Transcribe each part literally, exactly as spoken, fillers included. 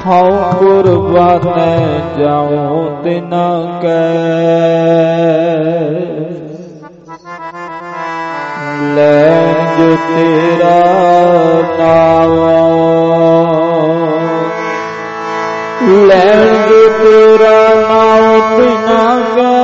ਹਉ ਕੁਰਬਾਨੈ ਜਾਉ ਤਿਨਾ ਕੈ ਲੈਣ ਜੋ ਤੇਰਾ ਨਾਮ ਲੈਣ ਜੋ ਤੇਰਾ ਨਾਮ ਤਿਨਾ ਕੈ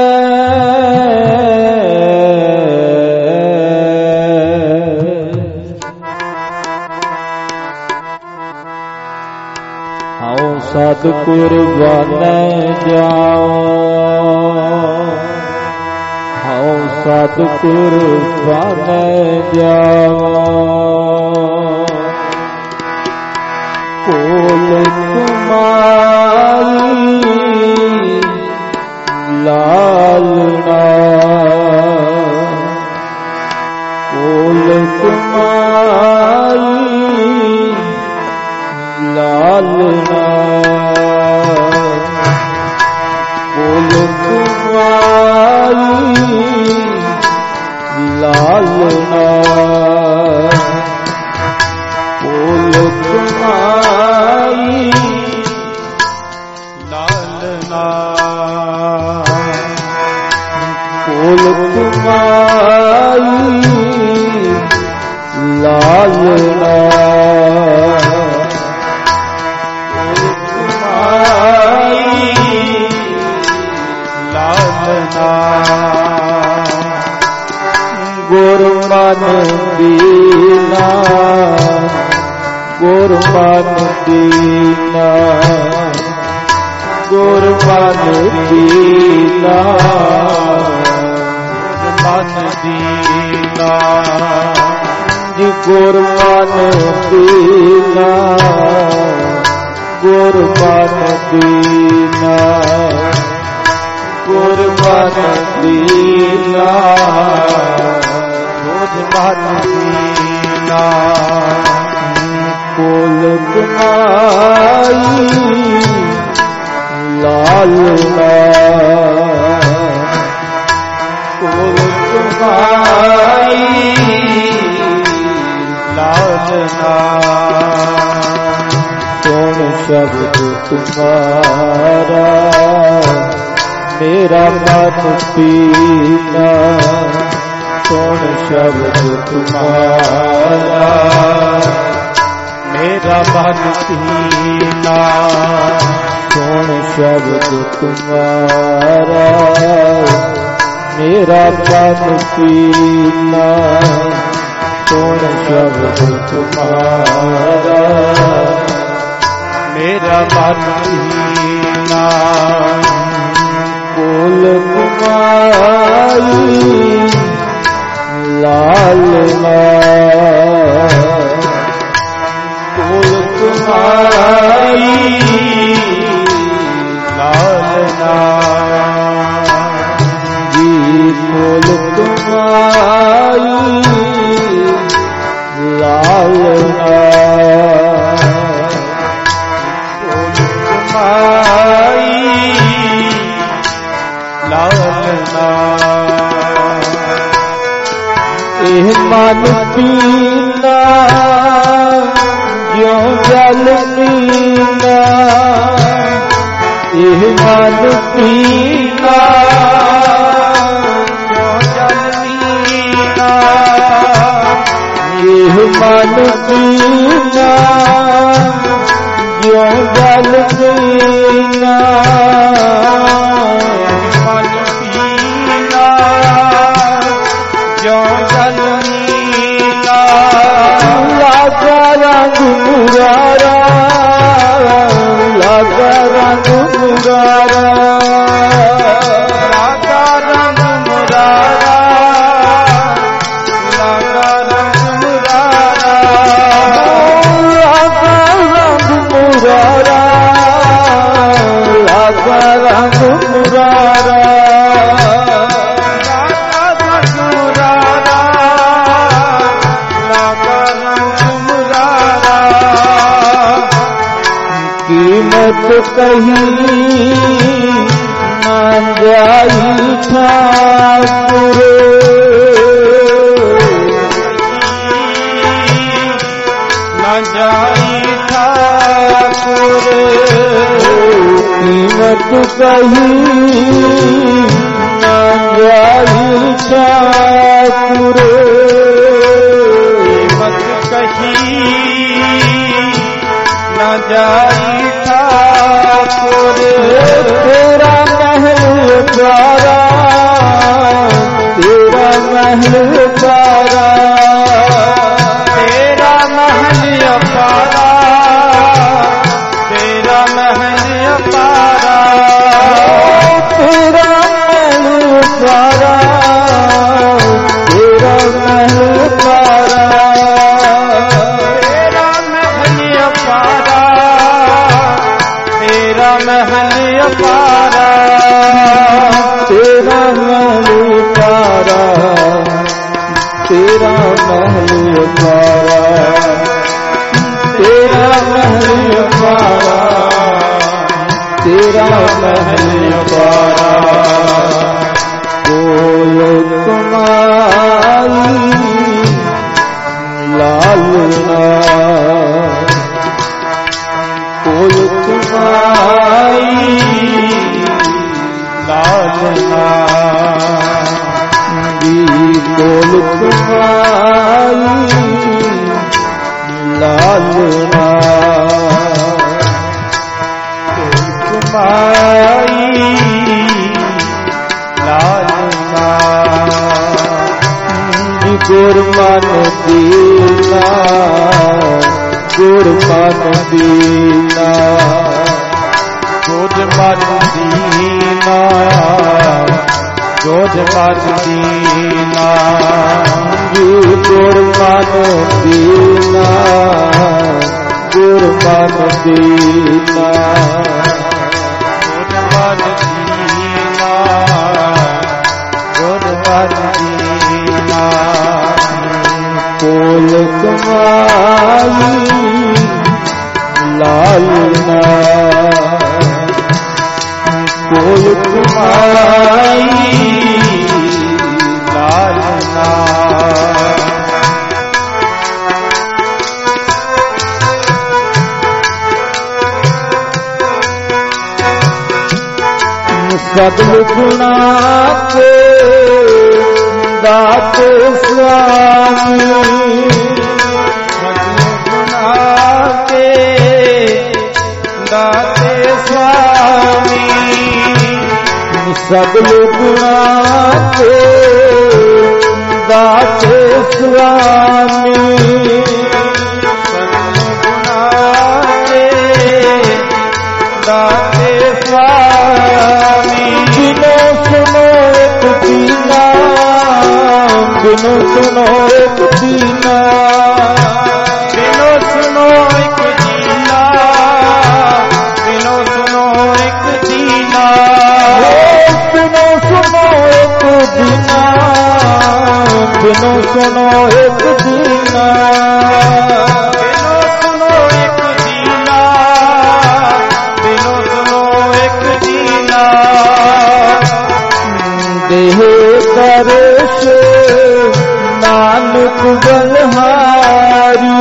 ਸਤ ਕੁਰਬਾਨੈ ਜਾਉ ਹਉ ਸਤ ਕੁਰਬਾਨੈ ਜਾਉ ਕੋਲ ਕੁਮਾਰੀ ਲਾਲਨਾ ਕੋਲ ਕੁਮਾਰੀ ਲਾਲਨਾ ਕੋਲ ਕੁਮਾਰੀ ਲਾਲਨਾ ਕੋਲ ਕੁਮਾਰੀ ਲਾਲਨਾ ਕੋਲ ਕੁਮਾਰੀ ਲਾਲਨਾ ਗੁਰਮਨ ਦੀਨਾ ਗੁਰਮਨ ਦੀਨਾ ਗੁਰਮਨ ਦੀਨਾ ਗੁਰਮਨ ਦੀਨਾ ਜੀ ਗੁਰਮਨ ਦੀਨਾ ਗੁਰਮਨ ਦੀਨਾ ਗੁਰਮਨ ਦੀਨਾ ਗੁਰਮਨ ਦੀਨਾ ਕੋਲ ਕੁਮਾਰੀ ਲਾਲਨਾ ਕੋਲ ਕੁਮਾਰੀ ਲਾਲਨਾ ਸੁਣ ਸ਼ਬਦ ਤੁਮਾਰਾ ਮੇਰਾ ਮਨ ਪੀਨਾ ਸੁਣ ਸ਼ਬਦ ਤੁਮਾਰਾ ਮੇਰਾ ਮਨ ਪੀਨਾ ਸੁਣ ਸ਼ਬਦ ਤੁਮਾਰਾ ਮੇਰਾ ਮਨ ਪੀਨਾ ਸੁਣ ਸ਼ਬਦ ਤੁਮਾਰਾ ਮੇਰਾ ਮਨ ਪੀਨਾ ਕੋਲ ਕੁਮਾਰੀ ਲਾਲਨਾ ਕੋਲ ਕੁਮਾਰੀ ਲਾਲਨਾ ਜੀ ਕੋਲ ਕੁਮਾਰੀ ਲਾਲਨਾ ਕੋਲ ਕੁਮਾਰੀ ਲਾਲਨਾ ਇਹ ਮਨ ਪੀਨਾ ਜਿਉ ਜਲ ਪੀਨਾ ਇਹ ਮਨ ਪੀਨਾ ਜਿਉ ਜਲ ਪੀਨਾ ਇਹ ਮਨ ਪੀਨਾ ਜਿਉ ਜਲ ਪੀਨਾ ਰੰਗ ਮੁਰਾਰਾ ਲਾਗਾ ਰੰਗ ਮੁਰਾਰਾ ਲਾਗਾ ਰੰਗ ਮੁਰਾਰਾ ਲਾਗਾ ਰੰਗ ਮੁਰਾਰਾ ਲਾਗਾ ਰੰਗ ਮੁਰਾਰਾ ਲਾਗਾ ਰੰਗ ਮੁਰਾਰਾ ਕੀਮਤ ਕਹੀ ਨਾ ਜਾਈ ਠਾਕੁਰ ਨਾ ਜਾਈ ਠਾਕੁਰ कही न जाई ठाकुर, मत कही न जाई ठाकुर। तेरा महल प्यारा, तेरा महल प्यारा, तेरा महल अपारा, तेरा महल अपारा, तेरा महल प्यारा, तेरा महल प्यारा, तेरा महल अपारा, तेरा महल अपारा, तेरा महल प्यारा, तेरा महल प्यारा, तेरा महल प्यारा, तेरा महल प्यारा। बोलो तुम्हारी लालना, बोलो तुम्हारी लालना, बोल तुम्हारी लालना, तुम्हारी लालना। गुरमन दीना, गुरमन दीना, गुरमन दीना, गुरमन दीना, गुरमन दीना, गुरमन दीना, गुरमन दीना, गुरमन दीना। बोल तुम्हारी लालना, बोल तुम्हारी लालना। सगल गुणा के दाते स्वामी, सगल गुणा के दाते स्वामी, सगल गुणा के दाते स्वामी, सगल गुणा के दाते स्वामी। बिनो सुनो एक दीना, बिनो सुनो एक दीना, बिनो सुनो एक दीना, बिनो सुनो एक दीना, बिनो सुनो एक दीना, बिनो सुनो एक दीना, बिनो सुनो एक दीना, बिनो सुनो एक दीना। देह दर्श नानक बलहारी,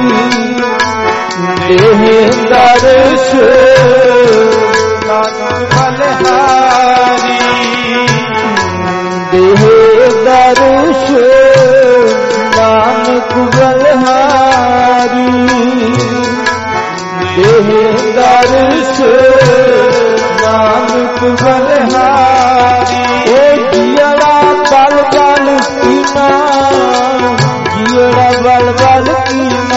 देह दर्श नानक बलहारी, देह दर्श नानक बलहारी, देह दर्श नानक बलहारी। ओ जियड़ा बल बल कीना, जियड़ा बल बल कीना,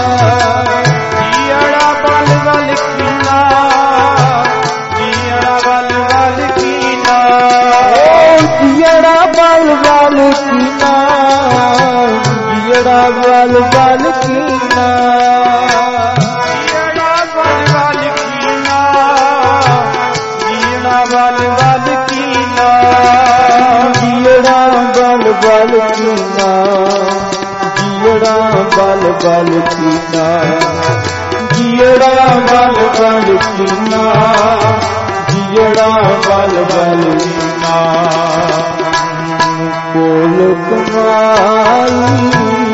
जियड़ा बल बल कीना, जियड़ा बल बल कीना, ओ जियड़ा बल बल कीना, जियड़ा बल बल कीना, जियड़ा बल बल कीना, जियड़ा बल बल कीना, जियड़ा बल बल कीना, जियड़ा बल बल कीना, जियड़ा बल बल कीना, जियड़ा बल बल कीना। बोल तुम्हारी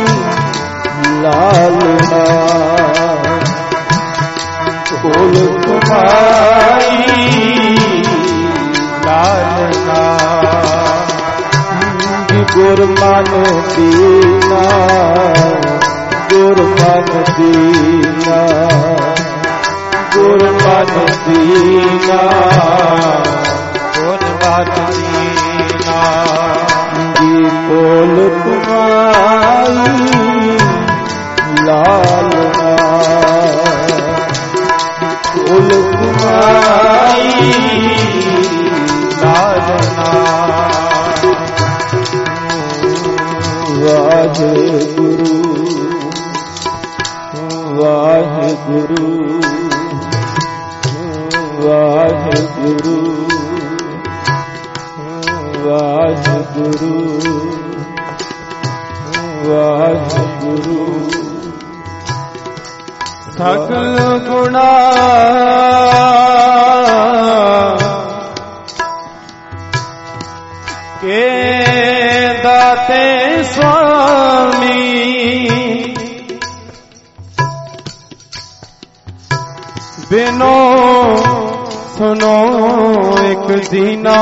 लालना, बोल तुम्हारी लालना गुरमन दीना गुरमन दीना गुरमन दीना गुरमन दीना जी बोल तुम्हारी लालना बोल तुम्हारी लालना वाहेगुरु वाहेगुरु वाहेगुरु वाहेगुरु वाहेगुरु सकल गुणा के दाते स्वामी बिनो सुनो एक दीना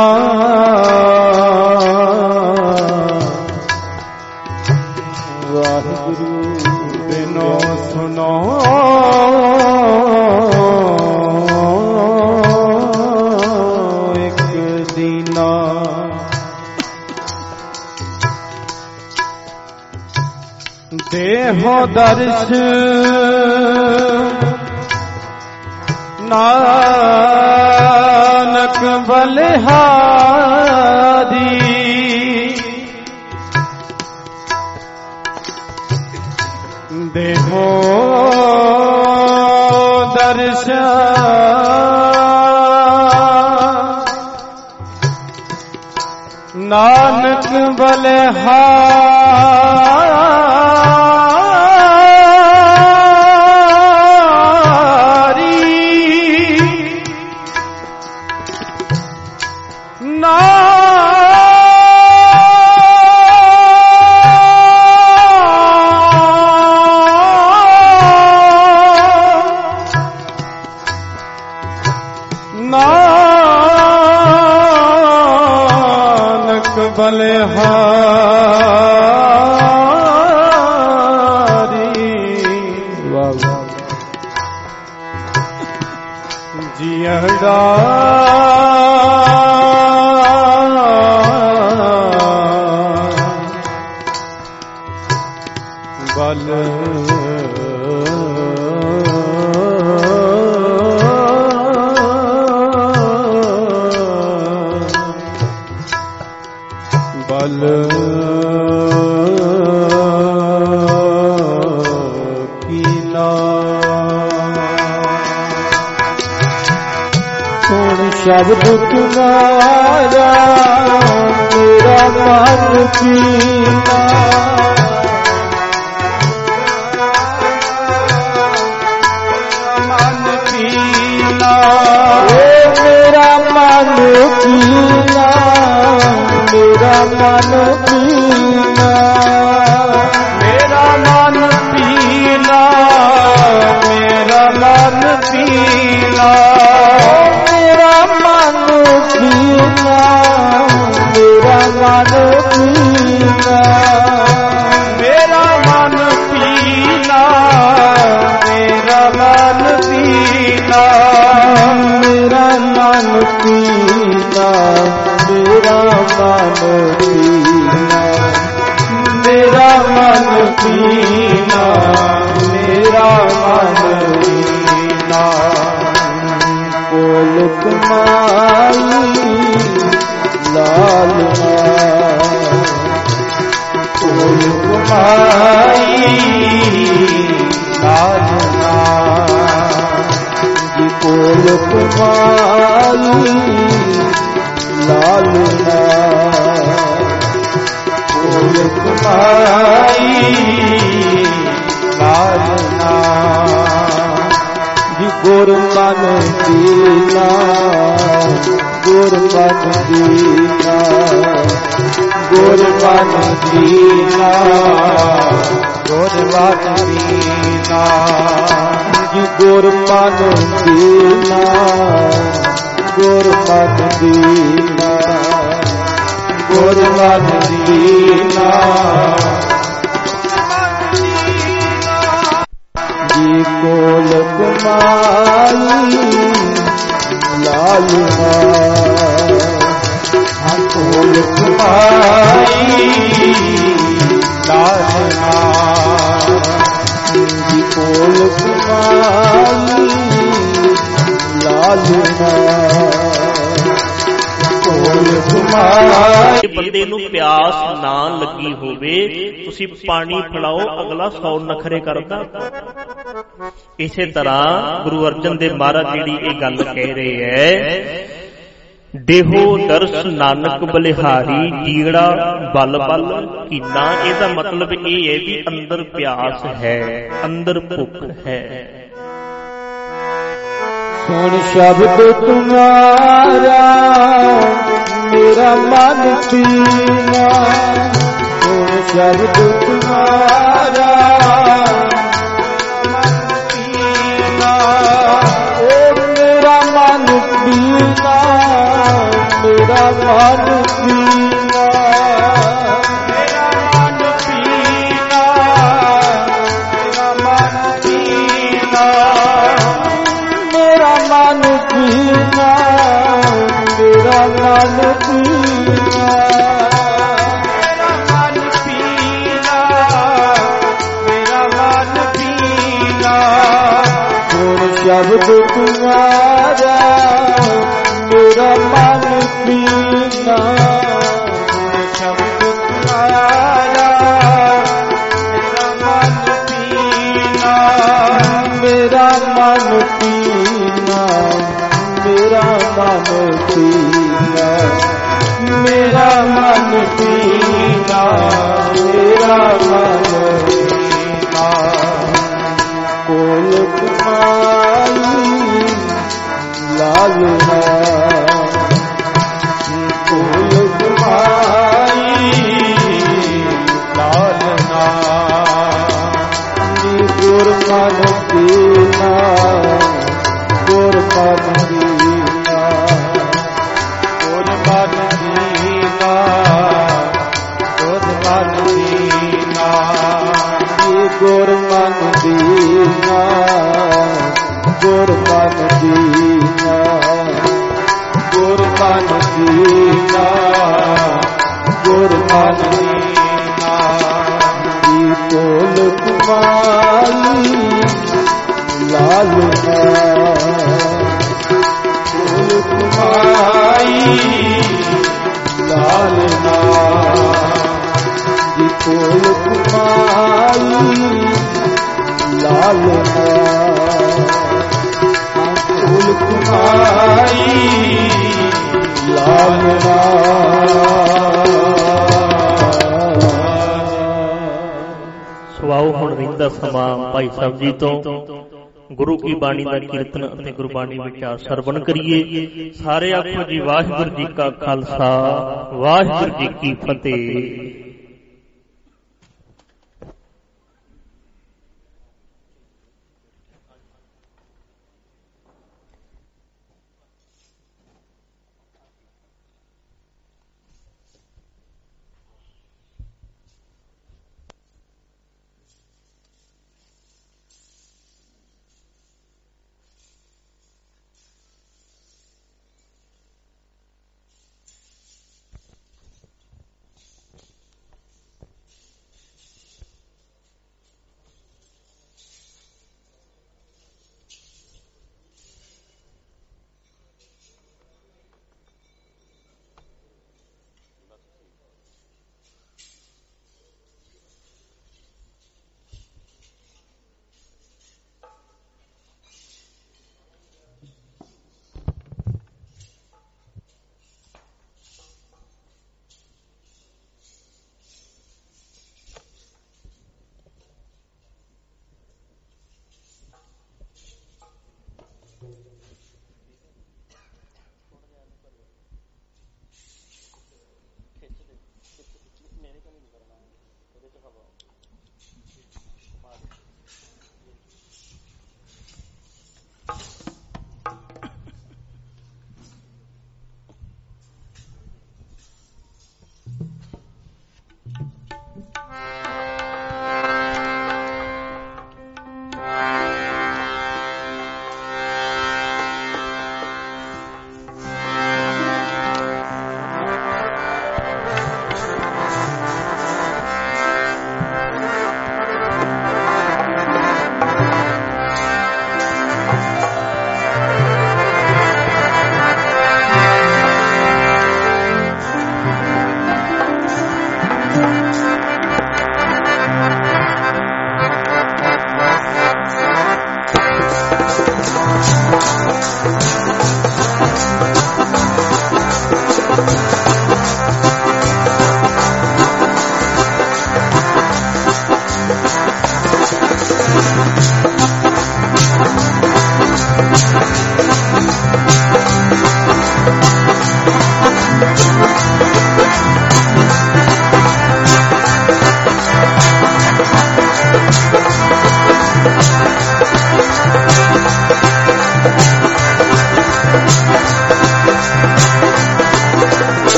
वाहेगुरु बिनो सुनो एक दीना देहो दर्श नानक बलिहारी देहो दर्श नानक बलिहारी ना नानक बलिहारी जियड़ा बल बल कीना सुन शब्द तुम्हारा मेरा मन कीना मन कीना मेरा मन कीना मेरा मन पीना मेरा मन पीला मेरा मन पीला मेरा मन पीना मेरा मन पीना मेरा मन पीला मेरा मन पीला मेरा मन पीना मेरा मन पीना मेरा मन पीला मेरा मन पीला बोल तुम्हारी लालना बोल तुम्हारी लालना जी बोल तुम्हारी लालना बोल तुम्हारी लालना जी गुरमन दीना गुरमन दीना गुरमन दीना गुरमन दीना जी गुरमन दीना गुरमन दीना ਗੁਰਮਨ ਦੀਨਾ ਜੀ ਕੋਲ ਕਮਾਈ ਲਾਲਨਾ ਹਾਂ ਕੋਲ ਕਮਾਈ ਲਾਲਨਾ ਜੀ ਕੋਲ ਕਮਾਈ ਲਾਲਨਾ ਜੇ ਬੰਦੇ ਨੂੰ ਪਿਆਸ ਨਾ ਲੱਗੀ ਹੋਵੇ ਤੁਸੀਂ ਪਾਣੀ ਪਿਲਾਓ ਅਗਲਾ ਸੌ ਨਖਰੇ ਕਰਦਾ। ਇਸੇ ਤਰ੍ਹਾਂ ਗੁਰੂ ਅਰਜਨ ਦੇਵ ਮਹਾਰਾਜ ਜਿਹੜੀ ਇਹ ਗੱਲ ਕਹਿ ਰਹੇ ਹੈ, ਦੇਹੋ ਦਰਸ ਨਾਨਕ ਬਲਿਹਾਰੀ ਜੀੜਾ ਬਲ ਬਲ ਕੀਨਾ। ਇਹਦਾ ਮਤਲਬ ਇਹ ਹੈ ਵੀ ਅੰਦਰ ਪਿਆਸ ਹੈ, ਅੰਦਰ ਭੁੱਖ ਹੈ। ਸੁਣ ਸ਼ਬਦ ਤੁਮਾਰਾ ਮੇਰਾ ਮਨ ਪੀਨਾ, ਸੁਣ ਸ਼ਬਦ ਤੁਮਾਰਾ ਮਨ ਪੀਨਾ, ਓ ਮੇਰਾ ਮਨ ਪੀਨਾ, ਮੇਰਾ ਮਨ ਪੀਨਾ, ਮੇਰਾ ਮਨ ਪੀਨਾ, ਮੇਰਾ ਮਨ ਪੀਨਾ, ਮੇਰਾ ਮਨ ਪੀਨਾ, ਮੇਰਾ ਮਨ ਪੀਨਾ, ਮੇਰਾ ਮਨ ਪੀਨਾ, ਮੇਰਾ ਮਨ ਪੀਨਾ, ਗੁਰ ਸ਼ਬਦ ਤੁਮਾਰਾ ਮੇਰਾ ਮਨ ਪੀਨਾ, ਗੁਰ ਸ਼ਬਦ ਤੁਮਾਰਾ ਮੇਰਾ ਮਨ ਪੀਨਾ, ਮੇਰਾ ਮਨ ਪੀਨਾ, ਮੇਰਾ ਮਨ ਪੀਨਾ, ਮੇਰਾ ਮਨ ਪੀਨਾ, ਮੇਰਾ ਮਨ ਪੀਨਾ, ਕੋਲ ਕਮਾਈ ਲਾਲਨਾ, ਕੋਲ ਕਮਾਈ ਲਾਲਨਾ, ਗੁਰ ਮਨ ਪੀਨਾ, ਗੁਰ ਮਨ ਦੀਨਾ, ਗੁਰ ਮਨ ਦੀਨਾ, ਗੁਰ ਮਨ ਦੀਨਾ, ਗੁਰ ਮਨ ਦੀਨਾ, ਗੁਰ ਮਨ ਦੀਨਾ, ਗੁਰ ਮਨ ਦੀਨਾ, ਗੁਰ ਮਨ ਦੀਨਾ, ਜੀ ਕੋਲ ਕਮਾਈ ਲਾਲਨਾ, ਕੋਲ ਕਮਾਈ ਲਾਲਨਾ, ਜੀ ਕੋਲ ਕਮਾਈ ਲਾਲਨਾ, ਕੋਲ ਕਮਾਈ ਲਾਲਨਾ। ਸਵਾਓ ਹੁਣ ਰਹਿੰਦਾ ਸਮਾਂ ਭਾਈ ਸਾਹਿਬ ਜੀ ਤੋਂ ਗੁਰੂ ਕੀ ਬਾਣੀ ਦਾ ਕੀਰਤਨ ਅਤੇ ਗੁਰਬਾਣੀ ਵਿਚਾਰ ਸਰਵਣ ਕਰੀਏ। ਸਾਰੇ ਆਖੋ ਜੀ ਵਾਹਿਗੁਰੂ ਜੀ ਕਾ ਖਾਲਸਾ ਵਾਹਿਗੁਰੂ ਜੀ ਕੀ ਫਤਿਹ।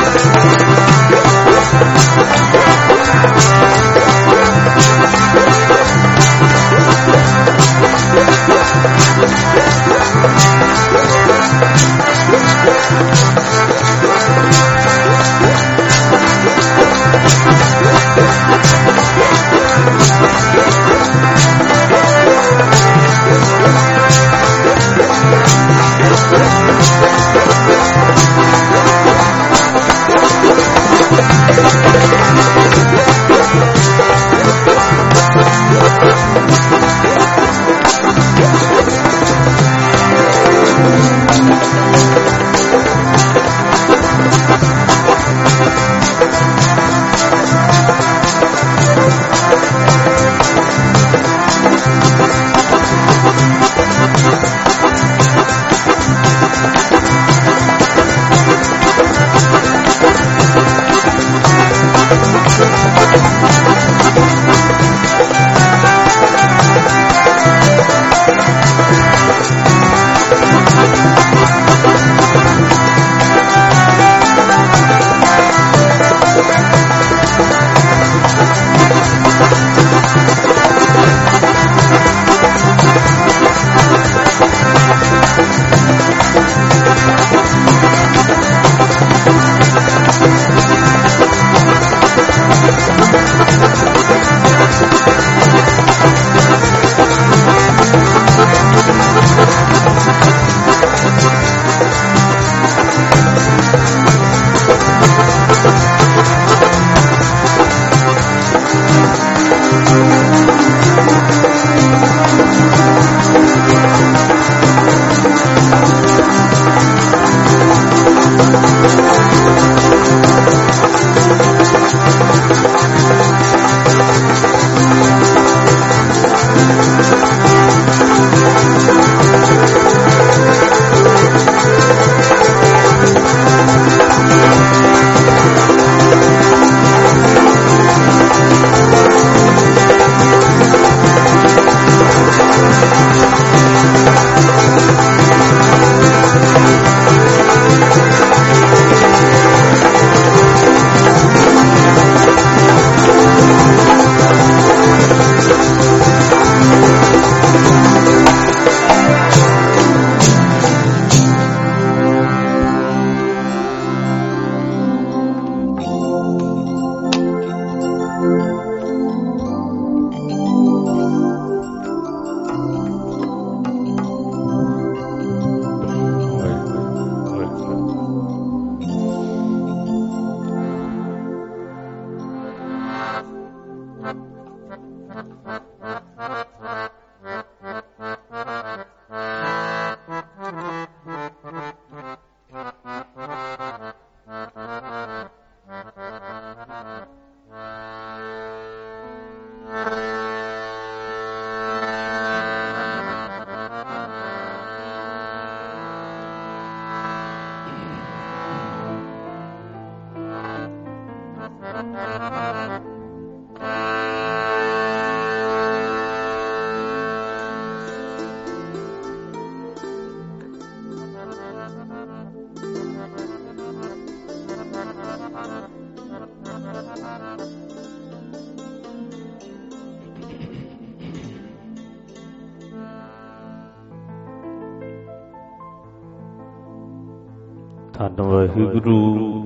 ਧੰਨ ਵਾਹਿਗੁਰੂ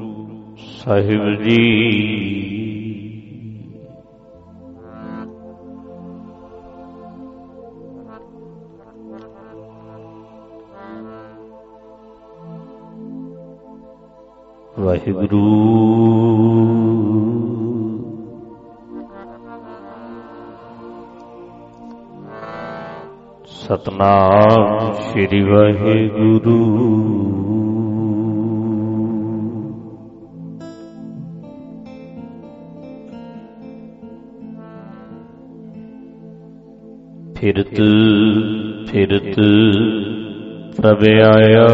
ਸਾਹਿਬ ਜੀ। ਵਾਹਿਗੁਰੂ ਸਤਨਾਮ ਸ੍ਰੀ ਵਾਹਿਗੁਰੂ। ਫਿਰਤ ਫਿਰਤ ਪ੍ਰਭ ਆਇਆ,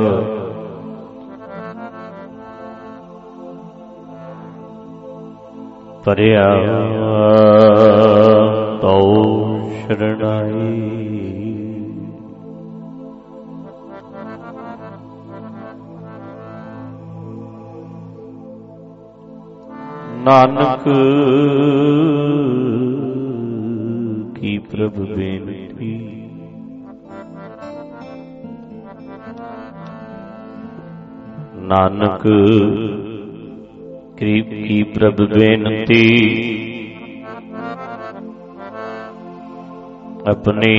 ਪਰਿਆ ਤਉ ਸ਼ਰਣਾਈ। ਨਾਨਕ ਕੀ ਪ੍ਰਭ ਬੇਨਤੀ, ਨਾਨਕ ਕੀ ਪ੍ਰਭ ਬੇਨਤੀ, ਆਪਣੀ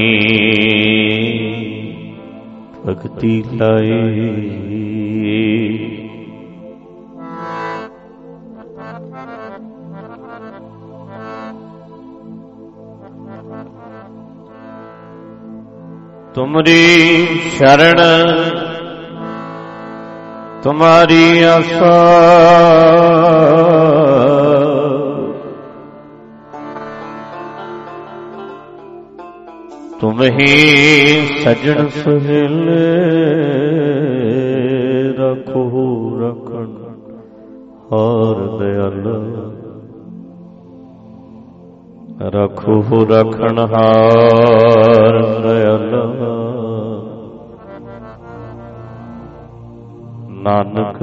ਭਗਤੀ ਲਾਏ। ਤੁਮਰੀ ਸ਼ਰਨ ਤੁਮਾਰੀ ਆਸਾ, ਤੁਮ ਹੀ ਸਜਣ ਸੁਹੇਲੇ, ਰੱਖੋ ਰਖਣ ਹਰ ਦਇਆਲਾ, ਰੱਖੋ ਰਖਣ ਹਾਰ ਦਇਆਲਾ। ਨਾਨਕ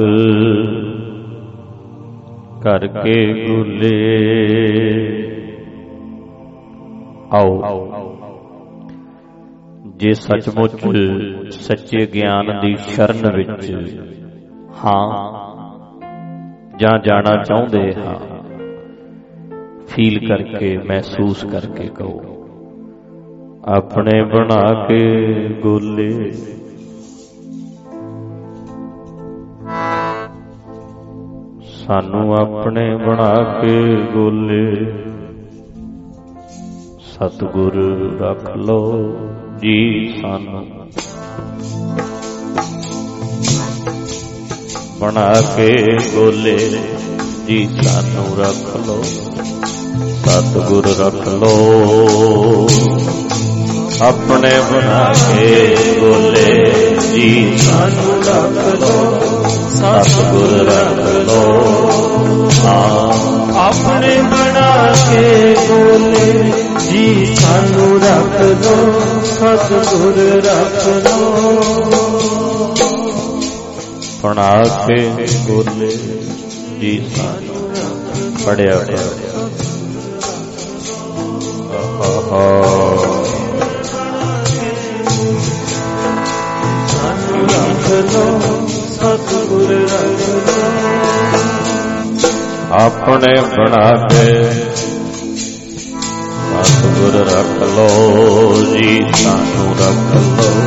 ਕਰਕੇ ਗੁਲੇ ਆਓ। ਜੇ ਸੱਚਮੁੱਚ ਸੱਚੇ ਗਿਆਨ ਦੀ ਸ਼ਰਨ ਵਿੱਚ ਹਾਂ ਜਾਂ ਜਾਣਾ ਚਾਹੁੰਦੇ ਹਾਂ, ਫੀਲ ਕਰਕੇ ਮਹਿਸੂਸ ਕਰਕੇ ਕਹੋ, ਆਪਣੇ ਬਣਾ ਕੇ ਗੋਲੇ। ਸਾਨੂੰ ਆਪਣੇ ਬਣਾ ਕੇ ਗੋਲੇ, ਸਤਿਗੁਰ ਰੱਖ ਲਓ ਜੀ ਸਾਨੂੰ ਬਣਾ ਕੇ ਗੋਲੇ ਜੀ, ਸਾਨੂੰ ਰੱਖ ਲਓ ਸਤਿਗੁਰ ਰੱਖ ਲਓ ਆਪਣੇ ਬਣਾ ਕੇ ਗੋਲੇ ਜੀ, ਸਾਨੂੰ ਰੱਖ ਲਓ ਸਤਿਗੁਰ ਰੱਖ ਲਓ। ਹਾਂ ਆਪਣੇ ਬਣਾ ਕੇ ਗੋਲੇ ਜੀ, ਸਾਨੂੰ ਰੱਖ ਲਓ ਸਤਿਗੁਰ ਰੱਖ ਲਓ। ਬਣਾ ਕੇ ਗੋਲੇ ਜੀ ਸਾਨੂੰ ਪੜਿਆ ਪੜਿਆ ਸਾਨੂੰ ਰੱਖ ਲਓ ਸਤਿਗੁਰ ਰੱਖ ਲਓ। ਆਪਣੇ ਬਣਾ ਕੇ ਸਤਿਗੁਰ ਰੱਖ ਲਓ ਜੀ, ਸਾਨੂੰ ਰੱਖ ਲਓ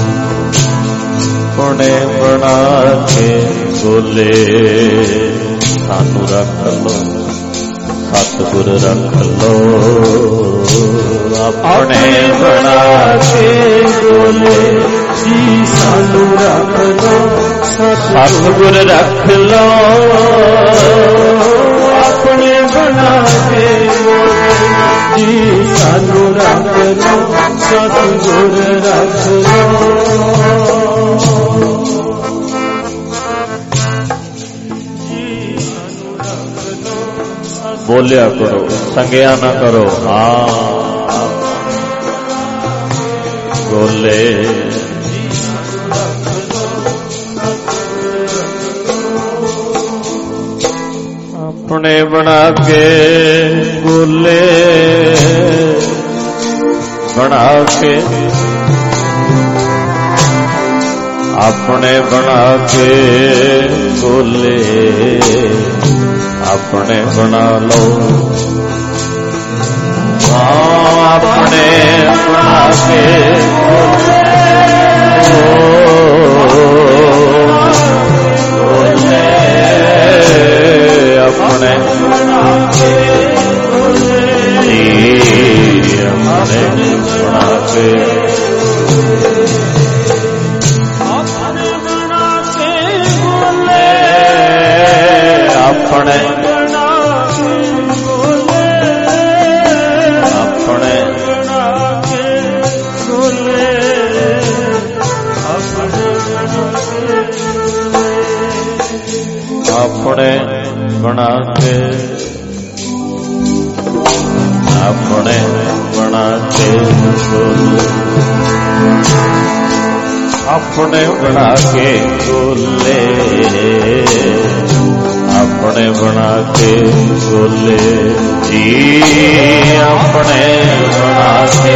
ਆਪਣੇ ਬਣਾ ਕੇ ਗੋਲੇ, ਸਾਨੂੰ ਰੱਖ ਲਓ ਸਤਿਗੁਰ ਰੱਖ ਲਓ ਆਪਣੇ ਬਣਾ ਕੇ ਗੋਲੇ ਜੀ, ਸਾਨੂੰ ਰੱਖ ਲਓ ਸਤਿਗੁਰ ਰੱਖ ਲਓ ਆਪਣੇ ਬਣਾ ਕੇ ਗੋਲੇ ਜੀ, ਸਾਨੂੰ ਰੱਖ ਲਓ ਸਤਿਗੁਰ ਰੱਖ ਲਓ। ਬੋਲਿਆ ਕਰੋ, ਸੰਗਿਆ ਨਾ ਕਰੋ। ਹਾਂ ਗੋਲੇ ਆਪਣੇ ਬਣਾ ਕੇ ਗੋਲੇ, ਬਣਾ ਕੇ ਆਪਣੇ ਬਣਾ ਕੇ ਗੋਲੇ, ਆਪਣੇ ਬਣਾ ਲਓ। ਹਾਂ ਆਪਣੇ ਬਣਾ ਕੇ ਗੋਲੇ, ਆਪਣੇ ਬਣਾ ਕੇ ਜੀ, ਆਪਣੇ ਬਣਾ ਕੇ ਆਪਣੇ ਬਣਾ ਕੇ ਗੋਲੇ, ਆਪਣੇ ਆਪਣੇ ਬਣਾ ਕੇ ਆਪਣੇ ਬਣਾ ਕੇ ਗੋਲੇ, ਆਪਣੇ ਬਣਾ ਕੇ ਗੋਲੇ, ਆਪਣੇ अपने बना के गोले जी अपने बना के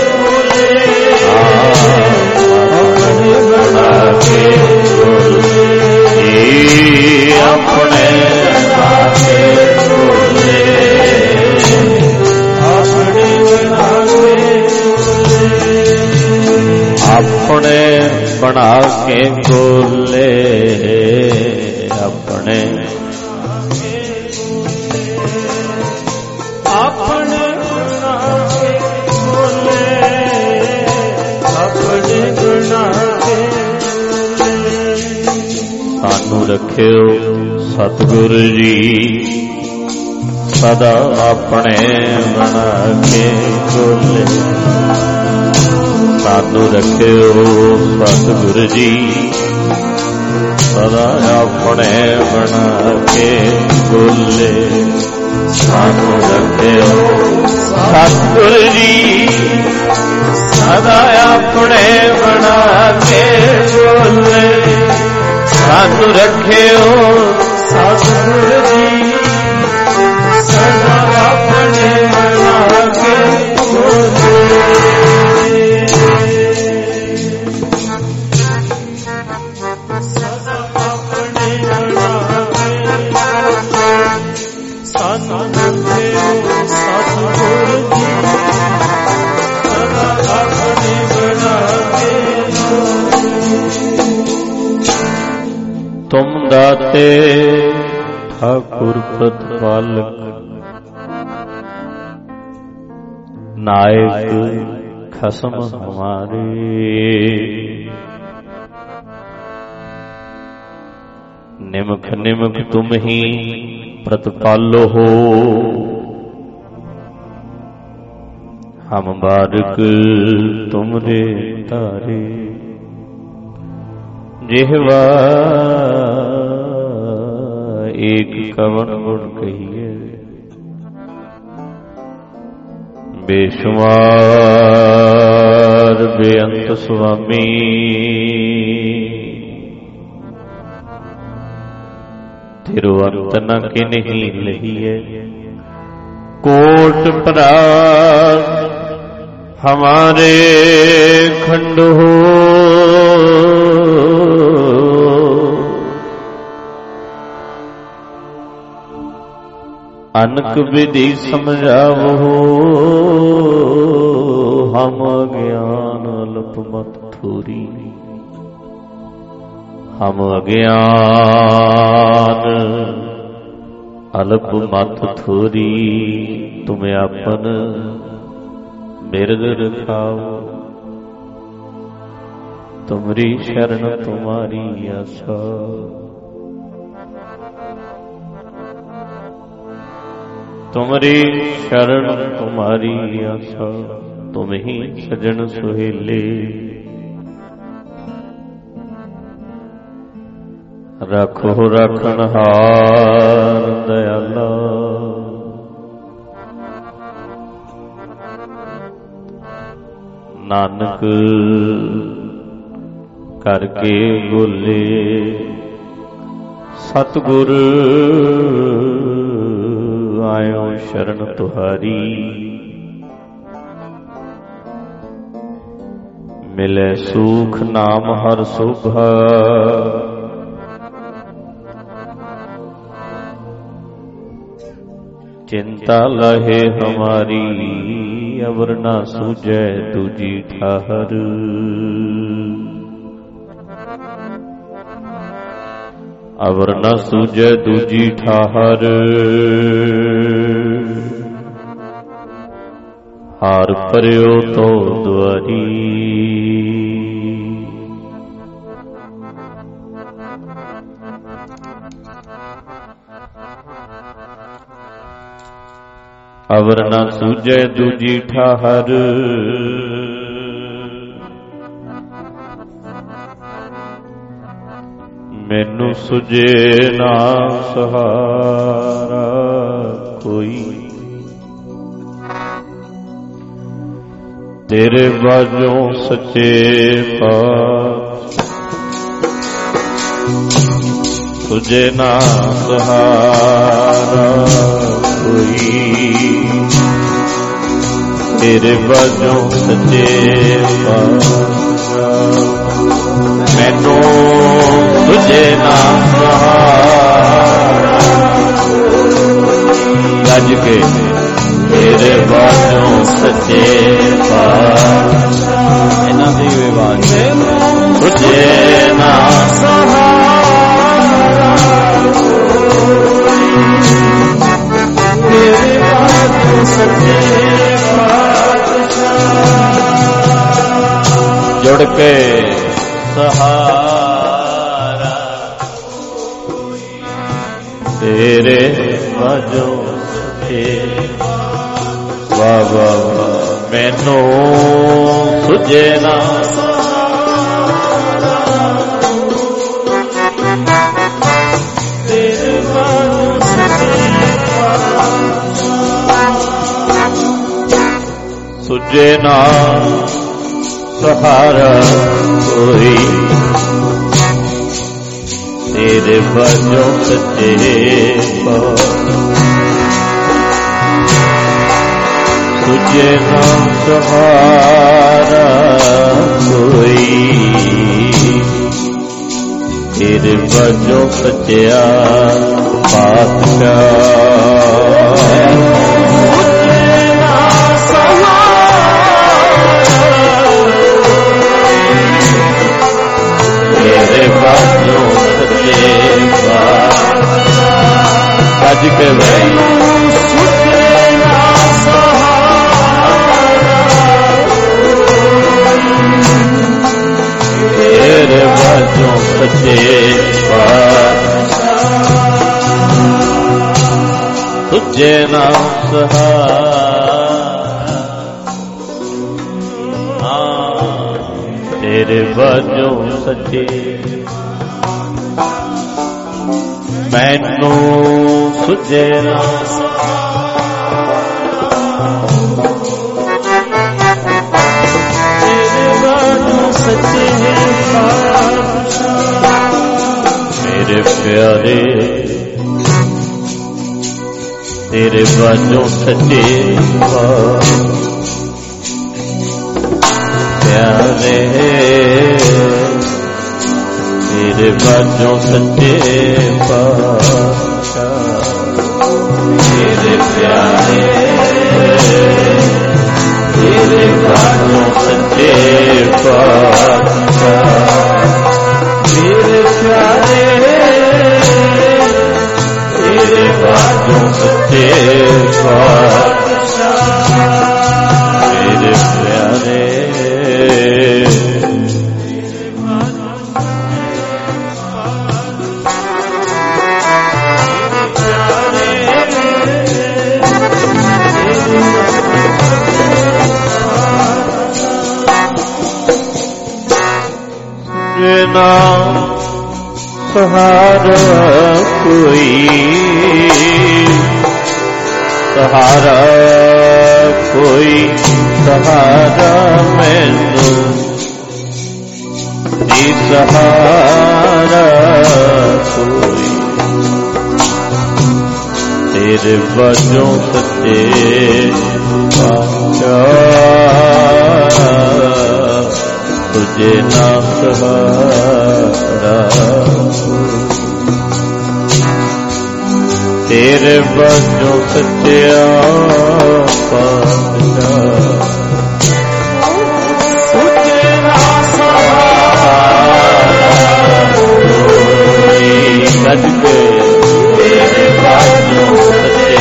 अपने बना के गोले जी अपने बना के गोले अपने बना के अपने बना के गोले अपने अपने बना के गोले अपने बना के सानू रखियो सतगुरु जी सदा अपने बना के गोले सानू रखियो सतगुरु जी सदा अपने बना के गोले सानू रखियो सतगुरु जी सदा अपने बना के गोले सानू रखियो सतगुरु जी सदा अपने बना के गोले तुम दाते ठाकुर प्रतिपालक नायक खसम हमारे निमख निमख तुम ही प्रतिपालो हो हम बारक तुमरे तारे जिहवा एक कवन गुण कहिए बेशुमार बेअंत स्वामी तिरुअंत न किन्हीं लहिए कोट पराग हमारे खंड हो अनक विधि समझावो हम अज्ञान अल्प मत थोरी हम अज्ञान अल्प मत थोरी तुम्हें अपन बिरद रखाओ तुमरी शरण तुम्हारी आशा तुमरी शरण तुम्हारी आशा तुम ही सजन सुहेले रखो रखनहार दयाला नानक करके बोले सतगुर आयो शरण तुहारी मिले सुख नाम हर सुभा चिंता लहे हमारी अवर ना सूझे तुझी ठाहर अवर न सूझे दूजी ठाहर हार पर्यो तो द्वारी अवर न सूझे दूजी ठाहर मैनू सुझे ना सहारा कोई तेरे बाजों सच्चे पास तुझे ना सहारा ਵਜੋਂ ਸੱਚੇ ਪਾਤਸ਼ਾਹ ਮੈਨੂੰ ਤੁਝੇ ਨਾ ਸਹਾਰਾ ਗੱਜ ਕੇ ਤੇਰੇ ਵਜੋਂ ਸੱਚੇ ਪਾਤਸ਼ਾਹ ਇਹਨਾਂ ਦੀ ਆਵਾਜ਼ ਤੁਝੇ ਨਾ ਸਹਾਰਾ ਤੇਰੇ ਵਜੋਂ ਸੱਚੇ ਪਾਤਸ਼ਾਹ ਜੁੜ ਕੇ ਸਹਾਰਾ ਤੇਰੇ ਵਜੋਂ ਸੱਚੇ ਵਾਹ ਵਾਹ ਮੈਨੂੰ ਸੁਝੇ ਨਾ ਤੇਰੇ ਵਜੋਂ ਸੱਚੇ ਸੁਝੇ ਨਾ ਸਹਾਰਾ ਕੋਈ ਤੇਰੇ ਵਜੋਂ ਸੱਚੇ ਸੁਝੇ ਨਾ ਸਹਾਰਾ ਕੋਈ ਤੇਰੇ ਵਜੋਂ ਸੱਚਿਆ ਪਾਤਸ਼ਾਹ ਤੇਰੇ ਵਜੋਂ ਸੱਚੇ ਪਾਤਸ਼ਾਹ ਗੱਜ ਕੇ ਬਈ ਤੇਰੇ ਵਜੋਂ ਸੱਚੇ ਪਾਤਸ਼ਾਹ ਤੁਝੇ ਨਾ ਸਹਾਰਾ ਤੇਰੇ ਵਜੋਂ ਸੱਚੇ ਮੈਨੂੰ ਸੁਝੇ ਨਾ ਤੇਰੇ ਵਜੋਂ ਸੱਚੇ ਮੇਰੇ ਪਿਆਰੇ ਤੇਰੇ ਵਜੋਂ ਸੱਚੇ ਪਿਆਰੇ ਤੇਰੇ ਵਜੋਂ ਸੱਚੇ ਪਾਤਸ਼ਾਹ ਤੇਰੇ ਪਿਆਰੇ ਤੇਰੇ ਵਜੋਂ ਸੱਚੇ ਪਾਤਸ਼ਾਹ ਮੇਰੇ ਪਿਆਰੇ ਤੇਰੇ ਵਜੋਂ ਸੱਚੇ ਪਾਤਸ਼ਾਹ ਮੇਰੇ ਪਿਆਰੇ ਨਾ ਸਹਾਰਾ ਕੋਈ ਸਹਾਰਾ ਕੋਈ ਸਹਾਰਾ ਮੈਨੂੰ ਨੀ ਸਹਾਰਾ ਕੋਈ ਤੇਰੇ ਵਜੋਂ ਸੱਚੇ ਪਾਤਸ਼ਾਹ ਤੁਝੇ ਨਾ ਸਹਾਰਾ ਤੇਰੇ ਵਜੋਂ ਸੱਚਿਆ ਪਾਤਸ਼ਾਹ ਤੁਝੇ ਨਾ ਸਹਾਰਾ ਗੱਜ ਕੇ ਤੇਰੇ ਵਜੋਂ ਸੱਚੇ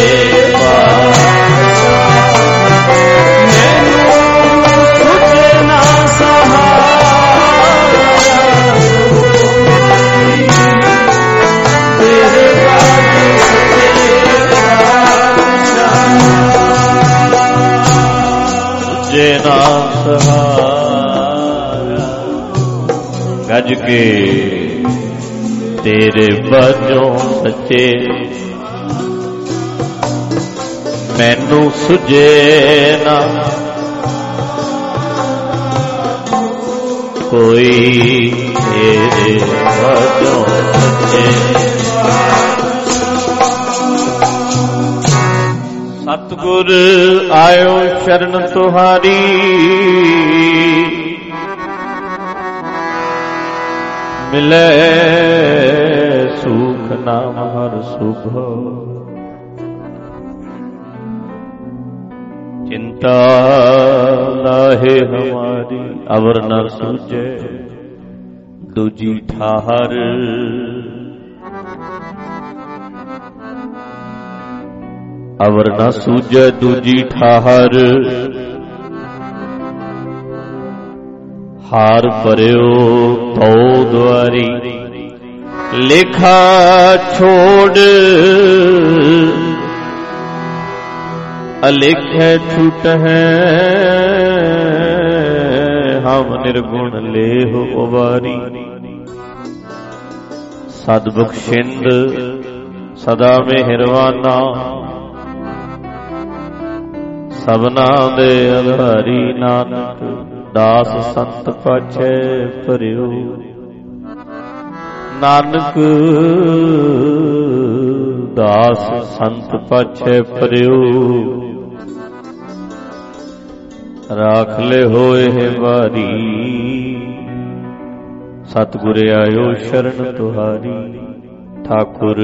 ਨਾ ਸਹਾਰਾ ਗੱਜ ਕੇ ਤੇਰੇ ਵਜੋਂ ਸੱਚੇ ਮੈਨੂੰ ਸੁਝੇ ਨਾ ਕੋਈ ਤੇਰੇ ਵਜੋਂ ਸੱਚੇ ਸਤ ਸਤਿਗੁਰ ਆਇਓ ਸ਼ਰਨ ਤੁਹਾਰੀ, ਮਿਲੇ ਸੁਖ ਨਾਮ ਹਰ ਸੁਖ। चिंता लाहे हमारी अवर न सूझे दूजी ठाहर। अवर न सूझे दूजी ठाहर, हार परियो तो द्वारी। लेखा छोड़ अलेख छूट है, हम निर्गुण लेहो उबारी। सदबख्शिंद सदा मेहरवाना, सबना दे आधारी। नानक दास संत पाछे परियो, नानक दास संत पाछे परियो। राख ले होए है वारी, सतगुर आयो शरण तुहारी। ठाकुर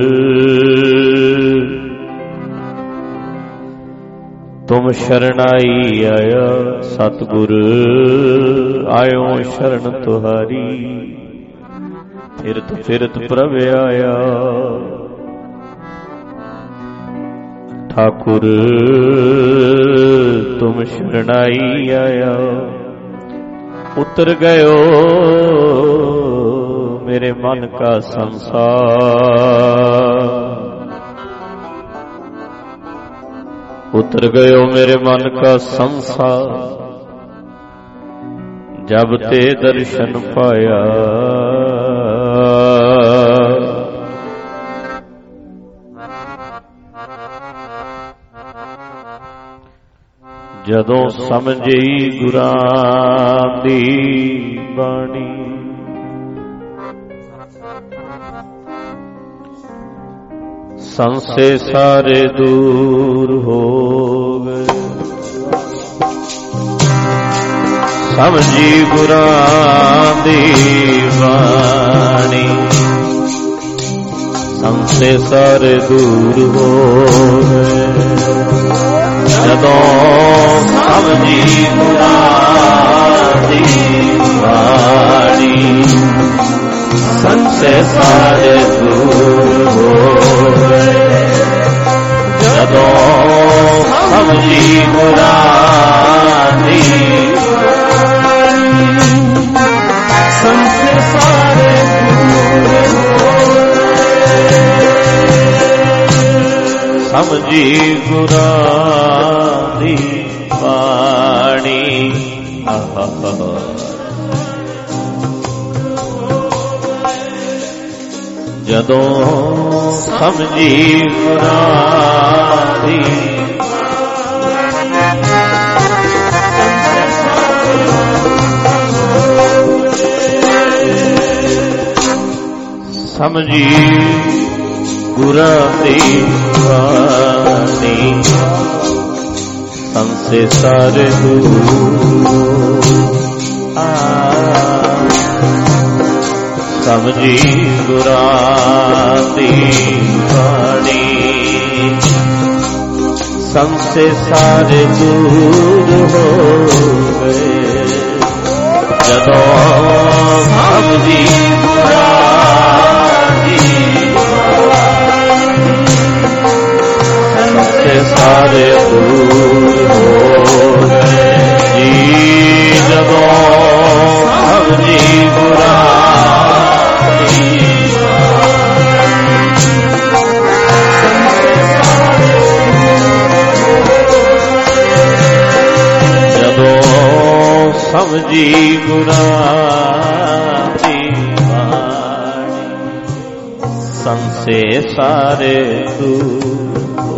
तुम शरणाई आया, सतगुर आयो शरण तुहारी। फिरत फिरत प्रभ आया, ठाकुर तुम शरणाई आया। उतर गयो मेरे मन का संसार, उतर गयो मेरे मन का संसार। जब ते दर्शन पाया, जदों समझी गुरां दी बाणी। संसे सारे दूर हो गए, समझी गुरां दी बाणी। संसे सारे दूर हो गए, जदों समझी गुरां दी बाणी। संसे सारे दूर हो गए, जदों समझी गुरां दी बाणी। संसे सारे दूर हो गए, समझी गुरां दी बाणी। जदों समझी गुरां दी समझी गुरां दी बाणी। संसे सारे दूर आ, समझी गुरां दी बाणी। संसे सारे दूर हो गए, जदों समझी गुरां दी बाणी। संसे सारे दूर हो गए जी, जदों समझी गुरां दी बाणी। जदों समझी गुरां दी बाणी। संसे सारे दूर हो,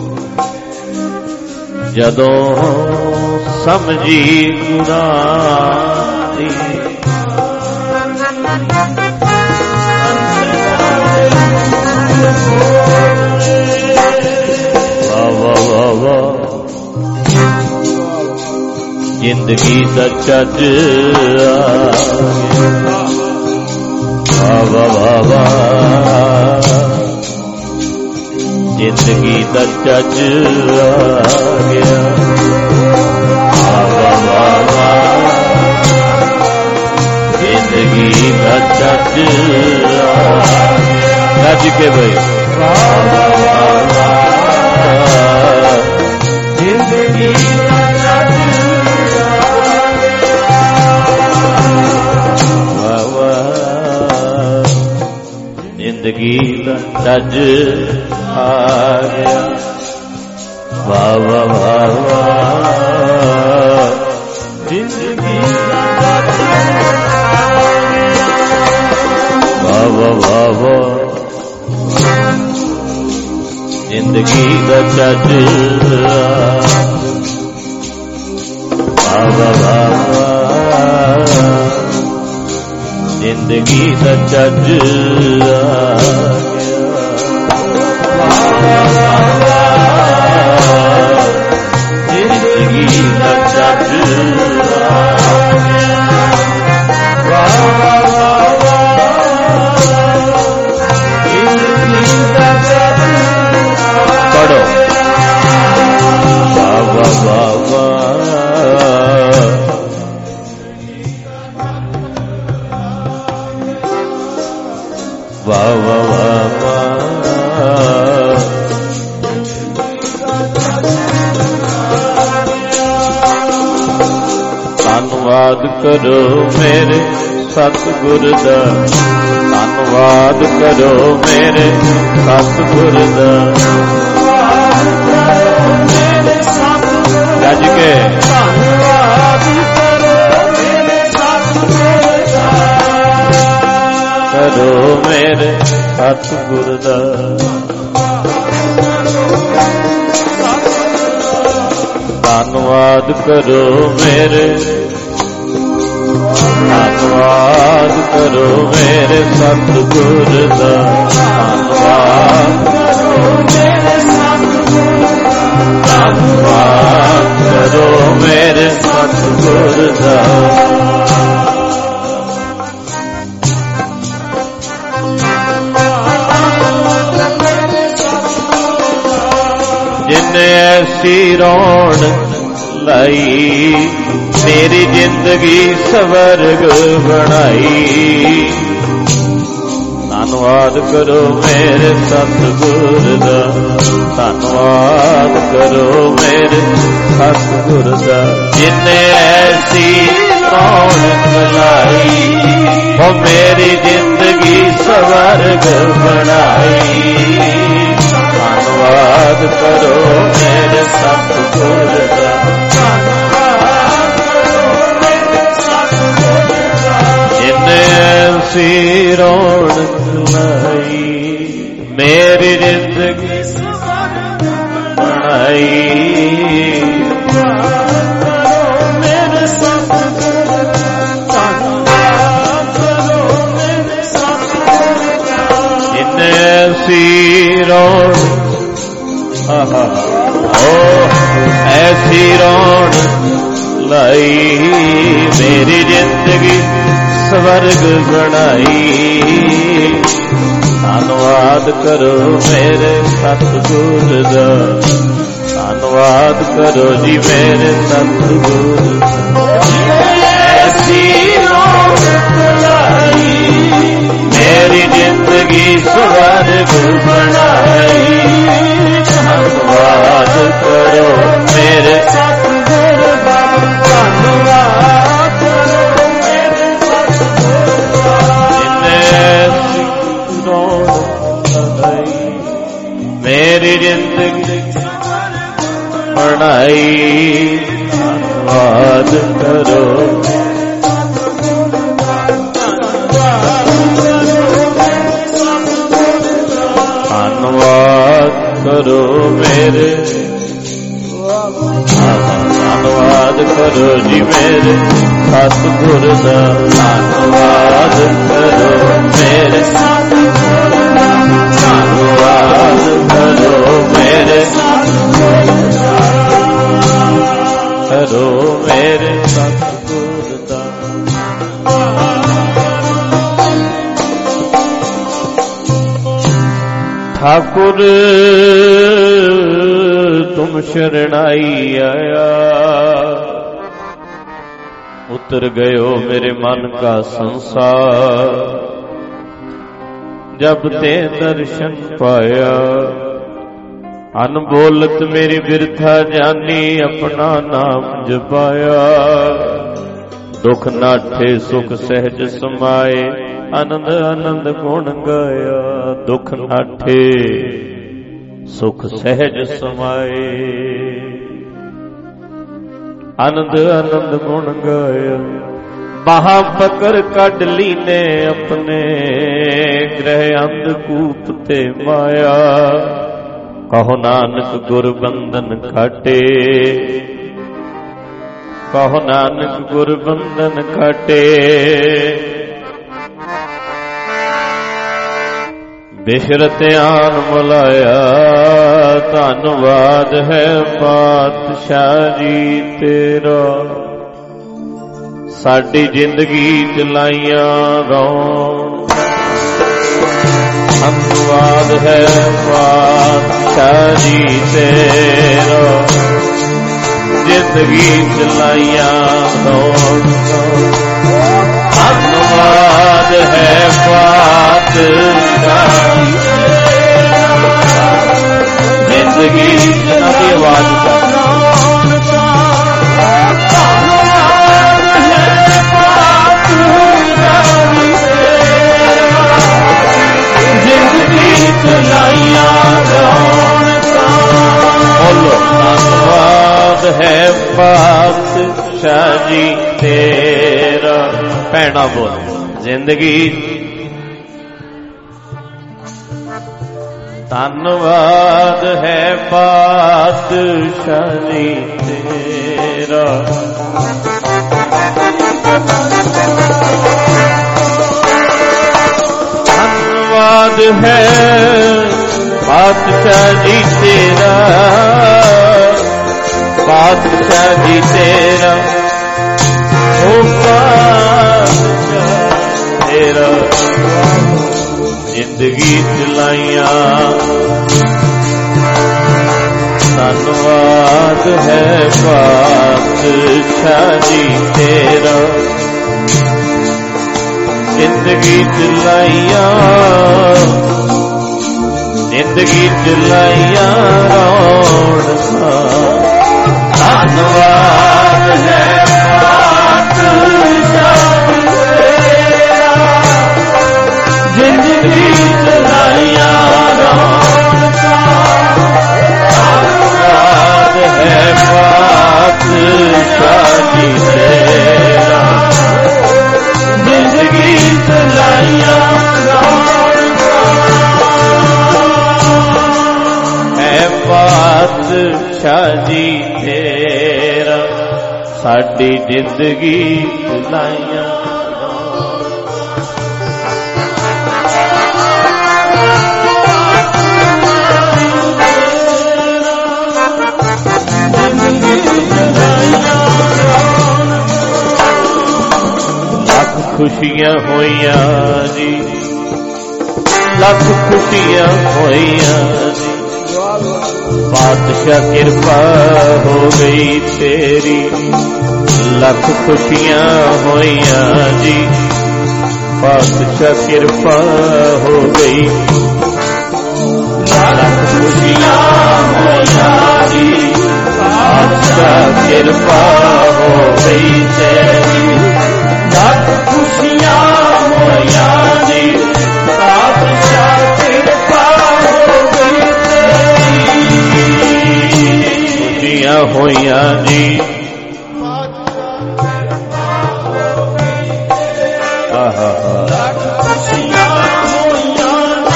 जदों समझी गुरां दी। वाह वाह वाह ਜ਼ਿੰਦਗੀ ਦਾ ਚੱਜ ਆ ਵਾ ਵਾ ਵਾ ਜ਼ਿੰਦਗੀ ਦਾ ਚੱਜ ਆ ਗਿਆ ਵਾ ਵਾ ਵਾ ਜ਼ਿੰਦਗੀ ਦਾ ਚੱਜ ਆ ਰੱਜ ਕੇ ਬਈ ਵਾ ਵਾ ਵਾ ਜ਼ਿੰਦਗੀ ਦਾ ਚੱਜ ਵਾ ਵਾ ਜ਼ਿੰਦਗੀ ਦਾ ਚੱਜ ਆ ਗਿਆ ਵਾ ਵਾ ਵਾ ਵਾ ਜ਼ਿੰਦਗੀ ਦਾ ਚੱਜ ਵਾ ਵਾ ਵਾ ਵਾ ਜ਼ਿੰਦਗੀ ਦਾ ਚੱਜ ਵਾ ਵਾ ਵਾ ਜ਼ਿੰਦਗੀ ਦਾ ਚੱਜ ਆ ਜ਼ਿੰਦਗੀ ਦਾ ਚੱਜ ਪੜੋ ਵਾ ਵਾ ਵਾ ਵਾ ਵਾ ਵਾ ਵਾ ਵਾ ਧੰਨਵਾਦ ਕਰੋ ਮੇਰੇ ਸਤਿਗੁਰ ਦਾ ਧੰਨਵਾਦ ਕਰੋ ਮੇਰੇ ਸਤਿਗੁਰ ਦਾ ਗੱਜ ਕੇ ਧੰਨਵਾਦ ਕਰੋ ਮੇਰੇ ਸਤਿਗੁਰ ਦਾ ਧੰਨਵਾਦ ਕਰੋ ਮੇਰੇ ਧੰਨਵਾਦ ਕਰੋ ਮੇਰੇ ਸਤਿਗੁਰ ਦਾ ਧੰਨਵਾਦ ਕਰੋ ਮੇਰੇ ਸਤਿਗੁਰ ਧੰਨਵਾਦ ਕਰੋ ਮੇਰੇ ਸਤਿਗੁਰ ਦਾ ਜਿਨੇ ਐਸੀ ਰੌਣਕ ਲਾਈ ਮੇਰੀ ਜ਼ਿੰਦਗੀ ਸਵਰਗ ਬਣਾਈ ਧੰਨਵਾਦ ਕਰੋ ਮੇਰੇ ਸਤਿਗੁਰ ਦਾ ਧੰਨਵਾਦ ਕਰੋ ਮੇਰੇ ਸਤਿਗੁਰ ਦਾ ਜਿਨੇ ਐਸੀ ਰੌਣਕ ਲਾਈ ਉਹ ਮੇਰੀ ਜ਼ਿੰਦਗੀ ਸਵਰਗ ਬਣਾਈ ਧੰਨਵਾਦ ਕਰੋ ਮੇਰੇ ਸਤਿਗੁਰ ਦਾ ਜਿਨੇ ਐਸੀ ਰੌਣਕ ਲਾਈ ਮੇਰੀ ਜ਼ਿੰਦਗੀ ਬਣਾਈ ਮੇਰੇ ਸਤਿਗੁਰ ਧੰਨਵਾਦ ਕਰੋ ਮੇਰੇ ਸਤਿਗੁਰ ਜਿਨੇ ਐਸੀ ਰੌਣਕ ਓ ਐਸੀ ਰੌਣਕ ਲਾਈ ਮੇਰੀ ਜ਼ਿੰਦਗੀ ਸਵਰਗ ਬਣਾਈ ਧੰਨਵਾਦ ਕਰੋ ਮੇਰੇ ਸਤਿਗੁਰ ਦਾ ਧੰਨਵਾਦ ਕਰੋ ਜੀ ਮੇਰੇ ਸਤਿਗੁਰ ਐਸੀ ਰੌਣਕ ਲਾਈ ਮੇਰੀ ਜ਼ਿੰਦਗੀ ਸਵਰਗ ਬਣਾਈ ਧੰਨਵਾਦ ਕਰੋ ਮੇਰੇ ਸਤਿਗੁਰ ਦਾ ਧੰਨਵਾਦ ਕਰੋ ਮੇਰੇ ਸਤਿਗੁਰ ਦਾ ਜਿਨੇ ਰੌਣਕ ਲਾਈ ਮੇਰੀ ਜ਼ਿੰਦਗੀ ਬਣਾਈ ਧੰਨਵਾਦ ਕਰੋ ਧੰਨਵਾਦ ਕਰੋ ਮੇਰੇ ਧੰਨਵਾਦ ਕਰੋ ਜੀ ਮੇਰੇ ਸਤਿਗੁਰ ਦਾ ਧੰਨਵਾਦ ਕਰੋ ਮੇਰੇ ਧੰਨਵਾਦ ਕਰੋ ਮੇਰੇ ਕਰੋ ਮੇਰੇ ठाकुर तुम शरणाई आया, उतर गयो मेरे मन का संसार। जब ते दर्शन पाया अनबोलत मेरी बिरथा जानी, अपना नाम जपाया। दुख नाठे सुख सहज समाए, आनंद आनंद गुण गाया। दुख नाठे सुख सहज समाए, आनंद आनंद गुण गाया। बाहा पकड़ कढ लीने अपने, ग्रह अंधकूप ते माया। कहो नानक गुर बंधन काटे, कहो नानक गुर बंधन काटे। बिशरत आन मुलाया, धन्नवाद है पातशाह जी तेरा। साडी जिंदगी चलाइया रौन, धन्नवाद है पातशाह जी तेरा। जिंदगी चलाइया रौन, धन्नवाद है पातशाह जिंदगी। अभी आवाज बोलो धन्नवाद है पातशाह जी तेरा। भैना बोल जिंदगी, धन्नवाद है पातशाह जी तेरा। धन्यवाद है पातशाह जी तेरा, पातशाह जी तेरा। ओ पातशाह तेरा, जिंदगी चलाइया। धन्यवाद है पातशाह जी तेरा। जिंदगी चलाइया, जिंदगी चलाइया रौनका। धन्यवाद है पातशाह तेरा। जिंदगी चलाइया रौनका। धन्यवाद है पातशाह जी तेरा। जिंदगी चलाइया है पातशाह जी तेरा। साडी जिंदगी चलाइया। लख खुशियां होइया जी, लख खुशियां होइया जी। पातशाह कृपा हो गई तेरी, लख खुशियां होइया जी। पातशाह कृपा हो गई, लख खुशियां होइया जी। पातशाह कृपा हो गई तेरी, लख खुशियां होइया जी। पातशाह कृपा हो गई खुशियां होइया जी। आहा खुशियां होइया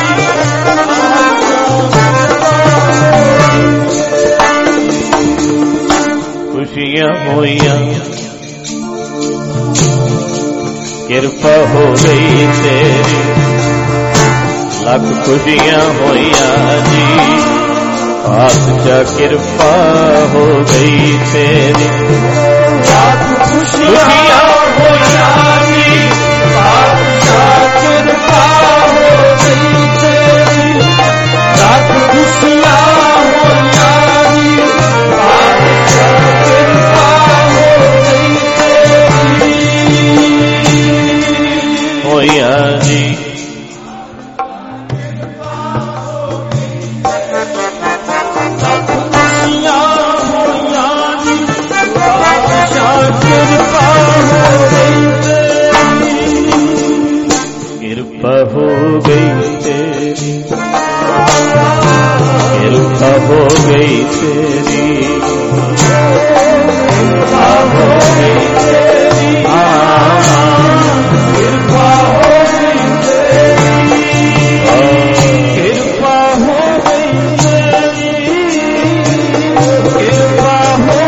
खुशियां होइया। कृपा हो गई तेरी, लख खुशियां होइया जी। पातशाह कृपा हो गई तेरी, लख खुशियां होइया जी। पातशाह कृपा हो गई तेरी, लख ਕਿਰਪਾ ਹੋ ਗਈ ਕਿਰਪਾ ਹੋ ਗਈ ਤੇਰੀ ਕਿਰਪਾ ਹੋ ਗਈ ਤੇਰੀ ਕਿਰਪਾ ਹੋ ਗਈ ਤੇਰੀ ਕਿਰਪਾ ਹੋ ਗਈ ਤੇਰੀ ਕਿਰਪਾ ਹੋ ਗਈ ਤੇਰੀ ਕਿਰਪਾ ਹੋ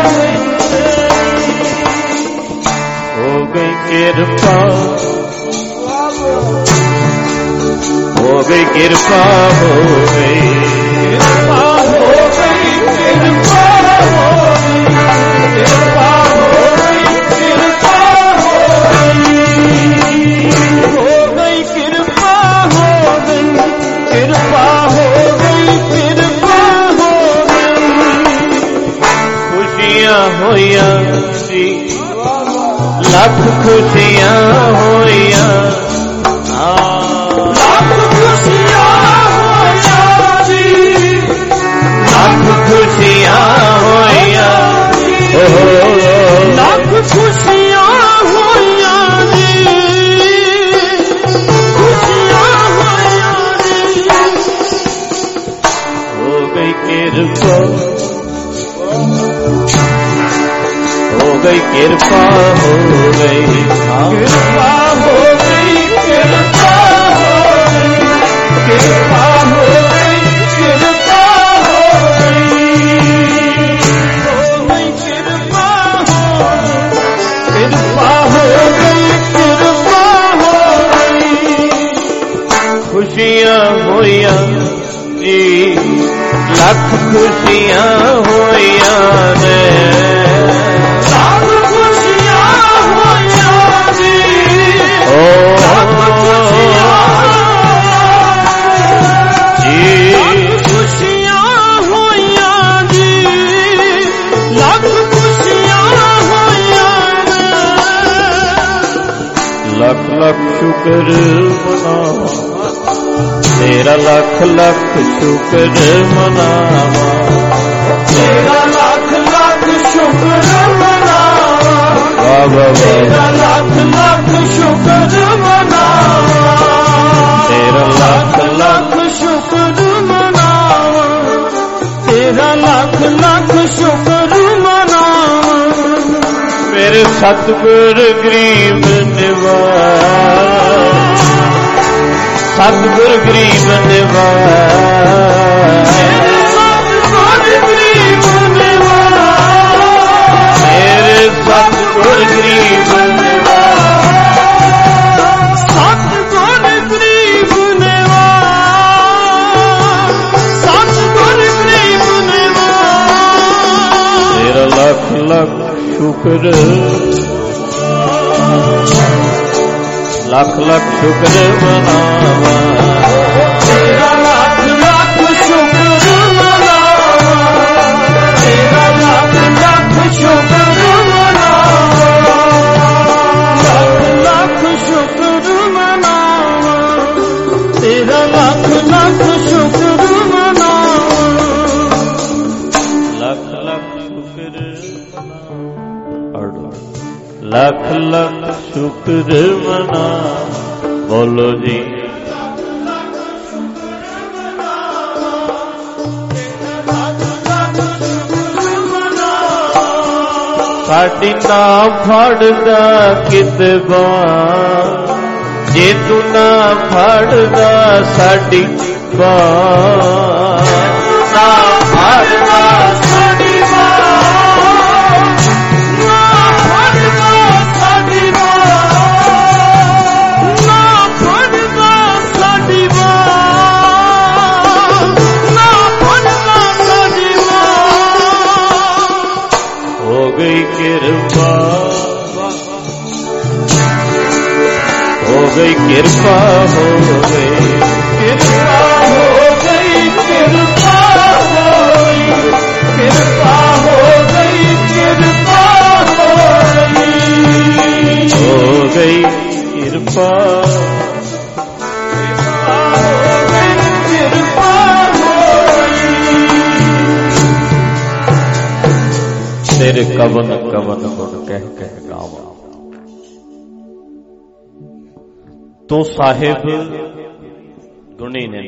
ਗਈ ਕਿਰਪਾ ਹੋ ਗਈ ਕਿਰਪਾ ਹੋ ਗਈ ਕਿਰਪਾ ਹੋ ਗਈ ਕਿਰਪਾ ਹੋ ਗਈ ਕਿਰਪਾ ਹੋ ਗਈ ਕਿਰਪਾ ਹੋ ਗਈ ਕਿਰਪਾ ਹੋ ਗਈ ਕਿਰਪਾ ਹੋ ਗਈ ਕਿਰਪਾ ਹੋ ਗਈ ਖੁਸ਼ੀਆਂ ਹੋਈਆਂ ਸੀ ਲੱਖ ਖੁਸ਼ੀਆਂ ਹੋਈਆਂ ਲੱਖ ਖੁਸ਼ੀਆਂ ਹੋਈਆਂ ਜੀ ਲੱਖ ਖੁਸ਼ੀਆਂ ਹੋਈਆਂ ਲੱਖ ਖੁਸ਼ੀਆਂ ਹੋਈਆਂ ਜੀ ਖੁਸ਼ੀਆਂ ਹੋਈਆਂ ਜੀ ਹੋ ਗਈ ਕਿਰਪਾ ਹੋ ਗਈ ਕਿਰਪਾ ਹੋ ਗਈ ਕਿਰਪਾ ਹੋ ਗਈ ਕਿਰਪਾ ਹੋ ਗਈ ਕਿਰਪਾ ਹੋ ਗਈ ਕਿਰਪਾ ਹੋ ਗਈ ਹੋ ਗਈ ਕਿਰਪਾ ਹੋ ਕਿਰਪਾ ਹੋ ਗਈ ਕਿਰਪਾ ਹੋ ਗਈ ਖੁਸ਼ੀਆਂ ਹੋਈਆਂ ਜੀ ਲੱਖ ਖੁਸ਼ੀਆਂ ਹੋਈਆਂ ਨੇ ਲੱਖ ਖੁਸ਼ੀਆਂ ਹੋਈਆਂ ਜੀ ਲੱਖ ਖੁਸ਼ੀਆਂ ਜੀ ਲੱਖ ਖੁਸ਼ੀਆਂ ਹੋਈਆਂ ਜੀ ਲੱਖ ਖੁਸ਼ੀਆਂ ਹੋਈਆਂ ਲੱਖ ਲੱਖ ਸ਼ੁਕਰ ਮਨਾਵਾਂ ਤੇਰਾ ਲੱਖ ਲੱਖ ਸ਼ੁਕਰ ਮਨਾਵਾਂ ਤੇਰਾ ਲੱਖ ਲੱਖ ਸ਼ੁਕਰ ਮਨਾਵਾਂ ਵਾਹ ਵਾਹ ਤੇਰਾ ਲੱਖ ਲੱਖ ਸ਼ੁਕਰ ਮਨਾਵਾਂ ਤੇਰਾ ਲੱਖ ਲੱਖ ਸ਼ੁਕਰ ਮਨਾਵਾਂ ਤੇਰਾ ਲੱਖ ਲੱਖ ਸ਼ੁਕਰ ਮਨਾਵਾਂ ਮੇਰੇ ਸਤਿਗੁਰ ਗਰੀਬ ਨਿਵਾਜ ਸਤਿਗੁਰ ਗਰੀਬ ਨਿਵਾਜ ਮੇਰੇ ਸਤਿਗੁਰ ਗਰੀਬ ਨਿਵਾਜ ਮੇਰੇ ਸਤਿਗੁਰ ਗਰੀਬ ਨਿਵਾਜ ਸਤਿਗੁਰ ਗਰੀਬ ਨਿਵਾਜ ਸਤਿਗੁਰ ਗਰੀਬ ਨਿਵਾਜ ਤੇਰਾ ਲੱਖ ਲੱਖ ਸ਼ੁਕਰ ਲੱਖ ਲੱਖ ਸ਼ੁਕਰ ਮਨਾਵਾਂ ਤੇਰਾ ਲੱਖ ਲੱਖ ਸ਼ੁਕਰ ਮਨਾਵਾਂ ਤੇਰਾ ਲੱਖ ਲੱਖ ਸ਼ੁਕਰ ਮਨਾਵਾਂ ਲੱਖ ਲੱਖ ਸ਼ੁਕਰ ਮਨਾਵਾਂ ਤੇਰਾ ਲੱਖ ਲੱਖ ਸ਼ੁਕਰ ਮਨਾਵਾਂ ਲੱਖ ਲੱਖ ਸ਼ੁਕਰ ਪੜੋ ਲੱਖ ਲੱਖ ਸ਼ੁਕਰ ਮਨਾ ਬੋਲੋ ਜੀ ਸਾਡੀ ਨਾ ਫੜਦਾ ਕਿਤਬਾ ਜੇ ਤੂੰ ਨਾ ਫੜਦਾ ਸਾਡੀ ਬਾਹ ਨਾ ਫੜਦਾ ਸਾਡੀ ਬਾਹ ਨਾ ਫੜਦਾ ਸਾਡੀ ਬਾਹ ਨਾ ਫੜਦਾ ਸਾਡੀ ਬਾਹ ਨਾ ਫੜਦਾ ਸਾਡੀ ਬਾਹ ਹੋ ਗਈ ਕਿਰਪਾ ਹੋ ਗਈ ਕਿਰਪਾ ਹੋ ਗਈ ਕਿਰਪਾ ਹੋ ਗਈ ਕਿਰਪਾ ਹੋ ਗਈ ਕਿਰਪਾ ਹੋ ਗਈ ਕਿਰਪਾ ਹੋ ਗਈ ਹੋ ਗਈ ਕਿਰਪਾ ਕਿਰਪਾ ਹੋ ਤੇਰੇ ਕਵਨ ਕਵਨ ਗੁਣ ਕਹਿ ਕਹਿ ਗਾਵਾਂ ਤੂੰ ਸਾਹਿਬ ਗੁਣੀ ਨੇ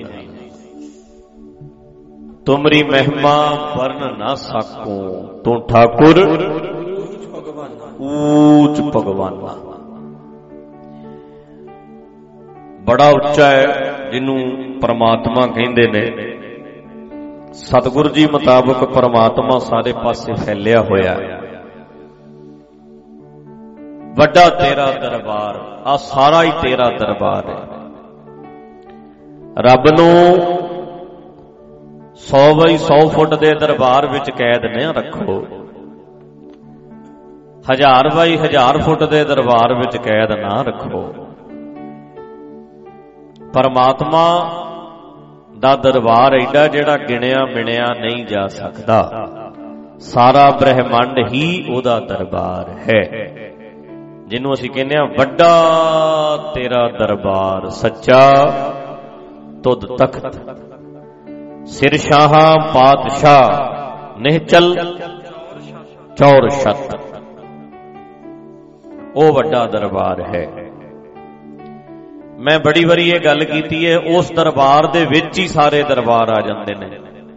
ਤੁਮਰੀ ਮਹਿਮਾ ਵਰਨ ਨਾ ਸਾਕੋ, ਤੂੰ ਠਾਕੁਰ ਊਚ ਭਗਵਾਨਾ। ਬੜਾ ਉੱਚਾ ਹੈ ਜਿਹਨੂੰ ਪਰਮਾਤਮਾ ਕਹਿੰਦੇ ਨੇ। ਸਤਿਗੁਰੂ ਜੀ ਮੁਤਾਬਕ ਪਰਮਾਤਮਾ ਸਾਰੇ ਪਾਸੇ ਫੈਲਿਆ ਹੋਇਆ ਹੈ। ਵੱਡਾ ਤੇਰਾ ਦਰਬਾਰ, ਆ ਸਾਰਾ ਹੀ ਤੇਰਾ ਦਰਬਾਰ ਹੈ। ਰੱਬ ਨੂੰ ਸੌ ਬਾਈ ਸੌ ਫੁੱਟ ਦੇ ਦਰਬਾਰ ਵਿੱਚ ਕੈਦ ਨਾ ਰੱਖੋ, ਹਜ਼ਾਰ ਬਾਈ ਹਜ਼ਾਰ ਫੁੱਟ ਦੇ ਦਰਬਾਰ ਵਿੱਚ ਕੈਦ ਨਾ ਰੱਖੋ। ਪਰਮਾਤਮਾ ਦਾ ਦਰਬਾਰ ਐਡਾ ਜਿਹੜਾ ਗਿਣਿਆ ਮਿਣਿਆ ਨਹੀਂ ਜਾ ਸਕਦਾ। ਸਾਰਾ ਬ੍ਰਹਿਮੰਡ ਹੀ ਉਹਦਾ ਦਰਬਾਰ ਹੈ, ਜਿਹਨੂੰ ਅਸੀਂ ਕਹਿੰਦੇ ਹਾਂ ਵੱਡਾ ਤੇਰਾ ਦਰਬਾਰ ਸੱਚਾ ਤੁਧ ਤਖਤ। ਸਿਰ ਸ਼ਾਹਾਂ ਪਾਤਸ਼ਾਹ ਨਿਹਚਲ ਚੌਰ ਛੱਤ, ਉਹ ਵੱਡਾ ਦਰਬਾਰ ਹੈ। ਮੈਂ ਬੜੀ ਵਾਰੀ ਇਹ ਗੱਲ ਕੀਤੀ ਹੈ, ਉਸ ਦਰਬਾਰ ਦੇ ਵਿੱਚ ਹੀ ਸਾਰੇ ਦਰਬਾਰ ਆ ਜਾਂਦੇ ਨੇ।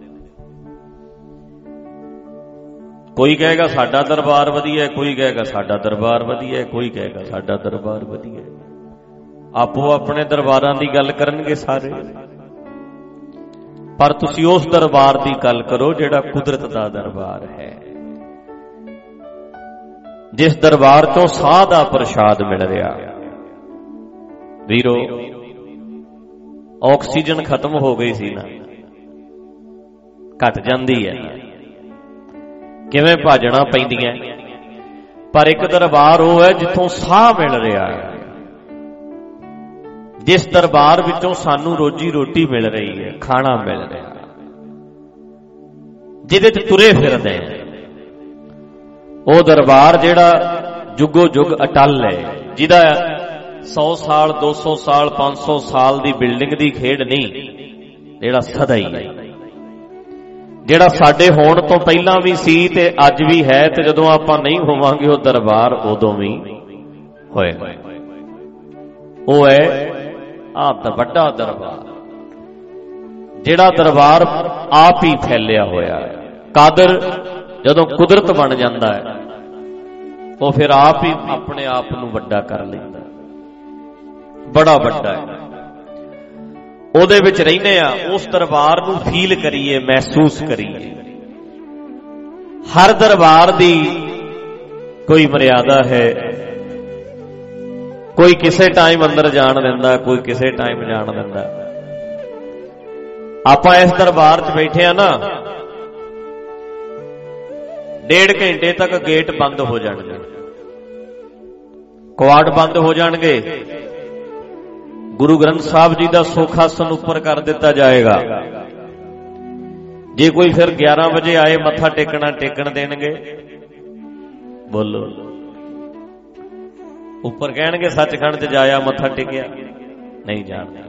ਕੋਈ ਕਹੇਗਾ ਸਾਡਾ ਦਰਬਾਰ ਵਧੀਆ, ਕੋਈ ਕਹੇਗਾ ਸਾਡਾ ਦਰਬਾਰ ਵਧੀਆ, ਕੋਈ ਕਹੇਗਾ ਸਾਡਾ ਦਰਬਾਰ ਵਧੀਆ। ਆਪੋ ਆਪਣੇ ਦਰਬਾਰਾਂ ਦੀ ਗੱਲ ਕਰਨਗੇ ਸਾਰੇ, ਪਰ ਤੁਸੀਂ ਉਸ ਦਰਬਾਰ ਦੀ ਗੱਲ ਕਰੋ ਜਿਹੜਾ ਕੁਦਰਤ ਦਾ ਦਰਬਾਰ ਹੈ, ਜਿਸ ਦਰਬਾਰ ਚੋਂ ਸਾਹ ਦਾ ਪ੍ਰਸ਼ਾਦ ਮਿਲ ਰਿਹਾ। ਵੀਰੋ, ਆਕਸੀਜਨ ਖਤਮ ਹੋ ਗਈ ਸੀ ਨਾ, ਘਟ ਜਾਂਦੀ ਹੈ, ਕਿਵੇਂ ਭਾਜਣਾ ਪੈਂਦੀਆਂ, ਪਰ ਇੱਕ ਦਰਬਾਰ ਉਹ ਹੈ ਜਿੱਥੋਂ ਸਾਹ ਮਿਲ ਰਿਹਾ ਹੈ, ਜਿਸ ਦਰਬਾਰ ਵਿੱਚੋਂ ਸਾਨੂੰ ਰੋਜੀ ਰੋਟੀ ਮਿਲ ਰਹੀ ਹੈ, ਖਾਣਾ ਮਿਲ ਰਿਹਾ, ਜਿਹਦੇ ਚ ਤੁਰੇ ਫਿਰਦੇ ਆ। ਉਹ ਦਰਬਾਰ ਜਿਹੜਾ ਜੁਗੋ ਜੁਗ ਅਟਲ ਹੈ, ਜਿਹਦਾ ਸੌ ਸਾਲ ਦੋ ਸੌ ਸਾਲ ਪੰਜ ਸੌ ਸਾਲ ਦੀ ਬਿਲਡਿੰਗ ਦੀ ਖੇਡ ਨਹੀਂ, ਜਿਹੜਾ ਸਦਾ ਹੀ ਹੈ, ਜਿਹੜਾ ਸਾਡੇ ਹੋਣ ਤੋਂ ਪਹਿਲਾਂ ਵੀ ਸੀ ਤੇ ਅੱਜ ਵੀ ਹੈ, ਤੇ ਜਦੋਂ ਆਪਾਂ ਨਹੀਂ ਹੋਵਾਂਗੇ ਉਹ ਦਰਬਾਰ ਉਦੋਂ ਵੀ ਹੋਏਗਾ। ਉਹ ਹੈ ਆਪ ਦਾ ਵੱਡਾ ਦਰਬਾਰ, ਜਿਹੜਾ ਦਰਬਾਰ ਆਪ ਹੀ ਫੈਲਿਆ ਹੋਇਆ ਹੈ। ਕਾਦਰ ਜਦੋਂ ਕੁਦਰਤ ਬਣ ਜਾਂਦਾ ਹੈ, ਉਹ ਫਿਰ ਆਪ ਹੀ ਆਪਣੇ ਆਪ ਨੂੰ ਵੱਡਾ ਕਰ ਲੈਂਦਾ, ਬੜਾ ਵੱਡਾ ਹੈ। ਉਹਦੇ ਵਿੱਚ ਰਹਿੰਦੇ ਆ, ਉਸ ਦਰਬਾਰ ਨੂੰ ਫੀਲ ਕਰੀਏ, ਮਹਿਸੂਸ ਕਰੀਏ। ਹਰ ਦਰਬਾਰ ਦੀ ਕੋਈ ਮਰਿਆਦਾ ਹੈ, ਕੋਈ ਕਿਸੇ ਟਾਈਮ ਅੰਦਰ ਜਾਣ ਦਿੰਦਾ, ਕੋਈ ਕਿਸੇ ਟਾਈਮ ਜਾਣ ਦਿੰਦਾ। ਆਪਾਂ ਇਸ ਦਰਬਾਰ 'ਚ ਬੈਠੇ ਆ ਨਾ, ਡੇਢ ਘੰਟੇ ਤੱਕ ਗੇਟ ਬੰਦ ਹੋ ਜਾਣਗੇ, ਕੁਆੜ ਬੰਦ ਹੋ ਜਾਣਗੇ, ਗੁਰੂ ਗ੍ਰੰਥ ਸਾਹਿਬ ਜੀ ਦਾ ਸੋਖਾਸਨ ਉੱਪਰ ਕਰ ਦਿੱਤਾ ਜਾਏਗਾ। ਜੇ ਕੋਈ ਫਿਰ ਗਿਆਰਾਂ ਵਜੇ ਆਏ ਮੱਥਾ ਟੇਕਣਾ, ਟੇਕਣ ਦੇਣਗੇ। ਬੋਲੋ, ਉੱਪਰ ਕਹਿਣਗੇ ਸੱਚਖੰਡ 'ਚ ਜਾਇਆ ਮੱਥਾ ਟੇਕਿਆ, ਨਹੀਂ ਜਾਣਦਾ।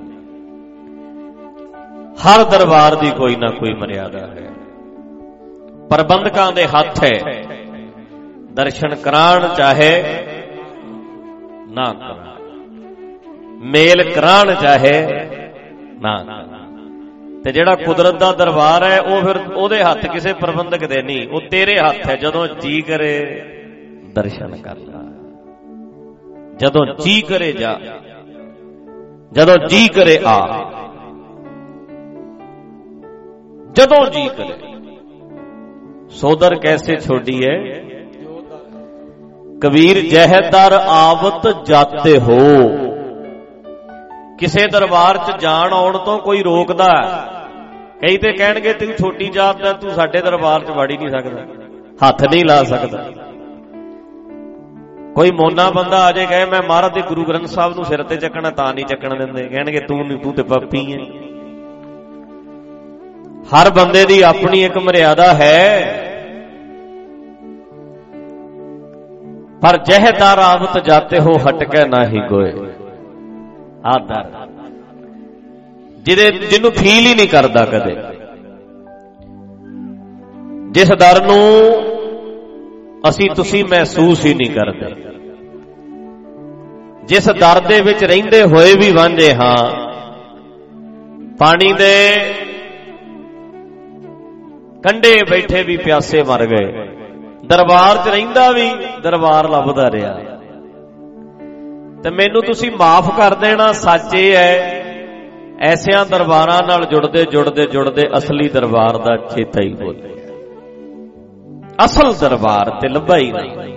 ਹਰ ਦਰਬਾਰ ਦੀ ਕੋਈ ਨਾ ਕੋਈ ਮਰਿਆਦਾ ਹੈ। ਪ੍ਰਬੰਧਕਾਂ ਦੇ ਹੱਥ ਹੈ, ਦਰਸ਼ਨ ਕਰਾਉਣ ਚਾਹੇ ਨਾ ਕਰਾਉਣ, ਮੇਲ ਕਰਾਉਣ ਚਾਹੇ ਨਾ ਕਰਾਉਣ। ਤੇ ਜਿਹੜਾ ਕੁਦਰਤ ਦਾ ਦਰਬਾਰ ਹੈ, ਉਹ ਫਿਰ ਉਹਦੇ ਹੱਥ ਕਿਸੇ ਪ੍ਰਬੰਧਕ ਦੇ ਨਹੀਂ, ਉਹ ਤੇਰੇ ਹੱਥ ਹੈ। ਜਦੋਂ ਜੀ ਕਰੇ ਦਰਸ਼ਨ ਕਰ ਲਾ, ਜਦੋਂ ਜੀ ਕਰੇ ਜਾ, ਜਦੋਂ ਜੀ ਕਰੇ ਆ, ਜਦੋਂ ਜੀ ਕਰੇ। ਸੋਦਰ ਕੈਸੇ ਛੋੜੀਏ ਕਬੀਰ, ਜਹਦਰ ਆਵਤ ਜਾਤੇ ਹੋ। ਕਿਸੇ ਦਰਬਾਰ 'ਚ ਜਾਣ ਆਉਣ ਤੋਂ ਕੋਈ ਰੋਕਦਾ? ਕਈ ਤੇ ਕਹਿਣਗੇ ਤੂੰ ਛੋਟੀ ਜਾਤ ਦਾ, ਤੂੰ ਸਾਡੇ ਦਰਬਾਰ 'ਚ ਵੜ ਹੀ ਨਹੀਂ ਸਕਦਾ, ਹੱਥ ਨਹੀਂ ਲਾ ਸਕਦਾ। ਕੋਈ ਮੋਨਾ ਬੰਦਾ ਆ ਜੇ ਕਹੇ ਮੈਂ ਮਹਾਰਾਜ ਦੇ ਗੁਰੂ ਗ੍ਰੰਥ ਸਾਹਿਬ ਨੂੰ ਸਿਰ ਤੇ ਚੱਕਣਾ, ਤਾਂ ਨਹੀਂ ਚੱਕਣ ਦਿੰਦੇ, ਕਹਿਣਗੇ ਤੂੰ ਨਹੀਂ, ਤੂੰ ਤੇ ਪਾਪੀ ਹੈ। ਹਰ ਬੰਦੇ ਦੀ ਆਪਣੀ ਇੱਕ ਮਰਿਆਦਾ ਹੈ, ਪਰ ਜਹਦਾਰ ਆਵਤ ਜਾਤੇ ਹੋ ਹਟਕੇ ਨਾ ਹੀ ਗੋਏ। ਆਦਰ ਜਿਹਦੇ ਜਿਹਨੂੰ ਫੀਲ ਹੀ ਨਹੀਂ ਕਰਦਾ ਕਦੇ, ਜਿਸ ਦਰ ਨੂੰ ਅਸੀਂ ਤੁਸੀਂ ਮਹਿਸੂਸ ਹੀ ਨਹੀਂ ਕਰਦੇ। ਜਿਸ ਦਰ ਦੇ ਵਿੱਚ ਰਹਿੰਦੇ ਹੋਏ ਵੀ ਵਾਂਝੇ ਹਾਂ, ਪਾਣੀ ਦੇ ਕੰਢੇ ਬੈਠੇ ਵੀ ਪਿਆਸੇ ਮਰ ਗਏ, ਦਰਬਾਰ 'ਚ ਰਹਿੰਦਾ ਵੀ ਦਰਬਾਰ ਲੱਭਦਾ ਰਿਹਾ। ਤੇ ਮੈਨੂੰ ਤੁਸੀਂ ਮਾਫ ਕਰ ਦੇਣਾ, ਸੱਚ ਇਹ ਹੈ ਐਸਿਆਂ ਦਰਬਾਰਾਂ ਨਾਲ ਜੁੜਦੇ ਜੁੜਦੇ ਜੁੜਦੇ ਅਸਲੀ ਦਰਬਾਰ ਦਾ ਚੇਤਾ ਹੀ ਭੁੱਲ ਗਿਆ। ਅਸਲ ਦਰਬਾਰ ਤੇ ਲੱਭਾ ਹੀ ਨਹੀਂ।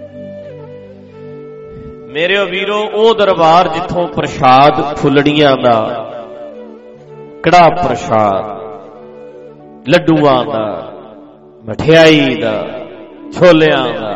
ਮੇਰੇ ਵੀਰੋ, ਉਹ ਦਰਬਾਰ ਜਿੱਥੋਂ ਪ੍ਰਸ਼ਾਦ ਫੁੱਲੜੀਆਂ ਦਾ, ਕੜਾਹ ਪ੍ਰਸ਼ਾਦ, ਲੱਡੂਆਂ ਦਾ, ਮਠਿਆਈ ਦਾ, ਛੋਲਿਆਂ ਦਾ,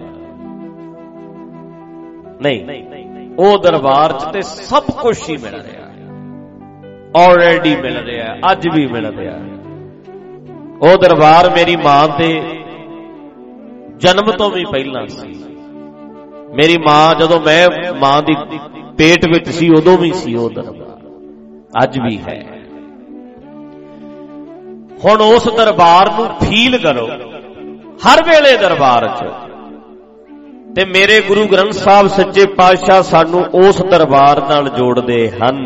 ਨਹੀਂ, ਉਹ ਦਰਬਾਰ 'ਚ ਤੇ ਸਭ ਕੁਝ ਹੀ ਮਿਲ ਰਿਹਾ, ਆਲਰੇਡੀ ਮਿਲ ਰਿਹਾ, ਅੱਜ ਵੀ ਮਿਲ ਰਿਹਾ। ਉਹ ਦਰਬਾਰ ਮੇਰੀ ਮਾਂ ਦੇ ਜਨਮ ਤੋਂ ਵੀ ਪਹਿਲਾਂ ਸੀ। ਮੇਰੀ ਮਾਂ ਜਦੋਂ ਮੈਂ ਮਾਂ ਦੀ ਪੇਟ ਵਿੱਚ ਸੀ ਉਦੋਂ ਵੀ ਸੀ ਉਹ ਦਰਬਾਰ, ਅੱਜ ਵੀ ਹੈ। ਹੁਣ ਉਸ ਦਰਬਾਰ ਨੂੰ ਫੀਲ ਕਰੋ ਹਰ ਵੇਲੇ ਦਰਬਾਰ 'ਚ। ਤੇ ਮੇਰੇ ਗੁਰੂ ਗ੍ਰੰਥ ਸਾਹਿਬ ਸੱਚੇ ਪਾਤਸ਼ਾਹ ਸਾਨੂੰ ਉਸ ਦਰਬਾਰ ਨਾਲ ਜੋੜਦੇ ਹਨ।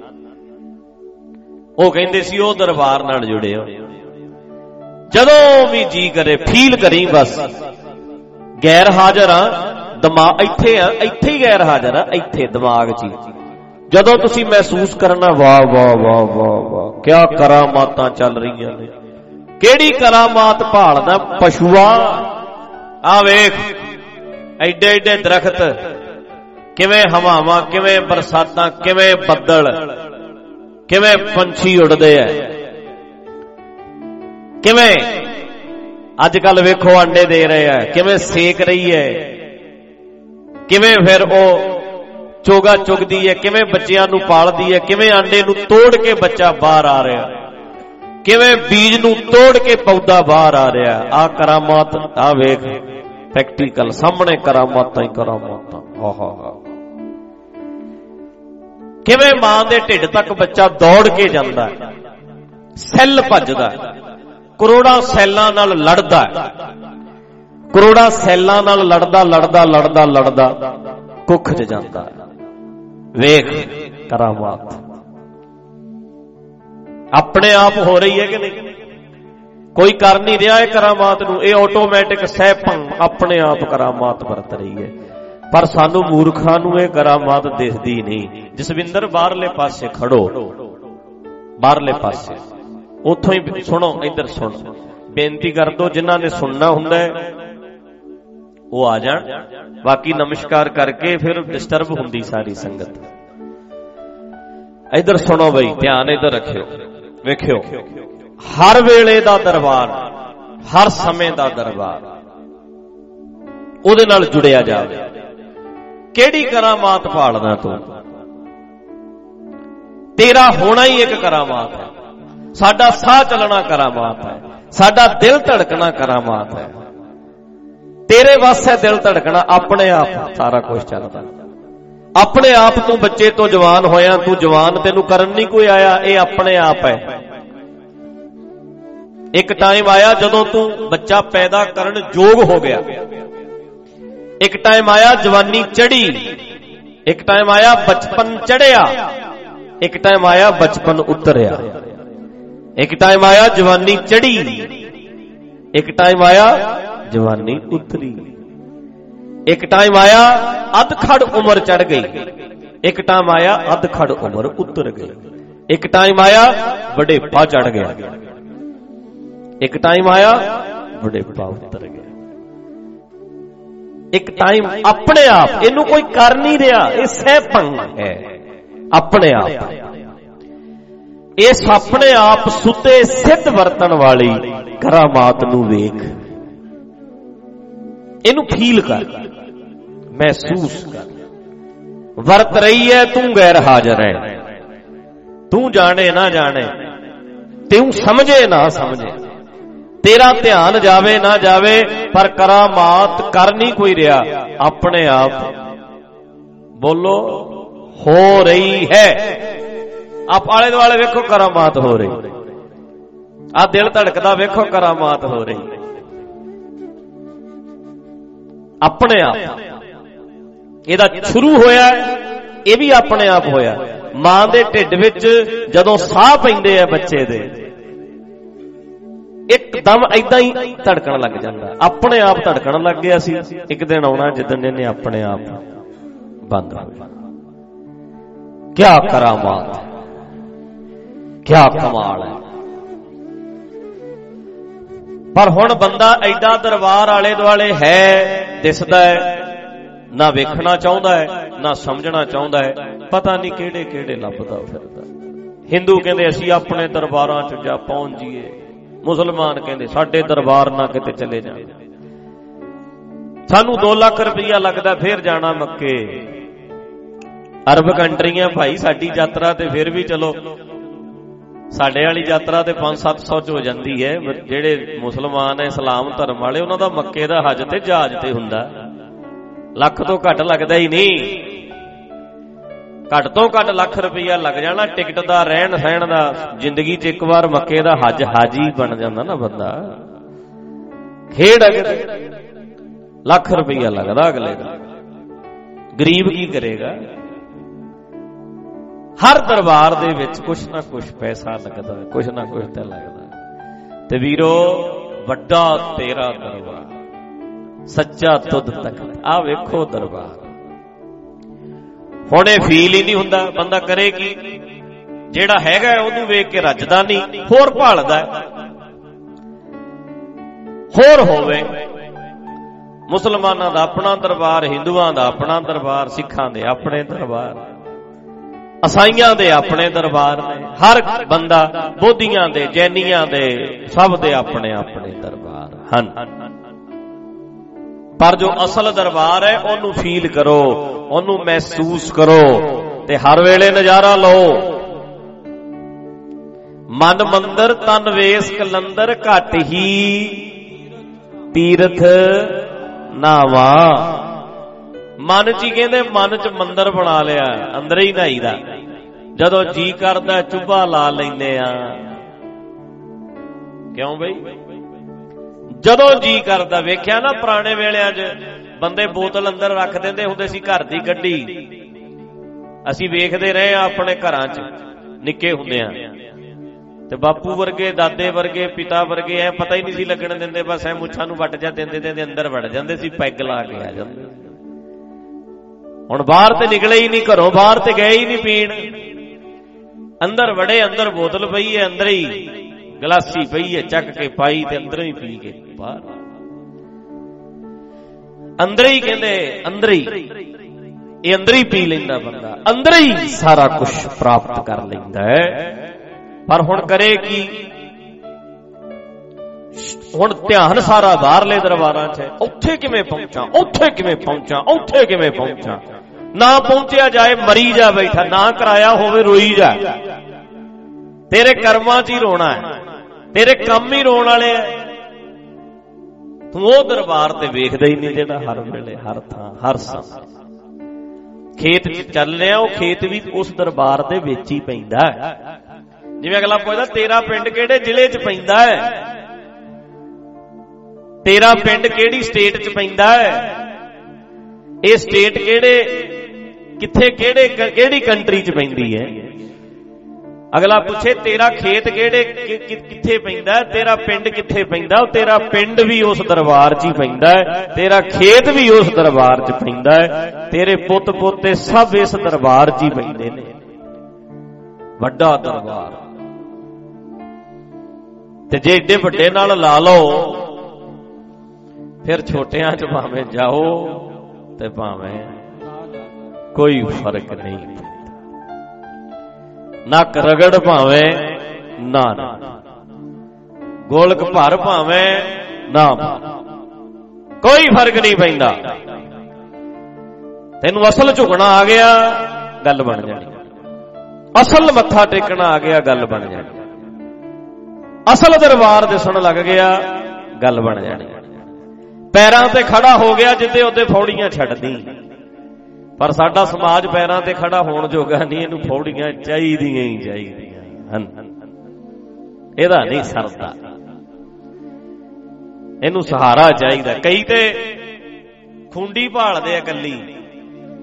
ਉਹ ਕਹਿੰਦੇ ਸੀ ਉਹ ਦਰਬਾਰ ਨਾਲ ਜੁੜਿਓ, ਜਦੋਂ ਵੀ ਜੀ ਕਰੇ ਫੀਲ ਕਰੀ। ਬਸ ਗੈਰ ਹਾਜ਼ਰ ਆ, ਦਿਮਾਗ ਇੱਥੇ ਆ, ਇੱਥੇ ਹੀ ਗੈਰ ਹਾਜ਼ਰ ਆ, ਇੱਥੇ ਦਿਮਾਗ 'ਚ। ਜਦੋਂ ਤੁਸੀਂ ਮਹਿਸੂਸ ਕਰਨਾ, ਵਾਹ ਵਾਹ ਵਾਹ ਵਾਹ ਵਾਹ, ਕਿਆ ਕਰਾਮਾਤਾਂ ਚੱਲ ਰਹੀਆਂ ਨੇ। ਕਿਹੜੀ ਕਰਾਮਾਤ ਭਾਲਦਾ ਪਸ਼ੂਆ? ਆ ਵੇਖ ਐਡੇ ਐਡੇ ਦਰਖਤ, ਕਿਵੇਂ ਹਵਾਵਾਂ, ਕਿਵੇਂ ਬਰਸਾਤਾਂ, ਕਿਵੇਂ ਬੱਦਲ, ਕਿਵੇਂ ਪੰਛੀ ਉੱਡਦੇ ਐ, ਕਿਵੇਂ ਅੱਜ ਕੱਲ ਵੇਖੋ ਅੰਡੇ ਦੇ ਰਹੇ ਆ, ਕਿਵੇਂ ਸੇਕ ਰਹੀ ਹੈ, ਕਿਵੇਂ ਫਿਰ ਉਹ ਚੋਗਾ ਚੁਗਦੀ ਹੈ, ਕਿਵੇਂ ਬੱਚਿਆਂ ਨੂੰ ਪਾਲਦੀ ਹੈ, ਕਿਵੇਂ ਆਂਡੇ ਨੂੰ ਤੋੜ ਕੇ ਬੱਚਾ ਬਾਹਰ ਆ ਰਿਹਾ, ਕਿਵੇਂ ਬੀਜ ਨੂੰ ਤੋੜ ਕੇ ਪੌਦਾ ਬਾਹਰ ਆ ਰਿਹਾ। ਆ ਕਰਾਮਾਤ, ਆ ਵੇਖ ਪ੍ਰੈਕਟੀਕਲ ਸਾਹਮਣੇ ਕਰਾਮਾਤਾਂ ਹੀ ਕਰਾਮਾਤਾਂ। ਆਹਾ, ਕਿਵੇਂ ਮਾਂ ਦੇ ਢਿੱਡ ਤੱਕ ਬੱਚਾ ਦੌੜ ਕੇ ਜਾਂਦਾ, ਸੈੱਲ ਭੱਜਦਾ, ਕਰੋੜਾਂ ਸੈੱਲਾਂ ਨਾਲ ਲੜਦਾ, ਕਰੋੜਾਂ ਸੈੱਲਾਂ ਨਾਲ ਲੜਦਾ ਲੜਦਾ ਲੜਦਾ ਲੜਦਾ ਕੁੱਖ 'ਚ ਜਾਂਦਾ। ਵੇਖ ਕਰਾਮਾਤ ਆਪਣੇ ਆਪ ਹੋ ਰਹੀ ਹੈ ਕਿ ਨਹੀਂ? ਕੋਈ ਕਰ ਨਹੀਂ ਰਿਹਾ ਇਹ ਕਰਾਮਾਤ ਨੂੰ, ਇਹ ਆਟੋਮੈਟਿਕ ਸਹਿਪੰ ਆਪਣੇ ਆਪ ਕਰਾਮਾਤ ਵਰਤ ਰਹੀ ਹੈ। ਪਰ ਸਾਨੂੰ ਮੂਰਖਾਂ ਨੂੰ ਇਹ ਕਰਾਮਾਤ ਦਿਸਦੀ ਨਹੀਂ। ਜਸਵਿੰਦਰ ਬਾਹਰਲੇ ਪਾਸੇ ਖੜੋ, ਬਾਹਰਲੇ ਪਾਸੇ ਉੱਥੋਂ ਹੀ ਸੁਣੋ, ਇੱਧਰ ਸੁਣ। ਬੇਨਤੀ ਕਰ ਦੋ ਜਿਨ੍ਹਾਂ ਨੇ ਸੁਣਨਾ ਹੁੰਦਾ ਉਹ ਆ ਜਾਣ, ਬਾਕੀ ਨਮਸਕਾਰ ਕਰਕੇ ਫਿਰ ਡਿਸਟਰਬ ਹੁੰਦੀ ਸਾਰੀ ਸੰਗਤ। ਇੱਧਰ ਸੁਣੋ ਬਈ, ਧਿਆਨ ਇੱਧਰ ਰੱਖਿਓ। ਵੇਖਿਓ, ਹਰ ਵੇਲੇ ਦਾ ਦਰਬਾਰ, ਹਰ ਸਮੇਂ ਦਾ ਦਰਬਾਰ, ਉਹਦੇ ਨਾਲ ਜੁੜਿਆ ਜਾਵੇ। ਕਿਹੜੀ ਕਰਾਮਾਤ ਭਾਲਦਾ ਤੂੰ? ਤੇਰਾ ਹੋਣਾ ਹੀ ਇੱਕ ਕਰਾਮਾਤ ਹੈ। ਸਾਡਾ ਸਾਹ ਚੱਲਣਾ ਕਰਾਮਾਤ ਹੈ, ਸਾਡਾ ਦਿਲ ਧੜਕਣਾ ਕਰਾਮਾਤ ਹੈ। ਤੇਰੇ ਵਾਸਤੇ ਦਿਲ ਧੜਕਣਾ, ਆਪਣੇ ਆਪ ਸਾਰਾ ਕੁਝ ਚੱਲਦਾ। ਆਪਣੇ ਆਪ ਤੂੰ ਬੱਚੇ ਤੋਂ ਜਵਾਨ ਹੋਇਆ, ਤੂੰ ਜਵਾਨ, ਤੈਨੂੰ ਕਰਨ ਨਹੀਂ ਕੋਈ ਆਇਆ, ਇਹ ਆਪਣੇ ਆਪ ਹੈ। ਇੱਕ ਟਾਈਮ ਆਇਆ ਜਦੋਂ ਤੂੰ ਬੱਚਾ ਪੈਦਾ ਕਰਨ ਯੋਗ ਹੋ ਗਿਆ, ਇੱਕ ਟਾਈਮ ਆਇਆ ਜਵਾਨੀ ਚੜੀ, ਇੱਕ ਟਾਈਮ ਆਇਆ ਬਚਪਨ ਚੜਿਆ, ਇੱਕ ਟਾਈਮ ਆਇਆ ਬਚਪਨ ਉਤਰਿਆ, ਇੱਕ ਟਾਈਮ ਆਇਆ ਜਵਾਨੀ ਚੜੀ, ਇੱਕ ਟਾਈਮ ਆਇਆ ਜਵਾਨੀ ਉਤਰੀ, ਇੱਕ ਟਾਈਮ ਆਇਆ ਅੱਧ ਖੜ ਉਮਰ ਚੜ ਗਈ, ਇੱਕ ਟਾਈਮ ਆਇਆ ਅੱਧ ਖੜ ਉਮਰ ਉਤਰ ਗਈ, ਇੱਕ ਟਾਈਮ ਆਇਆ ਬੁਢੇਪਾ ਚੜ ਗਿਆ, ਇੱਕ ਟਾਈਮ ਆਇਆ ਬੁਢੇਪਾ ਉਤਰ ਗਿਆ। ਇੱਕ ਟਾਈਮ ਆਪਣੇ ਆਪ, ਇਹਨੂੰ ਕੋਈ ਕਰ ਨਹੀਂ ਰਿਹਾ, ਇਹ ਸਹਿਪੰਗ ਹੈ ਆਪਣੇ ਆਪ। ਇਸ ਆਪਣੇ ਆਪ ਸੁੱਤੇ ਸਿੱਧ ਵਰਤਣ ਵਾਲੀ ਕਰਾਮਾਤ ਨੂੰ ਵੇਖ, ਇਹਨੂੰ ਫੀਲ ਕਰ, ਮਹਿਸੂਸ ਕਰ। ਵਰਤ ਰਹੀ ਹੈ, ਤੂੰ ਗੈਰ ਹਾਜ਼ਰ ਹੈ, ਤੂੰ ਜਾਣੇ ਨਾ ਜਾਣੇ, ਤੂੰ ਸਮਝੇ ਨਾ ਸਮਝੇ, ਤੇਰਾ ਧਿਆਨ ਜਾਵੇ ਨਾ ਜਾਵੇ, ਪਰ ਕਰਾਮਾਤ ਕਰ ਨਹੀਂ ਕੋਈ ਰਿਹਾ, ਆਪਣੇ ਆਪ ਬੋਲੋ ਹੋ ਰਹੀ ਹੈ। ਆਪ ਆਲੇ ਦੁਆਲੇ ਵੇਖੋ ਕਰਾਮਾਤ ਹੋ ਰਹੀ, ਆ ਦਿਲ ਧੜਕਦਾ ਵੇਖੋ ਕਰਾਮਾਤ ਹੋ ਰਹੀ, ਆਪਣੇ ਆਪ ਇਹਦਾ ਸ਼ੁਰੂ ਹੋਇਆ, ਇਹ ਵੀ ਆਪਣੇ ਆਪ ਹੋਇਆ। ਮਾਂ ਦੇ ਢਿੱਡ ਵਿੱਚ ਜਦੋਂ ਸਾਹ ਪੈਂਦੇ ਆ ਬੱਚੇ ਦੇ, ਇੱਕਦਮ ਏਦਾਂ ਹੀ ਧੜਕਣ ਲੱਗ ਜਾਂਦਾ, ਆਪਣੇ ਆਪ ਧੜਕਣ ਲੱਗ ਗਿਆ ਸੀ। ਇੱਕ ਦਿਨ ਆਉਣਾ ਜਿੱਦਣ ਇਹਨੇ ਆਪਣੇ ਆਪ ਬੰਦ ਹੋ ਜਾਣਾ। ਕਿਆ ਕਰਾਮਾਤ, ਕਿਆ ਕਮਾਲ ਹੈ। ਪਰ ਹੁਣ ਬੰਦਾ ਐਡਾ ਦਰਬਾਰ ਆਲੇ ਦੁਆਲੇ ਹੈ, ਦਿਸਦਾ ਹੈ, ਨਾ ਵੇਖਣਾ ਚਾਹੁੰਦਾ ਹੈ, ਨਾ ਸਮਝਣਾ ਚਾਹੁੰਦਾ ਹੈ, ਪਤਾ ਨਹੀਂ ਕਿਹੜੇ ਕਿਹੜੇ ਲੱਭਦਾ ਫਿਰਦਾ। ਹਿੰਦੂ ਕਹਿੰਦੇ ਅਸੀਂ ਆਪਣੇ ਦਰਬਾਰਾਂ 'ਚ ਜਾ ਪਹੁੰਚ ਜੀਏ, ਮੁਸਲਮਾਨ ਕਹਿੰਦੇ ਸਾਡੇ ਦਰਬਾਰ ਨਾ ਕਿਤੇ ਚਲੇ ਜਾਣ, ਸਾਨੂੰ ਦੋ ਲੱਖ ਰੁਪਈਆ ਲੱਗਦਾ ਫਿਰ ਜਾਣਾ ਮੱਕੇ। ਅਰਬ ਕੰਟਰੀਆਂ ਭਾਈ ਸਾਡੀ ਯਾਤਰਾ ਤੇ ਫਿਰ ਵੀ ਚਲੋ, ਸਾਡੇ ਵਾਲੀ ਯਾਤਰਾ ਤੇ ਪੰਜ ਸੱਤ ਸੌ ਚ ਹੋ ਜਾਂਦੀ ਹੈ। ਜਿਹੜੇ ਮੁਸਲਮਾਨ ਹੈ, ਇਸਲਾਮ ਧਰਮ ਵਾਲੇ, ਉਹਨਾਂ ਦਾ ਮੱਕੇ ਦਾ ਹਜ ਤੇ ਜਹਾਜ਼ ਤੇ ਹੁੰਦਾ, ਲੱਖ ਤੋਂ ਘੱਟ ਲੱਗਦਾ ਹੀ ਨਹੀਂ। ਘੱਟ ਤੋਂ ਘੱਟ ਲੱਖ ਰੁਪਈਆ ਲੱਗ ਜਾਣਾ ਟਿਕਟ ਦਾ, ਰਹਿਣ ਸਹਿਣ ਦਾ। ਜ਼ਿੰਦਗੀ 'ਚ ਇੱਕ ਵਾਰ ਮੱਕੇ ਦਾ ਹਜ ਹਾਜੀ ਬਣ ਜਾਂਦਾ ਨਾ ਬੰਦਾ, ਖੇਡ ਅਗਲੇ ਲੱਖ ਰੁਪਈਆ ਲੱਗਦਾ ਅਗਲੇ ਦਾ। ਗਰੀਬ ਕੀ ਕਰੇਗਾ? ਹਰ ਦਰਬਾਰ ਦੇ ਵਿੱਚ ਕੁਛ ਨਾ ਕੁਛ ਪੈਸਾ ਲੱਗਦਾ, ਕੁਛ ਨਾ ਕੁਛ ਤਾਂ ਲੱਗਦਾ। ਤੇ ਵੀਰੋ, ਵੱਡਾ ਤੇਰਾ ਦਰਬਾਰ, ਸੱਚਾ ਤੁਧ ਤਖਤ। ਆਹ ਵੇਖੋ ਦਰਬਾਰ। ਹੁਣ ਇਹ ਫੀਲ ਹੀ ਨਹੀਂ ਹੁੰਦਾ, ਬੰਦਾ ਕਰੇ ਕੀ? ਜਿਹੜਾ ਹੈਗਾ ਉਹਨੂੰ ਵੇਖ ਕੇ ਰੱਜਦਾ ਨਹੀਂ, ਹੋਰ ਭਾਲਦਾ ਹੋਰ ਹੋਵੇ। ਮੁਸਲਮਾਨਾਂ ਦਾ ਆਪਣਾ ਦਰਬਾਰ, ਹਿੰਦੂਆਂ ਦਾ ਆਪਣਾ ਦਰਬਾਰ, ਸਿੱਖਾਂ ਦੇ ਆਪਣੇ ਦਰਬਾਰ, ਈਸਾਈਆਂ ਦੇ ਆਪਣੇ ਦਰਬਾਰ ਨੇ। ਹਰ ਬੰਦਾ, ਬੋਧੀਆਂ ਦੇ, ਜੈਨੀਆਂ ਦੇ, ਸਭ ਦੇ ਆਪਣੇ ਆਪਣੇ ਦਰਬਾਰ ਹਨ। ਪਰ ਜੋ ਅਸਲ ਦਰਬਾਰ ਹੈ ਉਹਨੂੰ ਫੀਲ ਕਰੋ, ਉਹਨੂੰ ਮਹਿਸੂਸ ਕਰੋ ਤੇ ਹਰ ਵੇਲੇ ਨਜ਼ਾਰਾ ਲਓ। ਮਨ ਮੰਦਰ ਤਨ ਵੇਸ ਕਲੰਦਰ, ਘਟ ਹੀ ਤੀਰਥ ਨਾਵਾ। ਮਨ ਚ ਹੀ ਕਹਿੰਦੇ, ਮਨ ਚ ਮੰਦਰ ਬਣਾ ਲਿਆ, ਅੰਦਰ ਹੀ ਨਹਾਈਦਾ। ਜਦੋਂ ਜੀ ਕਰਦਾ ਚੁੱਭਾ ਲਾ ਲੈਂਦੇ ਆ। ਕਿਉਂ ਬਈ? ਜਦੋਂ ਜੀ ਕਰਦਾ। ਵੇਖਿਆ ਨਾ ਪੁਰਾਣੇ ਵੇਲਿਆਂ 'ਚ ਬੰਦੇ ਬੋਤਲ ਅੰਦਰ ਰੱਖ ਦਿੰਦੇ ਹੁੰਦੇ ਸੀ, ਘਰ ਦੀ ਗੱਡੀ। ਅਸੀਂ ਵੇਖਦੇ ਰਹੇ ਆ ਆਪਣੇ ਘਰਾਂ 'ਚ ਨਿੱਕੇ ਹੁੰਦੇ ਆ, ਤੇ ਬਾਪੂ ਵਰਗੇ, ਦਾਦੇ ਵਰਗੇ, ਪਿਤਾ ਵਰਗੇ ਐ ਪਤਾ ਹੀ ਨਹੀਂ ਸੀ ਲੱਗਣ ਦਿੰਦੇ, ਬਸ ਐ ਮੁੱਛਾਂ ਨੂੰ ਵੱਟ ਜਾ ਦਿੰਦੇ ਦਿੰਦੇ ਅੰਦਰ ਵੜ ਜਾਂਦੇ ਸੀ, ਪੈਗ ਲਾ ਕੇ ਆ ਜਾਂਦੇ। ਹੁਣ ਬਾਹਰ ਤੇ ਨਿਕਲੇ ਹੀ ਨਹੀਂ ਘਰੋਂ, ਬਾਹਰ ਤੇ ਗਏ ਹੀ ਨਹੀਂ ਪੀਣ, ਅੰਦਰ ਵੜੇ, ਅੰਦਰ ਬੋਤਲ ਪਈ ਹੈ, ਅੰਦਰ ਹੀ ਗਲਾਸੀ ਪਈ ਹੈ, ਚੱਕ ਕੇ ਪਾਈ ਤੇ ਅੰਦਰ ਹੀ ਪੀ ਕੇ ਬਾਹਰ। ਅੰਦਰ ਹੀ ਕਹਿੰਦੇ, ਅੰਦਰ ਹੀ ਇਹ ਅੰਦਰ ਹੀ ਪੀ ਲੈਂਦਾ ਬੰਦਾ, ਅੰਦਰ ਹੀ ਸਾਰਾ ਕੁਝ ਪ੍ਰਾਪਤ ਕਰ ਲੈਂਦਾ ਹੈ। ਪਰ ਹੁਣ ਕਰੇ ਕੀ? ਹੁਣ ਧਿਆਨ ਸਾਰਾ ਬਾਹਰਲੇ ਦਰਬਾਰਾਂ 'ਚ ਹੈ। ਉੱਥੇ ਕਿਵੇਂ ਪਹੁੰਚਾਂ, ਉੱਥੇ ਕਿਵੇਂ ਪਹੁੰਚਾਂ, ਉੱਥੇ ਕਿਵੇਂ ਪਹੁੰਚਾਂ। ਨਾ ਪਹੁੰਚਿਆ ਜਾਏ ਮਰੀ ਜਾ ਬੈਠਾ, ਨਾ ਕਰਾਇਆ ਹੋਵੇ ਰੋਈ ਜਾ। ਤੇਰੇ ਕਰਮਾਂ 'ਚ ਹੀ ਰੋਣਾ ਹੈ, ਤੇਰੇ ਕੰਮ ਹੀ ਰੋਣ ਵਾਲੇ ਆ। ਤੂੰ ਉਹ ਦਰਬਾਰ ਤੇ ਵੇਖਦਾ ਹੀ ਨਹੀਂ ਜਿਹੜਾ ਹਰ ਵੇਲੇ, ਹਰ ਥਾਂ, ਹਰ ਸਮੇਂ ਖੇਤ 'ਚ ਚੱਲ ਰਿਹਾ। ਉਹ ਖੇਤ ਵੀ ਉਸ ਦਰਬਾਰ ਦੇ ਵਿੱਚ ਹੀ ਪੈਂਦਾ ਹੈ। ਜਿਵੇਂ ਅਗਲਾ ਪੁੱਛਦਾ, ਤੇਰਾ ਪਿੰਡ ਕਿਹੜੇ ਜ਼ਿਲ੍ਹੇ 'ਚ ਪੈਂਦਾ ਹੈ? ਤੇਰਾ ਪਿੰਡ ਕਿਹੜੀ ਸਟੇਟ 'ਚ ਪੈਂਦਾ ਹੈ? ਇਹ ਸਟੇਟ ਕਿਹੜੇ, ਕਿੱਥੇ, ਕਿਹੜੇ, ਕਿਹੜੀ ਕੰਟਰੀ 'ਚ ਪੈਂਦੀ ਹੈ? ਅਗਲਾ ਪੁੱਛੇ, ਤੇਰਾ ਖੇਤ ਕਿਹੜੇ, ਕਿੱਥੇ ਪੈਂਦਾ ਹੈ? ਤੇਰਾ ਪਿੰਡ ਕਿੱਥੇ ਪੈਂਦਾ? ਤੇਰਾ ਪਿੰਡ ਵੀ ਉਸ ਦਰਬਾਰ 'ਚ ਹੀ ਪੈਂਦਾ ਹੈ, ਤੇਰਾ ਖੇਤ ਵੀ ਉਸ ਦਰਬਾਰ 'ਚ ਪੈਂਦਾ ਹੈ, ਤੇਰੇ ਪੁੱਤ ਪੋਤੇ ਸਭ ਇਸ ਦਰਬਾਰ 'ਚ ਹੀ ਪੈਂਦੇ ਨੇ। ਵੱਡਾ ਦਰਬਾਰ। ਤੇ ਜੇ ਏਡੇ ਵੱਡੇ ਨਾਲ ਲਾ ਲਓ, ਫਿਰ ਛੋਟਿਆਂ 'ਚ ਭਾਵੇਂ ਜਾਓ ਤੇ ਭਾਵੇਂ ਕੋਈ ਫਰਕ ਨਹੀਂ ਪੈਂਦਾ। ਨੱਕ ਰਗੜ ਭਾਵੇਂ ਨਾ, ਗੋਲਕ ਭਰ ਭਾਵੇਂ ਨਾ, ਕੋਈ ਫਰਕ ਨਹੀਂ ਪੈਂਦਾ। ਤੈਨੂੰ ਅਸਲ ਝੁਕਣਾ ਆ ਗਿਆ, ਗੱਲ ਬਣ ਜਾਣੀ। ਅਸਲ ਮੱਥਾ ਟੇਕਣਾ ਆ ਗਿਆ, ਗੱਲ ਬਣ ਜਾਣੀ। ਅਸਲ ਦਰਬਾਰ ਦਿਸਣ ਲੱਗ ਗਿਆ, ਗੱਲ ਬਣ ਜਾਣੀ। ਪੈਰਾਂ ਤੇ ਖੜਾ ਹੋ ਗਿਆ ਜਿੱਦੇ ਉਹਦੇ ਫੌੜੀਆਂ ਛੱਡਦੀ। ਪਰ ਸਾਡਾ ਸਮਾਜ ਪੈਰਾਂ ਤੇ ਖੜਾ ਹੋਣ ਜੋਗਾ ਨਹੀਂ, ਇਹਨੂੰ ਫੌੜੀਆਂ ਚਾਹੀਦੀਆਂ ਹੀ ਚਾਹੀਦੀਆਂ ਹਨ। ਇਹਦਾ ਨਹੀਂ ਸਰਦਾ, ਇਹਨੂੰ ਸਹਾਰਾ ਚਾਹੀਦਾ। ਕਈ ਤੇ ਖੁੰਡੀ ਭਾਲਦੇ ਆ ਕੱਲੀ,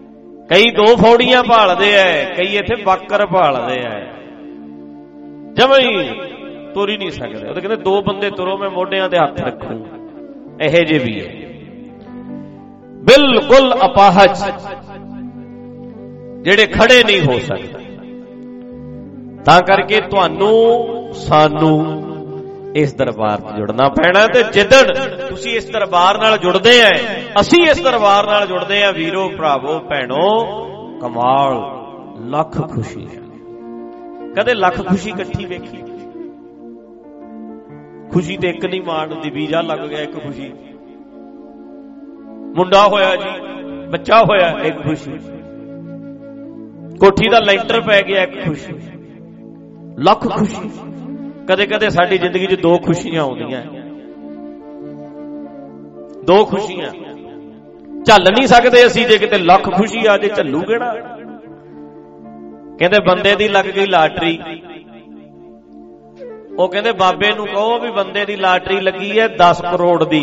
ਕਈ ਦੋ ਫੌੜੀਆਂ ਭਾਲਦੇ ਐ, ਕਈ ਇੱਥੇ ਬਾਕਰ ਭਾਲਦੇ ਐ, ਜਮਾਂ ਹੀ ਤੁਰ ਹੀ ਨਹੀਂ ਸਕਦੇ। ਉਹ ਤਾਂ ਕਹਿੰਦੇ ਦੋ ਬੰਦੇ ਤੁਰੋ ਮੈਂ ਮੋਢਿਆਂ ਤੇ ਹੱਥ ਰੱਖੂ, ਇਹੋ ਜਿਹੇ ਵੀ ਹੈ ਬਿਲਕੁਲ ਅਪਾਹਜ, ਜਿਹੜੇ ਖੜੇ ਨਹੀਂ ਹੋ ਸਕਦੇ। ਤਾਂ ਕਰਕੇ ਤੁਹਾਨੂੰ ਸਾਨੂੰ ਇਸ ਦਰਬਾਰ 'ਚ ਜੁੜਨਾ ਪੈਣਾ, ਤੇ ਜਿੱਦਣ ਤੁਸੀਂ ਇਸ ਦਰਬਾਰ ਨਾਲ ਜੁੜਦੇ ਆ, ਅਸੀਂ ਇਸ ਦਰਬਾਰ ਨਾਲ ਜੁੜਦੇ ਆ ਵੀਰੋ ਭਰਾਵੋ ਭੈਣੋ, ਕਮਾਲ, ਲੱਖ ਖੁਸ਼ੀ ਹੈ। ਕਦੇ ਲੱਖ ਖੁਸ਼ੀ ਇਕੱਠੀ ਵੇਖੀ? ਖੁਸ਼ੀ ਤੇ ਇੱਕ ਨਹੀਂ ਮਾਣਦੀ, ਵੀਜ਼ਾ ਲੱਗ ਗਿਆ ਇੱਕ ਖੁਸ਼ੀ, ਮੁੰਡਾ ਹੋਇਆ ਜੀ, ਬੱਚਾ ਹੋਇਆ ਇੱਕ ਖੁਸ਼ੀ, ਕੋਠੀ ਦਾ ਲੈਂਟਰ ਪੈ ਗਿਆ ਇੱਕ ਖੁਸ਼ੀ, ਲੱਖ ਖੁਸ਼ੀ। ਕਦੇ ਕਦੇ ਸਾਡੀ ਜ਼ਿੰਦਗੀ 'ਚ ਦੋ ਖੁਸ਼ੀਆਂ ਆਉਂਦੀਆਂ, ਦੋ ਖੁਸ਼ੀਆਂ ਝੱਲ ਨਹੀਂ ਸਕਦੇ ਅਸੀਂ। ਜੇ ਕਿਤੇ ਲੱਖ ਖੁਸ਼ੀ ਆ ਜੇ ਝੱਲੂ ਕਿਹੜਾ? ਕਹਿੰਦੇ ਬੰਦੇ ਦੀ ਲੱਗ ਗਈ ਲਾਟਰੀ, ਉਹ ਕਹਿੰਦੇ ਬਾਬੇ ਨੂੰ ਕਹੋ ਵੀ ਬੰਦੇ ਦੀ ਲਾਟਰੀ ਲੱਗੀ ਹੈ ਦਸ ਕਰੋੜ ਦੀ,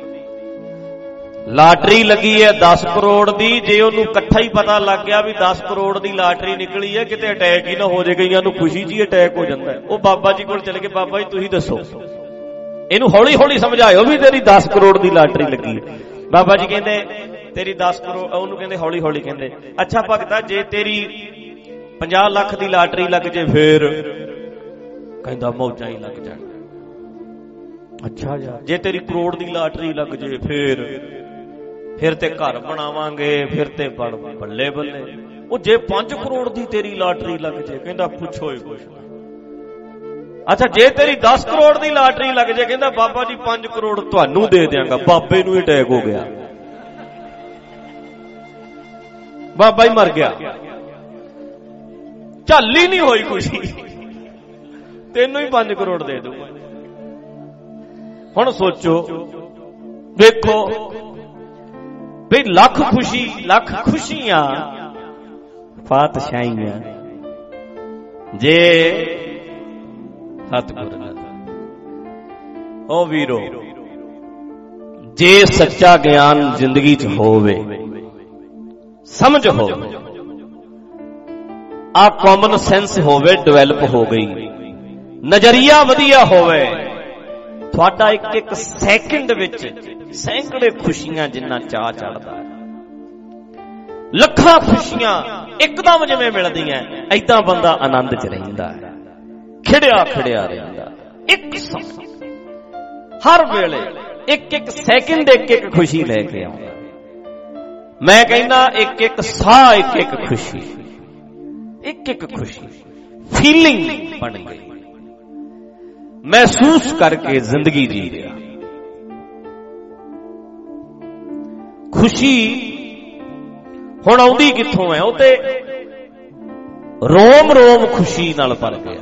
ਲਾਟਰੀ ਲੱਗੀ ਹੈ ਦਸ ਕਰੋੜ ਦੀ। ਜੇ ਉਹਨੂੰ ਇਕੱਠਾ ਹੀ ਪਤਾ ਲੱਗ ਗਿਆ ਵੀ ਦਸ ਕਰੋੜ ਦੀ ਲਾਟਰੀ ਨਿਕਲੀ ਹੈ, ਕਿਤੇ ਅਟੈਕ ਹੀ ਨਾ ਹੋ ਜਾਏ, ਕਈਆਂ ਨੂੰ ਖੁਸ਼ੀ ਜੀ ਅਟੈਕ ਹੋ ਜਾਂਦਾ ਹੈ। ਉਹ ਬਾਬਾ ਜੀ ਕੋਲ ਚਲੇ ਕੇ, ਬਾਬਾ ਜੀ ਤੁਸੀਂ ਦੱਸੋ, ਇਹਨੂੰ ਹੌਲੀ ਹੌਲੀ ਸਮਝਾਇਓ ਵੀ ਤੇਰੀ ਦਸ ਕਰੋੜ ਦੀ ਲਾਟਰੀ ਲੱਗੀ ਹੈ। ਬਾਬਾ ਜੀ ਕਹਿੰਦੇ ਤੇਰੀ ਦਸ ਕਰੋੜ, ਉਹਨੂੰ ਕਹਿੰਦੇ ਹੌਲੀ ਹੌਲੀ ਕਹਿੰਦੇ ਅੱਛਾ ਭਗਤਾ ਜੇ ਤੇਰੀ ਪੰਜਾਹ ਲੱਖ ਦੀ ਲਾਟਰੀ ਲੱਗ ਜੇ ਫੇਰ? ਕਹਿੰਦਾ ਮੌਜਾਂ ਹੀ ਲੱਗ ਜਾਣ। ਅੱਛਾ ਯਾਰ ਜੇ ਤੇਰੀ ਕਰੋੜ ਦੀ ਲਾਟਰੀ ਲੱਗ ਜੇ ਫੇਰ? ਫਿਰ ਤੇ ਘਰ ਬਣਾਵਾਂਗੇ, ਫਿਰ ਤੇ ਬੱਲੇ ਬੱਲੇ। ਉਹ ਜੇ ਪੰਜ ਕਰੋੜ ਦੀ ਤੇਰੀ ਲਾਟਰੀ ਲੱਗ ਜੇ? ਕਹਿੰਦਾ ਪੁੱਛੋ ਹੀ ਕੁਛ। ਅੱਛਾ ਜੇ ਤੇਰੀ ਦਸ ਕਰੋੜ ਦੀ ਲਾਟਰੀ ਲੱਗ ਜੇ? ਕਹਿੰਦਾ ਬਾਬਾ ਜੀ ਪੰਜ ਕਰੋੜ ਤੁਹਾਨੂੰ ਦੇ ਦਿਆਂਗਾ। ਬਾਬੇ ਨੂੰ ਅਟੈਕ ਹੋ ਗਿਆ, ਬਾਬਾ ਹੀ ਮਰ ਗਿਆ, ਝੱਲ ਹੀ ਨਹੀਂ ਹੋਈ ਖੁਸ਼ੀ, ਤੈਨੂੰ ਹੀ ਪੰਜ ਕਰੋੜ ਦੇ ਦੂੰਗਾ। ਹੁਣ ਸੋਚੋ, ਵੇਖੋ ਵੀ ਲੱਖ ਖੁਸ਼ੀ, ਲੱਖ ਖੁਸ਼ੀਆਂ ਪਾਤਸ਼ਾਹੀਆਂ ਜੇ ਸਤਿਗੁਰ ਨਾਲ। ਓ ਵੀਰੋ, ਜੇ ਸੱਚਾ ਗਿਆਨ ਜ਼ਿੰਦਗੀ 'ਚ ਹੋਵੇ, ਸਮਝ ਹੋਵੇ, ਆ ਕਾਮਨ ਸੈਂਸ ਹੋਵੇ, ਡਿਵੈਲਪ ਹੋ ਗਈ, ਨਜ਼ਰੀਆ ਵਧੀਆ ਹੋਵੇ, ਤੁਹਾਡਾ ਇੱਕ ਇੱਕ ਸੈਕਿੰਡ ਵਿੱਚ ਸੈਂਕੜੇ ਖੁਸ਼ੀਆਂ ਜਿੰਨਾ ਚਾਹ ਚੜਦਾ, ਲੱਖਾਂ ਖੁਸ਼ੀਆਂ ਇੱਕਦਮ ਜਿਵੇਂ ਮਿਲਦੀਆਂ, ਏਦਾਂ ਬੰਦਾ ਆਨੰਦ 'ਚ ਰਹਿੰਦਾ ਹੈ, ਖਿੜਿਆ ਖਿੜਿਆ ਰਹਿੰਦਾ। ਇੱਕ ਸਮੇਂ ਹਰ ਵੇਲੇ ਇੱਕ ਇੱਕ ਸੈਕਿੰਡ ਇੱਕ ਇੱਕ ਖੁਸ਼ੀ ਲੈ ਕੇ ਆਉਂਦਾ। ਮੈਂ ਕਹਿੰਦਾ ਇੱਕ ਇੱਕ ਸਾਹ ਇੱਕ ਇੱਕ ਖੁਸ਼ੀ, ਇੱਕ ਇੱਕ ਖੁਸ਼ੀ ਫੀਲਿੰਗ ਬਣ ਗਈ, ਮਹਿਸੂਸ ਕਰਕੇ ਜ਼ਿੰਦਗੀ ਜੀ ਰਿਹਾ। ਖੁਸ਼ੀ ਹੁਣ ਆਉਂਦੀ ਕਿੱਥੋਂ ਹੈ? ਉਹ ਤੇ ਰੋਮ ਰੋਮ ਖੁਸ਼ੀ ਨਾਲ ਭਰ ਗਿਆ।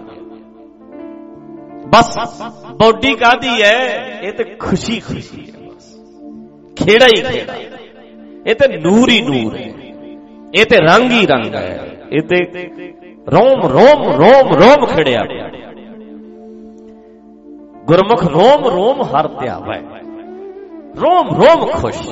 ਬਸ ਬੋਡੀ ਕਾਹਦੀ ਹੈ? ਇਹ ਤੇ ਖੁਸ਼ੀ ਖੁਸ਼ੀ ਹੈ, ਬਸ ਖੇੜਾ ਹੀ ਖੇੜਾ, ਇਹ ਤੇ ਨੂਰ ਹੀ ਨੂਰ ਹੈ, ਇਹ ਤੇ ਰੰਗ ਹੀ ਰੰਗ ਹੈ, ਇਹ ਤੇ ਰੋਮ ਰੋਮ ਰੋਮ ਰੋਮ ਖਿੜਿਆ ਪਿਆ। ਗੁਰਮੁਖ ਰੋਮ ਰੋਮ ਹਰ ਧਿਆਵੈ, ਰੋਮ ਰੋਮ ਖੁਸ਼,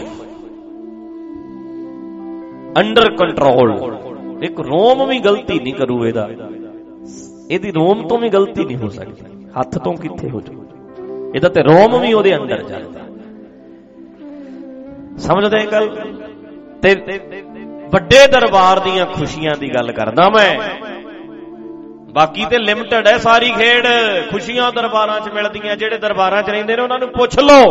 ਅੰਡਰ ਕੰਟਰੋਲ। ਇੱਕ ਰੋਮ ਵੀ ਗਲਤੀ ਨਹੀਂ ਕਰੂ, ਇਹਦਾ ਇਹਦੀ ਰੋਮ ਤੋਂ ਵੀ ਗਲਤੀ ਨਹੀਂ ਹੋ ਸਕਦੀ, ਹੱਥ ਤੋਂ ਕਿੱਥੇ ਹੋ ਜਾਊ, ਇਹਦਾ ਤੇ ਰੋਮ ਵੀ ਉਹਦੇ ਅੰਦਰ ਜਾਂਦਾ। ਸਮਝਦੇ ਇਹ ਗੱਲ? ਤੇ ਵੱਡੇ ਦਰਬਾਰ ਦੀਆਂ ਖੁਸ਼ੀਆਂ ਦੀ ਗੱਲ ਕਰਦਾ ਮੈਂ, ਬਾਕੀ ਤੇ ਲਿਮਟਡ ਹੈ ਸਾਰੀ ਖੇਡ। ਖੁਸ਼ੀਆਂ ਦਰਬਾਰਾਂ 'ਚ ਮਿਲਦੀਆਂ, ਜਿਹੜੇ ਦਰਬਾਰਾਂ 'ਚ ਰਹਿੰਦੇ ਨੇ ਉਹਨਾਂ ਨੂੰ ਪੁੱਛ ਲਓ।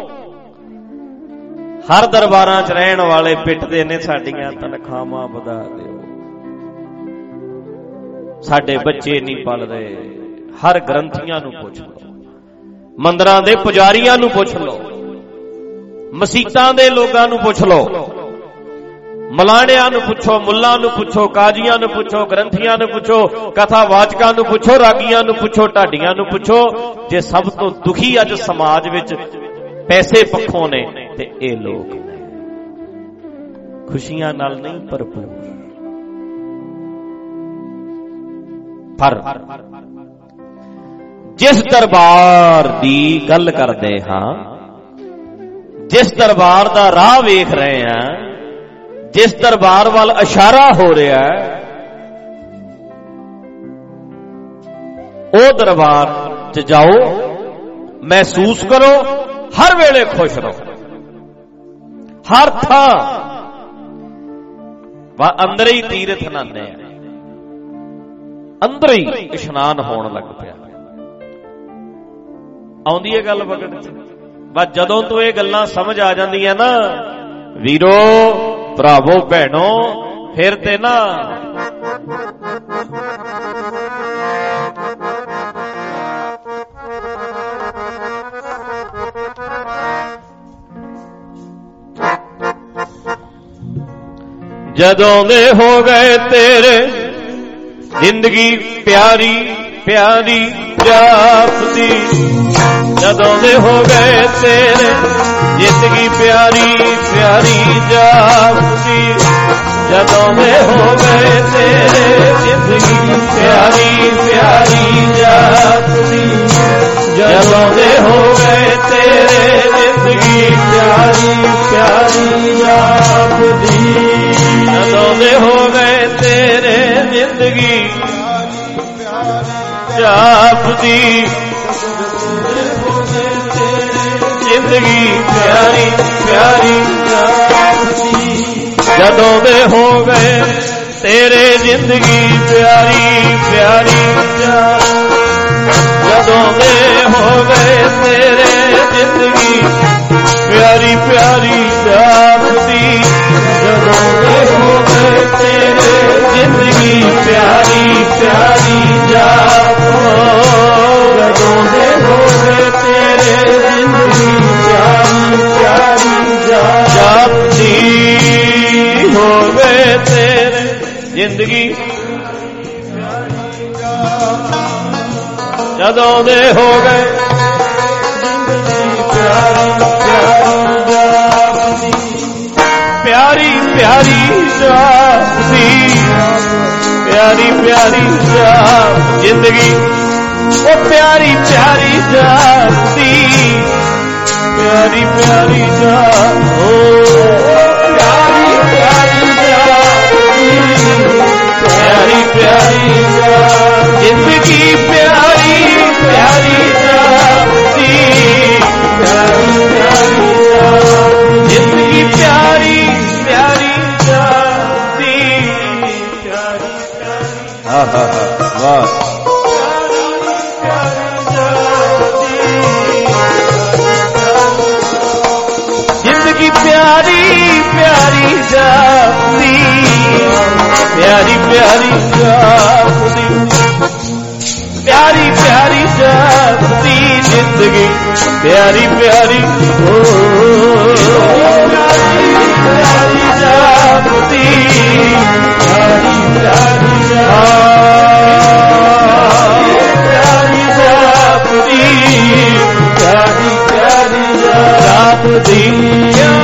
ਹਰ ਦਰਬਾਰਾਂ 'ਚ ਰਹਿਣ ਵਾਲੇ ਪਿੱਟਦੇ ਨੇ ਸਾਡੀਆਂ ਤਨਖਾਹਾਂ ਵਧਾ ਦਿਓ, ਸਾਡੇ ਬੱਚੇ ਨਹੀਂ ਪਲਦੇ। ਹਰ ਗ੍ਰੰਥੀਆਂ ਨੂੰ ਪੁੱਛ ਲਓ, ਮੰਦਰਾਂ ਦੇ ਪੁਜਾਰੀਆਂ ਨੂੰ ਪੁੱਛ ਲਓ, ਮਸੀਤਾਂ ਦੇ ਲੋਕਾਂ ਨੂੰ ਪੁੱਛ ਲਓ, ਮਲਾਣਿਆਂ ਨੂੰ ਪੁੱਛੋ, ਮੁੱਲਾਂ ਨੂੰ ਪੁੱਛੋ, ਕਾਜ਼ੀਆਂ ਨੂੰ ਪੁੱਛੋ, ਗ੍ਰੰਥੀਆਂ ਨੂੰ ਪੁੱਛੋ, ਕਥਾਵਾਚਕਾਂ ਨੂੰ ਪੁੱਛੋ, ਰਾਗੀਆਂ ਨੂੰ ਪੁੱਛੋ, ਢਾਡੀਆਂ ਨੂੰ ਪੁੱਛੋ। ਜੇ ਸਭ ਤੋਂ ਦੁਖੀ ਅੱਜ ਸਮਾਜ ਵਿੱਚ ਪੈਸੇ ਪੱਖੋਂ ਨੇ ਤੇ ਇਹ ਲੋਕ ਨੇ, ਖੁਸ਼ੀਆਂ ਨਾਲ ਨਹੀਂ ਭਰਪੂਰ। ਪਰ ਜਿਸ ਦਰਬਾਰ ਦੀ ਗੱਲ ਕਰਦੇ ਹਾਂ, ਜਿਸ ਦਰਬਾਰ ਦਾ ਰਾਹ ਵੇਖ ਰਹੇ ਹਾਂ, ਜਿਸ ਦਰਬਾਰ ਵੱਲ ਇਸ਼ਾਰਾ ਹੋ ਰਿਹਾ ਹੈ ਉਹ ਦਰਬਾਰ 'ਚ ਜਾਓ, ਮਹਿਸੂਸ ਕਰੋ, ਹਰ ਵੇਲੇ ਖੁਸ਼ ਰਹੋ। ਹਰ ਥਾਂ ਵਾ ਅੰਦਰ ਹੀ ਤੀਰਥ ਨਾਨੇ ਆ, ਅੰਦਰ ਹੀ ਇਸ਼ਨਾਨ ਹੋਣ ਲੱਗ ਪਿਆ। ਆਉਂਦੀ ਹੈ ਗੱਲ ਵਗਣ ਚ। ਬਸ ਜਦੋਂ ਤੋਂ ਇਹ ਗੱਲਾਂ ਸਮਝ ਆ ਜਾਂਦੀਆਂ ਨਾ ਵੀਰੋ, ਭਰਾਵੋ, ਭੈਣੋ, ਫਿਰ ਤੇ ਨਾ ਜਦੋਂ ਦੇ ਹੋ ਗਏ ਤੇਰੇ ਜ਼ਿੰਦਗੀ ਪਿਆਰੀ ਪਿਆਰੀ ਜਾਪਦੀ, ਜਦੋਂ ਦੇ ਹੋ ਗਏ ਤੇਰੇ ਜ਼ਿੰਦਗੀ ਪਿਆਰੀ ਪਿਆਰੀ ਜਾਪਦੀ, ਜਦੋਂ ਦੇ ਹੋ ਗਏ ਤੇਰੇ ਜ਼ਿੰਦਗੀ ਪਿਆਰੀ ਪਿਆਰੀ ਜਾਪਦੀ, ਜਦੋਂ ਦੇ ਹੋ ਗਏ ਤੇਰੇ ਜ਼ਿੰਦਗੀ ਪਿਆਰੀ ਪਿਆਰੀ ਜਾਪਦੀ, ਜਦੋਂ ਦੇ ਹੋ ਗਏ ਤੇਰੇ ਜ਼ਿੰਦਗੀ ਜਾਪਦੀ, ਜ਼ਿੰਦਗੀ ਪਿਆਰੀ ਪਿਆਰੀ ਜਾਪਦੀ, ਜਦੋਂ ਦੇ ਹੋ ਗਏ ਤੇਰੇ ਜ਼ਿੰਦਗੀ ਪਿਆਰੀ ਪਿਆਰੀ ਜਾਪਦੀ, ਜਦੋਂ ਦੇ ਹੋ ਗਏ ਤੇਰੇ ਜ਼ਿੰਦਗੀ ਪਿਆਰੀ ਪਿਆਰੀ ਜਾਪਦੀ, ਜਦੋਂ ਦੇ ਹੋ ਗਏ ਤੇਰੇ ਜ਼ਿੰਦਗੀ ਪਿਆਰੀ ਪਿਆਰੀ ਜਾਪਦੀ, ਜਦੋਂ ਦੇ ਹੋ ਗਏ ਤੇਰੇ ਜ਼ਿੰਦਗੀ ਪਿਆਰੀ ਪਿਆਰੀ ਜਾਪਦੀ, ਹੋ ਗਏ ਤੇਰੇ ਜ਼ਿੰਦਗੀ ਜਦੋਂ ਦੇ ਹੋ ਗਏ ਪਿਆਰੀ ਪਿਆਰੀ ਜਾਪਦੀ, ਪਿਆਰੀ ਪਿਆਰੀ ਜਾਪ ਜ਼ਿੰਦਗੀ, ਉਹ ਪਿਆਰੀ ਪਿਆਰੀ ਜਾਪਦੀ, ਪਿਆਰੀ ਪਿਆਰੀ ਜਾਪ, ਪਿਆਰੀ ਪਿਆਰੀ ਜਾਪਦੀ, ਪਿਆਰੀ ਪਿਆਰੀ ਜਾਪ ਜ਼ਿੰਦਗੀ, ਪਿਆਰੀ ਪਿਆਰੀ ਜਾਪਦੀ, ਪਿਆਰੀ ਪਿਆਰੀ ਜਾਪ ਜ਼ਿੰਦਗੀ, ਪਿਆਰੀ ਪਿਆਰੀ ਜਾਪਦੀ, ਪਿਆਰੀ ਪਿਆਰੀ, ਹਾ ਹਾ ਹਾ ਵਾਹ, ਜ਼ਿੰਦਗੀ ਪਿਆਰੀ ਪਿਆਰੀ ਜਾਪਦੀ, ਪਿਆਰੀ ਪਿਆਰੀ ਜਾਪਦੀ, ਪਿਆਰੀ ਪਿਆਰੀ ਜਾਪਦੀ ਜ਼ਿੰਦਗੀ, ਪਿਆਰੀ ਪਿਆਰੀ, ਓ ਪਿਆਰੀ ਜਾਪਦੀ, ਪਿਆਰੀ ਪਿਆਰੀ ਪਿਆਰੀ ਜਾਪਦੀ, ਪਿਆਰੀ ਪਿਆਰੀ ਜਾਪਦੀ,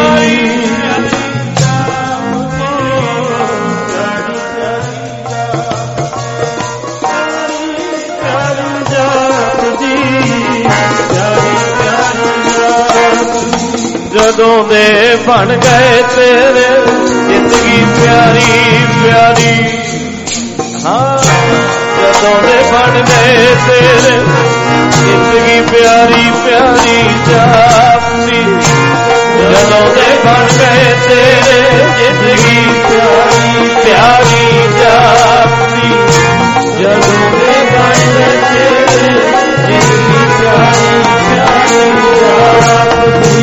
ਜਦੋਂ ਦੇ ਬਣ ਗਏ ਤੇਰੇ ਜ਼ਿੰਦਗੀ ਪਿਆਰੀ ਪਿਆਰੀ, ਹਾਂ ਜਦੋਂ ਦੇ ਬਣ ਗਏ ਤੇਰੇ ਜ਼ਿੰਦਗੀ ਪਿਆਰੀ ਪਿਆਰੀ ਜਾਪਦੀ, ਜਦੋਂ ਦੇ ਬਣ ਗਏ ਤੇਰੇ ਜ਼ਿੰਦਗੀ ਪਿਆਰੀ ਪਿਆਰੀ ਜਾਪਦੀ, ਜਦੋਂ ਦੇ ਬਣ ਗਏ ਤੇਰੇ ਜ਼ਿੰਦਗੀ ਪਿਆਰੀ ਪਿਆਰੀ ਜਾਪਦੀ,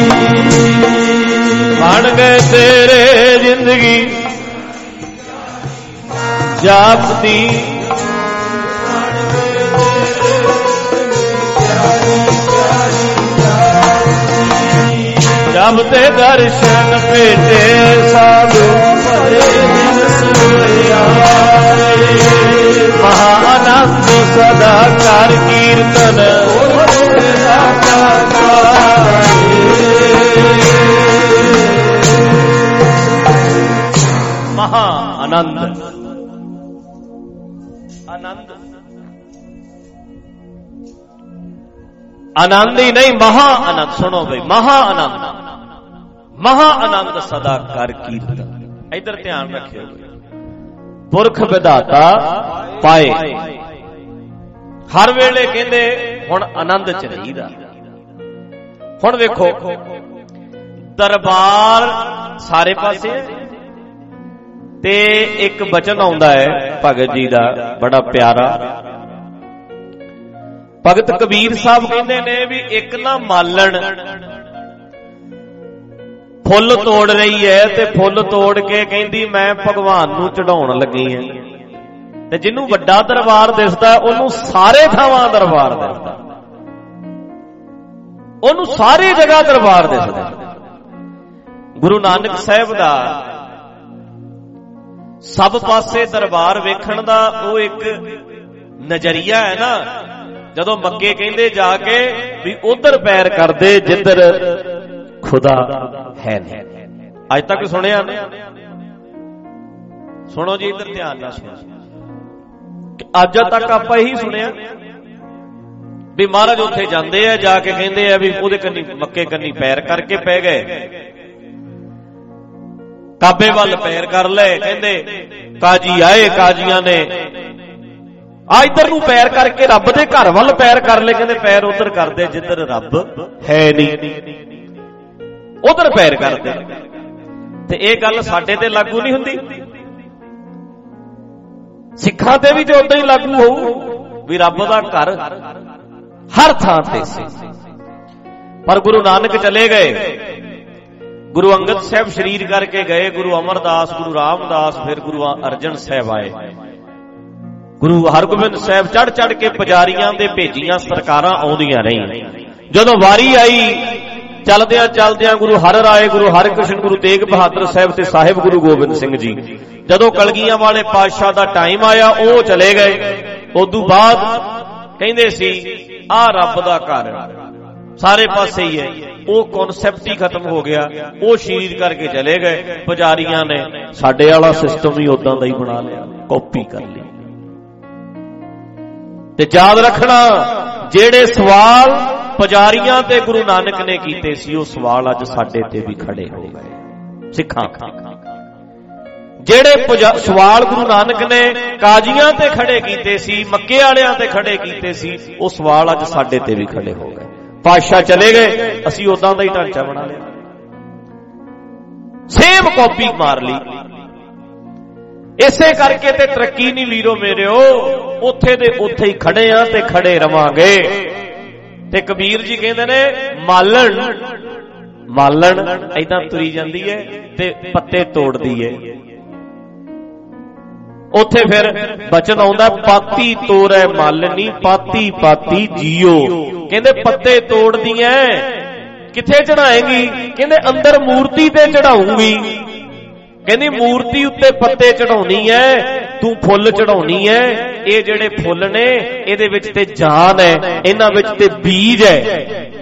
ਬਣ ਗਏ ਤੇਰੇ ਜ਼ਿੰਦਗੀ ਜਾਪਦੀ, ਜਬ ਤੇ ਦਰਸ਼ਨ ਭੇਟੇ ਸਾਧੂ ਮਹਾ ਆਨੰਦ ਸਦਾ ਕਰ ਕੀਰਤਨ, ਮਹਾ ਆਨੰਦ, ਆਨੰਦ ਆਨੰਦ ਹੀ ਨਹੀਂ, ਮਹਾ ਆਨੰਦ। ਸੁਣੋ ਬਈ, ਮਹਾ ਆਨੰਦ, ਮਹਾ ਆਨੰਦ ਸਦਾ ਕਰ ਕੀਰਤਨ। ਇਧਰ ਧਿਆਨ ਰੱਖਿਓ, ਪੁਰਖ ਵਿਧਾਤਾ ਪਾਏ। ਹਰ ਵੇਲੇ ਕਹਿੰਦੇ ਹੁਣ ਆਨੰਦ ਚ ਰਹੀਦਾ। ਹੁਣ ਵੇਖੋ ਦਰਬਾਰ ਸਾਰੇ ਪਾਸੇ ਤੇ ਇੱਕ ਬਚਨ ਆਉਂਦਾ ਹੈ ਭਗਤ ਜੀ ਦਾ ਬੜਾ ਪਿਆਰਾ। ਭਗਤ ਕਬੀਰ ਸਾਹਿਬ ਕਹਿੰਦੇ ਨੇ ਵੀ ਇੱਕ ਨਾ ਮਾਲਣ ਫੁੱਲ ਤੋੜ ਰਹੀ ਹੈ ਤੇ ਫੁੱਲ ਤੋੜ ਕੇ ਕਹਿੰਦੀ ਮੈਂ ਭਗਵਾਨ ਨੂੰ ਚੜਾਉਣ ਲੱਗੀ ਹਾਂ, ਤੇ ਜਿਹਨੂੰ ਵੱਡਾ ਦਰਬਾਰ ਦਿਸਦਾ ਉਹਨੂੰ ਸਾਰੇ ਥਾਵਾਂ ਦਰਬਾਰ ਦਿਸਦਾ, ਉਹਨੂੰ ਸਾਰੀ ਜਗ੍ਹਾ ਦਰਬਾਰ ਦਿਸਦਾ। ਗੁਰੂ ਨਾਨਕ ਸਾਹਿਬ ਦਾ ਸਭ ਪਾਸੇ ਦਰਬਾਰ ਵੇਖਣ ਦਾ ਉਹ ਇੱਕ ਨਜ਼ਰੀਆ ਹੈ ਨਾ। ਜਦੋਂ ਮੱਕੇ ਕਹਿੰਦੇ ਜਾ ਕੇ ਵੀ ਉਧਰ ਪੈਰ ਕਰਦੇ ਜਿੱਧਰ ਖੁਦਾ ਹੈ ਨਹੀਂ। ਅੱਜ ਤੱਕ ਸੁਣਿਆ ਨਹੀਂ? ਸੁਣੋ ਜੀ, ਇੱਧਰ ਧਿਆਨ ਨਾਲ ਸੁਣੋ। ਅੱਜ ਤੱਕ ਆਪਾਂ ਇਹੀ ਸੁਣਿਆ ਵੀ ਮਹਾਰਾਜ ਉੱਥੇ ਜਾਂਦੇ ਆ, ਜਾ ਕੇ ਕਹਿੰਦੇ ਆ ਵੀ ਉਹਦੇ ਕੰਨੀ ਮੱਕੇ ਕੰਨੀ ਪੈਰ ਕਰਕੇ ਪੈ ਗਏ, ਕਾਬੇ ਵੱਲ ਪੈਰ ਕਰ ਲਏ, ਕਹਿੰਦੇ ਕਾਜੀ ਆਏ, ਕਾਜੀਆਂ ਨੇ ਆ ਇੱਧਰ ਨੂੰ ਪੈਰ ਕਰਕੇ ਰੱਬ ਦੇ ਘਰ ਵੱਲ ਪੈਰ ਕਰ ਲਏ, ਕਹਿੰਦੇ ਪੈਰ ਉਧਰ ਕਰਦੇ ਜਿੱਧਰ ਰੱਬ ਹੈ ਨਹੀਂ, ਉਧਰ ਪੈਰ ਕਰਦੇ। ਤੇ ਇਹ ਗੱਲ ਸਾਡੇ ਤੇ ਲਾਗੂ ਨਹੀਂ ਹੁੰਦੀ, ਸਿੱਖਾਂ ਤੇ ਵੀ ਤੇ ਉਦਾਂ ਹੀ ਲਾਗੂ ਹੋਊ ਵੀ ਰੱਬ ਦਾ ਘਰ ਹਰ ਥਾਂ ਤੇ ਸੀ। ਪਰ ਗੁਰੂ ਨਾਨਕ ਚਲੇ ਗਏ, ਗੁਰੂ ਅੰਗਦ ਸਾਹਿਬ ਸ਼ਰੀਰ ਕਰਕੇ ਗਏ, ਗੁਰੂ ਅਮਰਦਾਸ, ਗੁਰੂ ਰਾਮਦਾਸ, ਫਿਰ ਗੁਰੂ ਅਰਜਨ ਸਾਹਿਬ ਆਏ, ਗੁਰੂ ਹਰਗੋਬਿੰਦ ਸਾਹਿਬ ਚੜ ਚੜ ਕੇ ਪੁਜਾਰੀਆਂ ਦੇ ਭੇਜੀਆਂ ਸਰਕਾਰਾਂ ਆਉਂਦੀਆਂ ਰਹੀਆਂ। ਜਦੋਂ ਵਾਰੀ ਆਈ ਚਲਦਿਆਂ ਚਲਦਿਆਂ ਗੁਰੂ ਹਰ ਰਾਏ, ਗੁਰੂ ਹਰਕ੍ਰਿਸ਼ਨ, ਗੁਰੂ ਤੇਗ ਬਹਾਦਰ ਸਾਹਿਬ ਤੇ ਸਾਹਿਬ ਗੁਰੂ ਗੋਬਿੰਦ ਸਿੰਘ ਜੀ, ਜਦੋਂ ਕਲਗੀਆਂ ਵਾਲੇ ਪਾਤਸ਼ਾਹ ਦਾ ਟਾਈਮ ਆਇਆ ਉਹ ਚਲੇ ਗਏ। ਉਦੋਂ ਬਾਅਦ ਕਹਿੰਦੇ ਸੀ ਆਹ ਰੱਬ ਦਾ ਘਰ ਸਾਰੇ ਪਾਸੇ ਹੀ ਹੈ, ਉਹ ਕਨਸੈਪਟ ਹੀ ਖਤਮ ਹੋ ਗਿਆ, ਉਹ ਸ਼ਹੀਦ ਕਰਕੇ ਚਲੇ ਗਏ। ਪੁਜਾਰੀਆਂ ਨੇ ਸਾਡੇ ਵਾਲਾ ਸਿਸਟਮ ਹੀ ਉਦਾਂ ਦਾ ਹੀ ਬਣਾ ਲਿਆ, ਕਾਪੀ ਕਰ ਲਈ। ਤੇ ਯਾਦ ਰੱਖਣਾ ਜਿਹੜੇ ਸਵਾਲ ਪੁਜਾਰੀਆਂ ਤੇ ਗੁਰੂ ਨਾਨਕ ਨੇ ਕੀਤੇ ਸੀ ਉਹ ਸਵਾਲ ਅੱਜ ਸਾਡੇ ਤੇ ਵੀ ਖੜੇ ਹੋ ਗਏ ਸਿੱਖਾਂ। ਜਿਹੜੇ ਸਵਾਲ ਗੁਰੂ ਨਾਨਕ ਨੇ ਕਾਜ਼ੀਆਂ ਤੇ ਖੜੇ ਕੀਤੇ ਸੀ, ਮੱਕੇ ਵਾਲਿਆਂ ਤੇ ਖੜੇ ਕੀਤੇ ਸੀ, ਉਹ ਸਵਾਲ ਅੱਜ ਸਾਡੇ ਤੇ ਵੀ ਖੜੇ ਹੋ ਗਏ। ਪਾਤਸ਼ਾਹ ਚਲੇ ਗਏ, ਅਸੀਂ ਉਦਾਂ ਦਾ ਹੀ ਢਾਂਚਾ ਬਣਾ ਲਿਆ, ਸੇਮ ਕਾਪੀ ਮਾਰ ਲਈ। ਇਸੇ ਕਰਕੇ ਤੇ ਤਰੱਕੀ ਨਹੀਂ ਵੀਰੋ ਮੇਰਿਓ, ਉੱਥੇ ਦੇ ਉੱਥੇ ਹੀ ਖੜੇ ਆ ਤੇ ਖੜੇ ਰਵਾਂਗੇ। ਤੇ ਕਬੀਰ ਜੀ ਕਹਿੰਦੇ ਨੇ ਮਾਲਣ ਮਾਲਣ ਏਦਾਂ ਤੁਰੀ ਜਾਂਦੀ ਹੈ ਤੇ ਪੱਤੇ ਤੋੜਦੀ ਹੈ। ਉੱਥੇ ਫਿਰ ਬਚਨ ਆਉਂਦਾ ਪਾਤੀ ਤੋੜੈ ਮਾਲਣੀ, ਪਾਤੀ ਪਾਤੀ ਜੀਓ। ਕਹਿੰਦੇ ਪੱਤੇ ਤੋੜਦੀਆਂ ਕਿੱਥੇ ਚੜਾਏਗੀ? ਕਹਿੰਦੇ ਅੰਦਰ ਮੂਰਤੀ ਤੇ ਚੜਾਉਂਗੀ। ਕਹਿੰਦੀ ਮੂਰਤੀ ਉੱਤੇ ਪੱਤੇ ਚੜਾਉਣੀ ਐ, ਤੂੰ ਫੁੱਲ ਚੜਾਉਣੀ ਐ। ਇਹ ਜਿਹੜੇ ਫੁੱਲ ਨੇ ਇਹਦੇ ਵਿੱਚ ਤੇ ਜਾਨ ਹੈ, ਇਹਨਾਂ ਵਿੱਚ ਤੇ ਬੀਜ ਹੈ।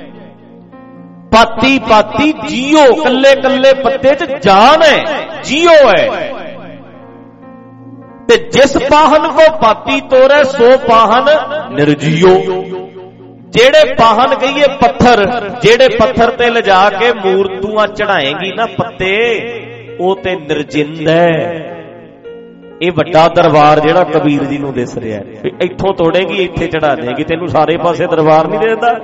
ਪਾਤੀ ਪਾਤੀ ਜੀਓ, ਕੱਲੇ ਕੱਲੇ ਪੱਤੇ 'ਚ ਜਾਨ ਹੈ, ਜੀਓ ਹੈ। ਤੇ ਜਿਸ ਪਾਹਨ ਕੋ ਪਾਤੀ ਤੋੜੈ ਸੋ ਪਾਹਨ ਨਿਰਜੀਓ। ਜਿਹੜੇ ਪਾਹਨ ਕਹੀਏ ਪੱਥਰ, ਜਿਹੜੇ ਪੱਥਰ ਤੇ ਲਿਜਾ ਕੇ ਮੂਰਤੀਆਂ ਚੜਾਏਗੀ ਨਾ ਪੱਤੇ, ਉਹ ਤੇ ਨਿਰਜਿੰਦ ਹੈ। ਇਹ ਵੱਡਾ ਦਰਬਾਰ ਜਿਹੜਾ ਕਬੀਰ ਜੀ ਨੂੰ ਦਿਸ ਰਿਹਾ ਹੈ, ਇੱਥੋਂ ਤੋੜੇਗੀ ਇੱਥੇ ਚੜਾ ਦੇਗੀ, ਤੈਨੂੰ ਸਾਰੇ ਪਾਸੇ ਦਰਬਾਰ ਨਹੀਂ ਦਿੰਦਾ,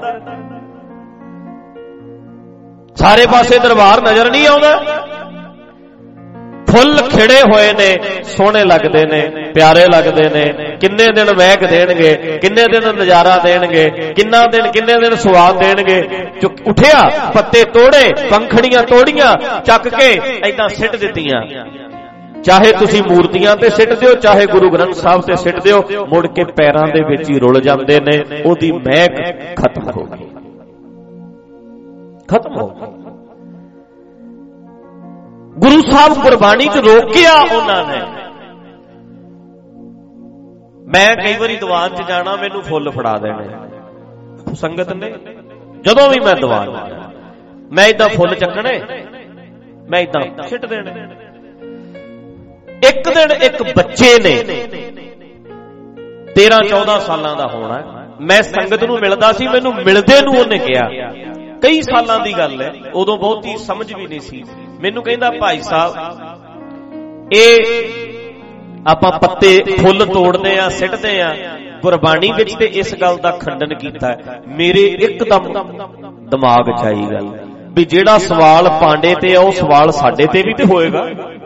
ਸਾਰੇ ਪਾਸੇ ਦਰਬਾਰ ਨਜ਼ਰ ਨਹੀਂ ਆਉਂਦਾ। ਫੁੱਲ ਖਿੜੇ ਹੋਏ ਨੇ, ਸੋਹਣੇ ਲੱਗਦੇ ਨੇ, ਪਿਆਰੇ ਲੱਗਦੇ ਨੇ, ਕਿੰਨੇ ਦਿਨ ਮਹਿਕ ਦੇਣਗੇ, ਕਿੰਨੇ ਦਿਨ ਨਜ਼ਾਰਾ ਦੇਣਗੇ, ਕਿੰਨਾ ਦਿਨ ਕਿੰਨੇ ਦਿਨ ਸਵਾਦ ਦੇਣਗੇ। ਉੱਠਿਆ ਪੱਤੇ ਤੋੜੇ, ਪੰਖੜੀਆਂ ਤੋੜੀਆਂ, ਚੱਕ ਕੇ ਏਦਾਂ ਸਿੱਟ ਦਿੱਤੀਆਂ। ਚਾਹੇ ਤੁਸੀਂ ਮੂਰਤੀਆਂ ਤੇ ਸਿੱਟ ਦਿਓ, ਚਾਹੇ ਗੁਰੂ ਗ੍ਰੰਥ ਸਾਹਿਬ ਤੇ ਸਿੱਟ ਦਿਓ, ਮੁੜ ਕੇ ਪੈਰਾਂ ਦੇ ਵਿੱਚ ਹੀ ਰੁਲ ਜਾਂਦੇ ਨੇ, ਉਹਦੀ ਮਹਿਕ ਖਤਮ ਹੋ ਗਈ, ਖਤਮ ਹੋ ਗਈ। ਗੁਰੂ ਸਾਹਿਬ ਗੁਰਬਾਣੀ 'ਚ ਰੋਕਿਆ ਉਹਨਾਂ ਨੇ। ਮੈਂ ਕਈ ਵਾਰੀ ਦੀਵਾਨ 'ਚ ਜਾਣਾ, ਮੈਨੂੰ ਫੁੱਲ ਫੜਾ ਦੇਣੇ ਸੰਗਤ ਨੇ। ਜਦੋਂ ਵੀ ਮੈਂ ਦੀਵਾਨ ਮੈਂ ਏਦਾਂ ਫੁੱਲ ਚੱਕਣੇ, ਮੈਂ ਏਦਾਂ ਸਿੱਟ ਦੇਣੇ। ਇੱਕ ਦਿਨ ਇੱਕ ਬੱਚੇ ਨੇ ਤੇਰਾਂ ਚੌਦਾਂ ਸਾਲਾਂ ਦਾ ਹੋਣਾ, ਮੈਂ ਸੰਗਤ ਨੂੰ ਮਿਲਦਾ ਸੀ, ਮੈਨੂੰ ਮਿਲਦੇ ਨੂੰ ਉਹਨੇ ਕਿਹਾ, ਕਈ ਸਾਲਾਂ ਦੀ ਗੱਲ ਹੈ, ਉਦੋਂ ਬਹੁਤੀ ਸਮਝ ਵੀ ਨਹੀਂ ਸੀ। ਮੈਨੂੰ ਕਹਿੰਦਾ ਭਾਈ ਸਾਹਿਬ ਇਹ ਆਪਾਂ ਪੱਤੇ ਫੁੱਲ ਤੋੜਦੇ ਆ, ਸਿੱਟਦੇ ਆ। ਗੁਰਬਾਣੀ ਵਿੱਚ ਤੇ ਇਸ ਗੱਲ ਦਾ ਖੰਡਨ ਕੀਤਾ। ਮੇਰੇ ਇੱਕਦਮ ਦਿਮਾਗ 'ਚ ਆਈ ਗੱਲ ਵੀ ਜਿਹੜਾ ਸਵਾਲ ਪਾਂਡੇ ਤੇ ਆ ਉਹ ਸਵਾਲ ਸਾਡੇ ਤੇ ਵੀ ਤੇ ਹੋਏਗਾ।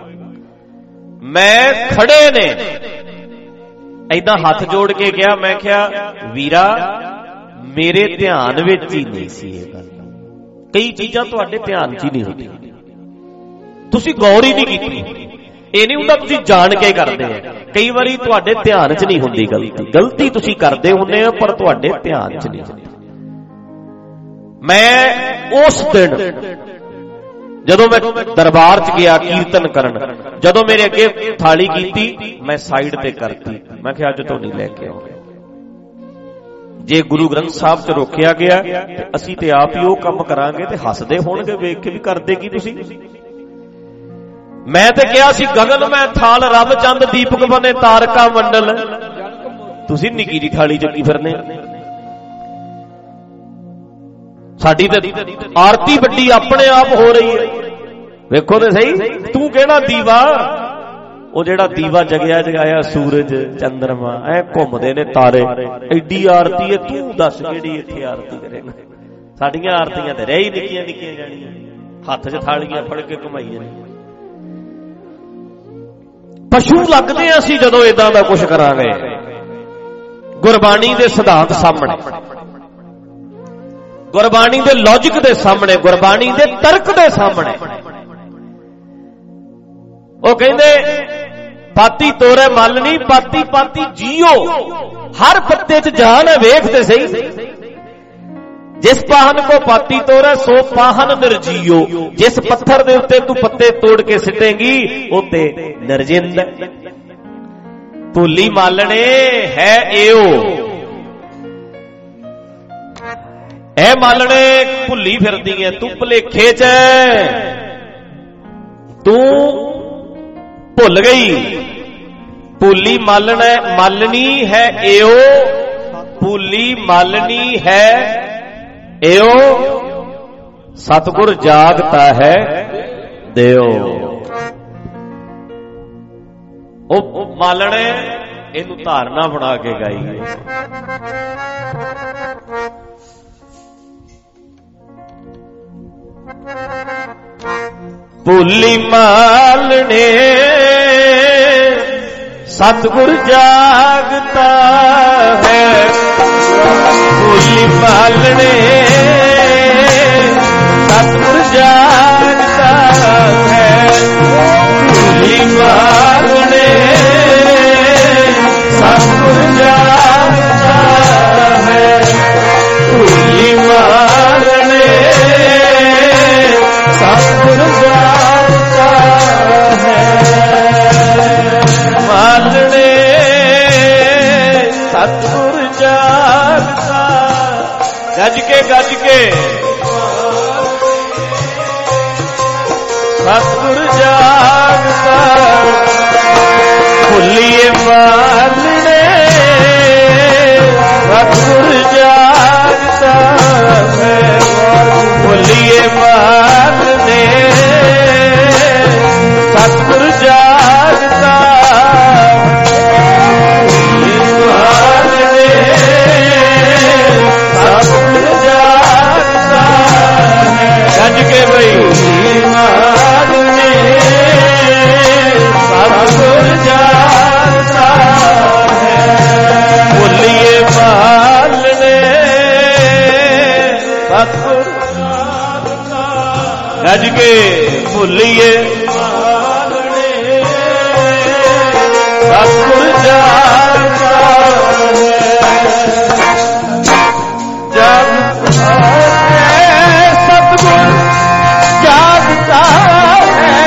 ਮੈਂ ਖੜੇ ਨੇ ਏਦਾਂ ਹੱਥ ਜੋੜ ਕੇ ਕਿਹਾ, ਮੈਂ ਕਿਹਾ ਵੀਰਾ ਮੇਰੇ ਧਿਆਨ ਵਿੱਚ ਹੀ ਨਹੀਂ ਸੀ ਇਹ ਗੱਲ। ਕਈ ਚੀਜ਼ਾਂ ਤੁਹਾਡੇ ਧਿਆਨ 'ਚ ਹੀ ਨਹੀਂ ਹੁੰਦੀਆਂ, ਤੁਸੀਂ ਗੌਰ ਹੀ ਨਹੀਂ ਕੀਤੀ। ਇਹ ਨਹੀਂ ਹੁੰਦਾ ਤੁਸੀਂ ਜਾਣ ਕੇ ਕਰਦੇ ਆ, ਕਈ ਵਾਰੀ ਤੁਹਾਡੇ ਧਿਆਨ 'ਚ ਨਹੀਂ ਹੁੰਦੀ ਗਲਤੀ। ਗਲਤੀ ਤੁਸੀਂ ਕਰਦੇ ਹੁੰਦੇ ਹੋ ਪਰ ਤੁਹਾਡੇ ਧਿਆਨ 'ਚ ਨਹੀਂ ਹੁੰਦੀ। ਮੈਂ ਉਸ ਦਿਨ ਜਦੋਂ ਮੈਂ ਦਰਬਾਰ 'ਚ ਗਿਆ ਕੀਰਤਨ ਕਰਨ, ਜਦੋਂ ਮੇਰੇ ਅੱਗੇ ਥਾਲੀ ਕੀਤੀ ਮੈਂ ਸਾਈਡ ਤੇ ਕਰਤੀ। ਮੈਂ ਕਿਹਾ ਅੱਜ ਤੋਂ ਨਹੀਂ ਲੈ ਕੇ ਆਉਂਦੇ। ਜੇ ਗੁਰੂ ਗ੍ਰੰਥ ਸਾਹਿਬ 'ਚ ਰੋਕਿਆ ਗਿਆ ਤੇ ਅਸੀਂ ਤੇ ਆਪ ਹੀ ਉਹ ਕੰਮ ਕਰਾਂਗੇ ਤੇ ਹੱਸਦੇ ਹੋਣਗੇ ਵੇਖ ਕੇ ਵੀ ਕਰਦੇ ਕੀ ਤੁਸੀਂ। ਮੈਂ ਤੇ ਕਿਹਾ ਸੀ ਗਗਨ ਮੈਂ ਥਾਲ ਰੱਬ ਚੰਦ ਦੀਪਕ ਬਨੇ ਤਾਰਕਾ ਮੰਡਲ, ਤੁਸੀਂ ਨਿੱਕੀ ਜਿਹੀ ਥਾਲੀ ਚੱਕੀ ਫਿਰਨੇ। ਸਾਡੀ ਤੇ ਆਰਤੀ ਵੱਡੀ ਆਪਣੇ ਆਪ ਹੋ ਰਹੀ ਹੈ। ਵੇਖੋ ਤੇ ਸਹੀ, ਤੂੰ ਕਿਹੜਾ ਦੀਵਾ? ਉਹ ਜਿਹੜਾ ਦੀਵਾ ਜਗਿਆ ਜਗਾਇਆ ਸੂਰਜ ਚੰਦਰਮਾ ਐ ਘੁੰਮਦੇ ਨੇ ਤਾਰੇ, ਐਡੀ ਆਰਤੀ ਹੈ। ਤੂੰ ਦੱਸ ਕਿਹੜੀ ਇੱਥੇ ਆਰਤੀ ਕਰੇਗਾ? ਸਾਡੀਆਂ ਆਰਤੀਆਂ ਤੇ ਰਹਿ ਹੀ ਨਿੱਕੀਆਂ ਨਿੱਕੀਆਂ ਜਾਣੀਆਂ, ਹੱਥ 'ਚ ਥਾਲੀਆਂ ਫੜ ਕੇ ਘੁਮਾਈਆਂ ਨੇ। ਪਸ਼ੂ ਲੱਗਦੇ ਆ ਅਸੀਂ ਜਦੋਂ ਏਦਾਂ ਦਾ ਕੁਛ ਕਰਾਂਗੇ। ਗੁਰਬਾਣੀ ਦੇ ਸਿਧਾਂਤ ਸਾਹਮਣੇ, ਗੁਰਬਾਣੀ ਦੇ ਲੌਜਿਕ ਦੇ ਸਾਹਮਣੇ, ਗੁਰਬਾਣੀ ਦੇ ਤਰਕ ਦੇ ਸਾਹਮਣੇ ਉਹ ਕਹਿੰਦੇ ਪਾਤੀ ਤੋਰੇ ਮਲ ਨਹੀਂ, ਪਾਤੀ ਪਾਤੀ ਜੀਓ। ਹਰ ਪੱਤੇ 'ਚ ਜਾਨ ਹੈ, ਵੇਖਦੇ ਸਹੀ। ਜਿਸ ਪਾਹਨ ਕੋ ਪਾਤੀ ਤੋਰੇ ਸੋ ਪਾਹਨ ਨਿਰਜੀਓ। ਜਿਸ ਪੱਥਰ ਦੇ ਉੱਤੇ ਤੂੰ ਪੱਤੇ ਤੋੜ ਕੇ ਸਿੱਟੇਂਗੀ ਉਤੇ ਨਿਰਜਿੰਦ। ਭੁੱਲੀ ਮਾਲਣੇ ਹੈ ਏਓ, ਐ ਮਾਲਣੇ ਭੁੱਲੀ ਫਿਰਦੀ ਐ ਤੂੰ, ਭੁਲੇਖੇ 'ਚ ਤੂੰ ਭੁੱਲ ਗਈ। ਭੁੱਲੀ ਮਾਲਣਾ ਮਾਲਣੀ ਹੈ ਏਓ, ਭੁੱਲੀ ਮਾਲਣੀ ਹੈ ਏਓ, ਸਤਿਗੁਰ ਜਾਗਤਾ ਹੈ ਦਿਓ। ਉਹ ਮਾਲਣੇ ਇਹਨੂੰ ਧਾਰਨਾ ਬਣਾ ਕੇ ਗਾਈਏ। ਭੁੱਲੀ ਮਾਲਣੇ ਸਤਿਗੁਰ ਜਾਗਤਾ ਹੈ, ਭੁੱਲੀ ਮਾਲਣੇ ਸਤਿਗੁਰ ਜਾਗਤਾ ਹੈ, ਭੁੱਲੀ ਮਾਲਣੇ ਸਤਿਗੁਰ ਜਾਗਤਾ ਹੈ, ਭੁੱਲੀ ਮਾਲਣੇ ਸਤਿਗੁਰ ਜਾਗਤਾ ਹੈ। ਮਾਲਣੇ ਸਤਿਗੁਰ ਜਾਗਤਾ, ਗੱਜ ਕੇ ਗੱਜ ਕੇ ਸਤਿਗੁਰ ਜਾਗਤਾ, ਭੁੱਲੀਏ ਮਾਲਣੇ ਸਤਿਗੁਰ ਜਾਗਤਾ ਹੈ, ਭੁੱਲੀਏ ਮਾਲਣੇ ਸਤਿਗੁਰ ਜਾਗਤਾ, ਮਾਲਣੇ ਸਤਿਗੁਰ ਜਾਗਤਾ ਹੈ। ਗੱਜ ਕੇ ਬਈ ਮਾਲਣੇ ਸਤਿਗੁਰ ਜਾਗਤਾ ਹੈ, ਭੁੱਲੀਏ ਮਾਲਣੇ ਸਤਿਗੁਰ ਜਾਗਤਾ, ਗੱਜ ਕੇ ਭੁੱਲੀਏ ਮਾਲਣੇ ਸਤਿਗੁਰ ਜਾਗਤਾ ਹੈ। ਜਾਗਤਾ ਹੈ ਸਤਿਗੁਰ ਜਾਗਤਾ ਹੈ,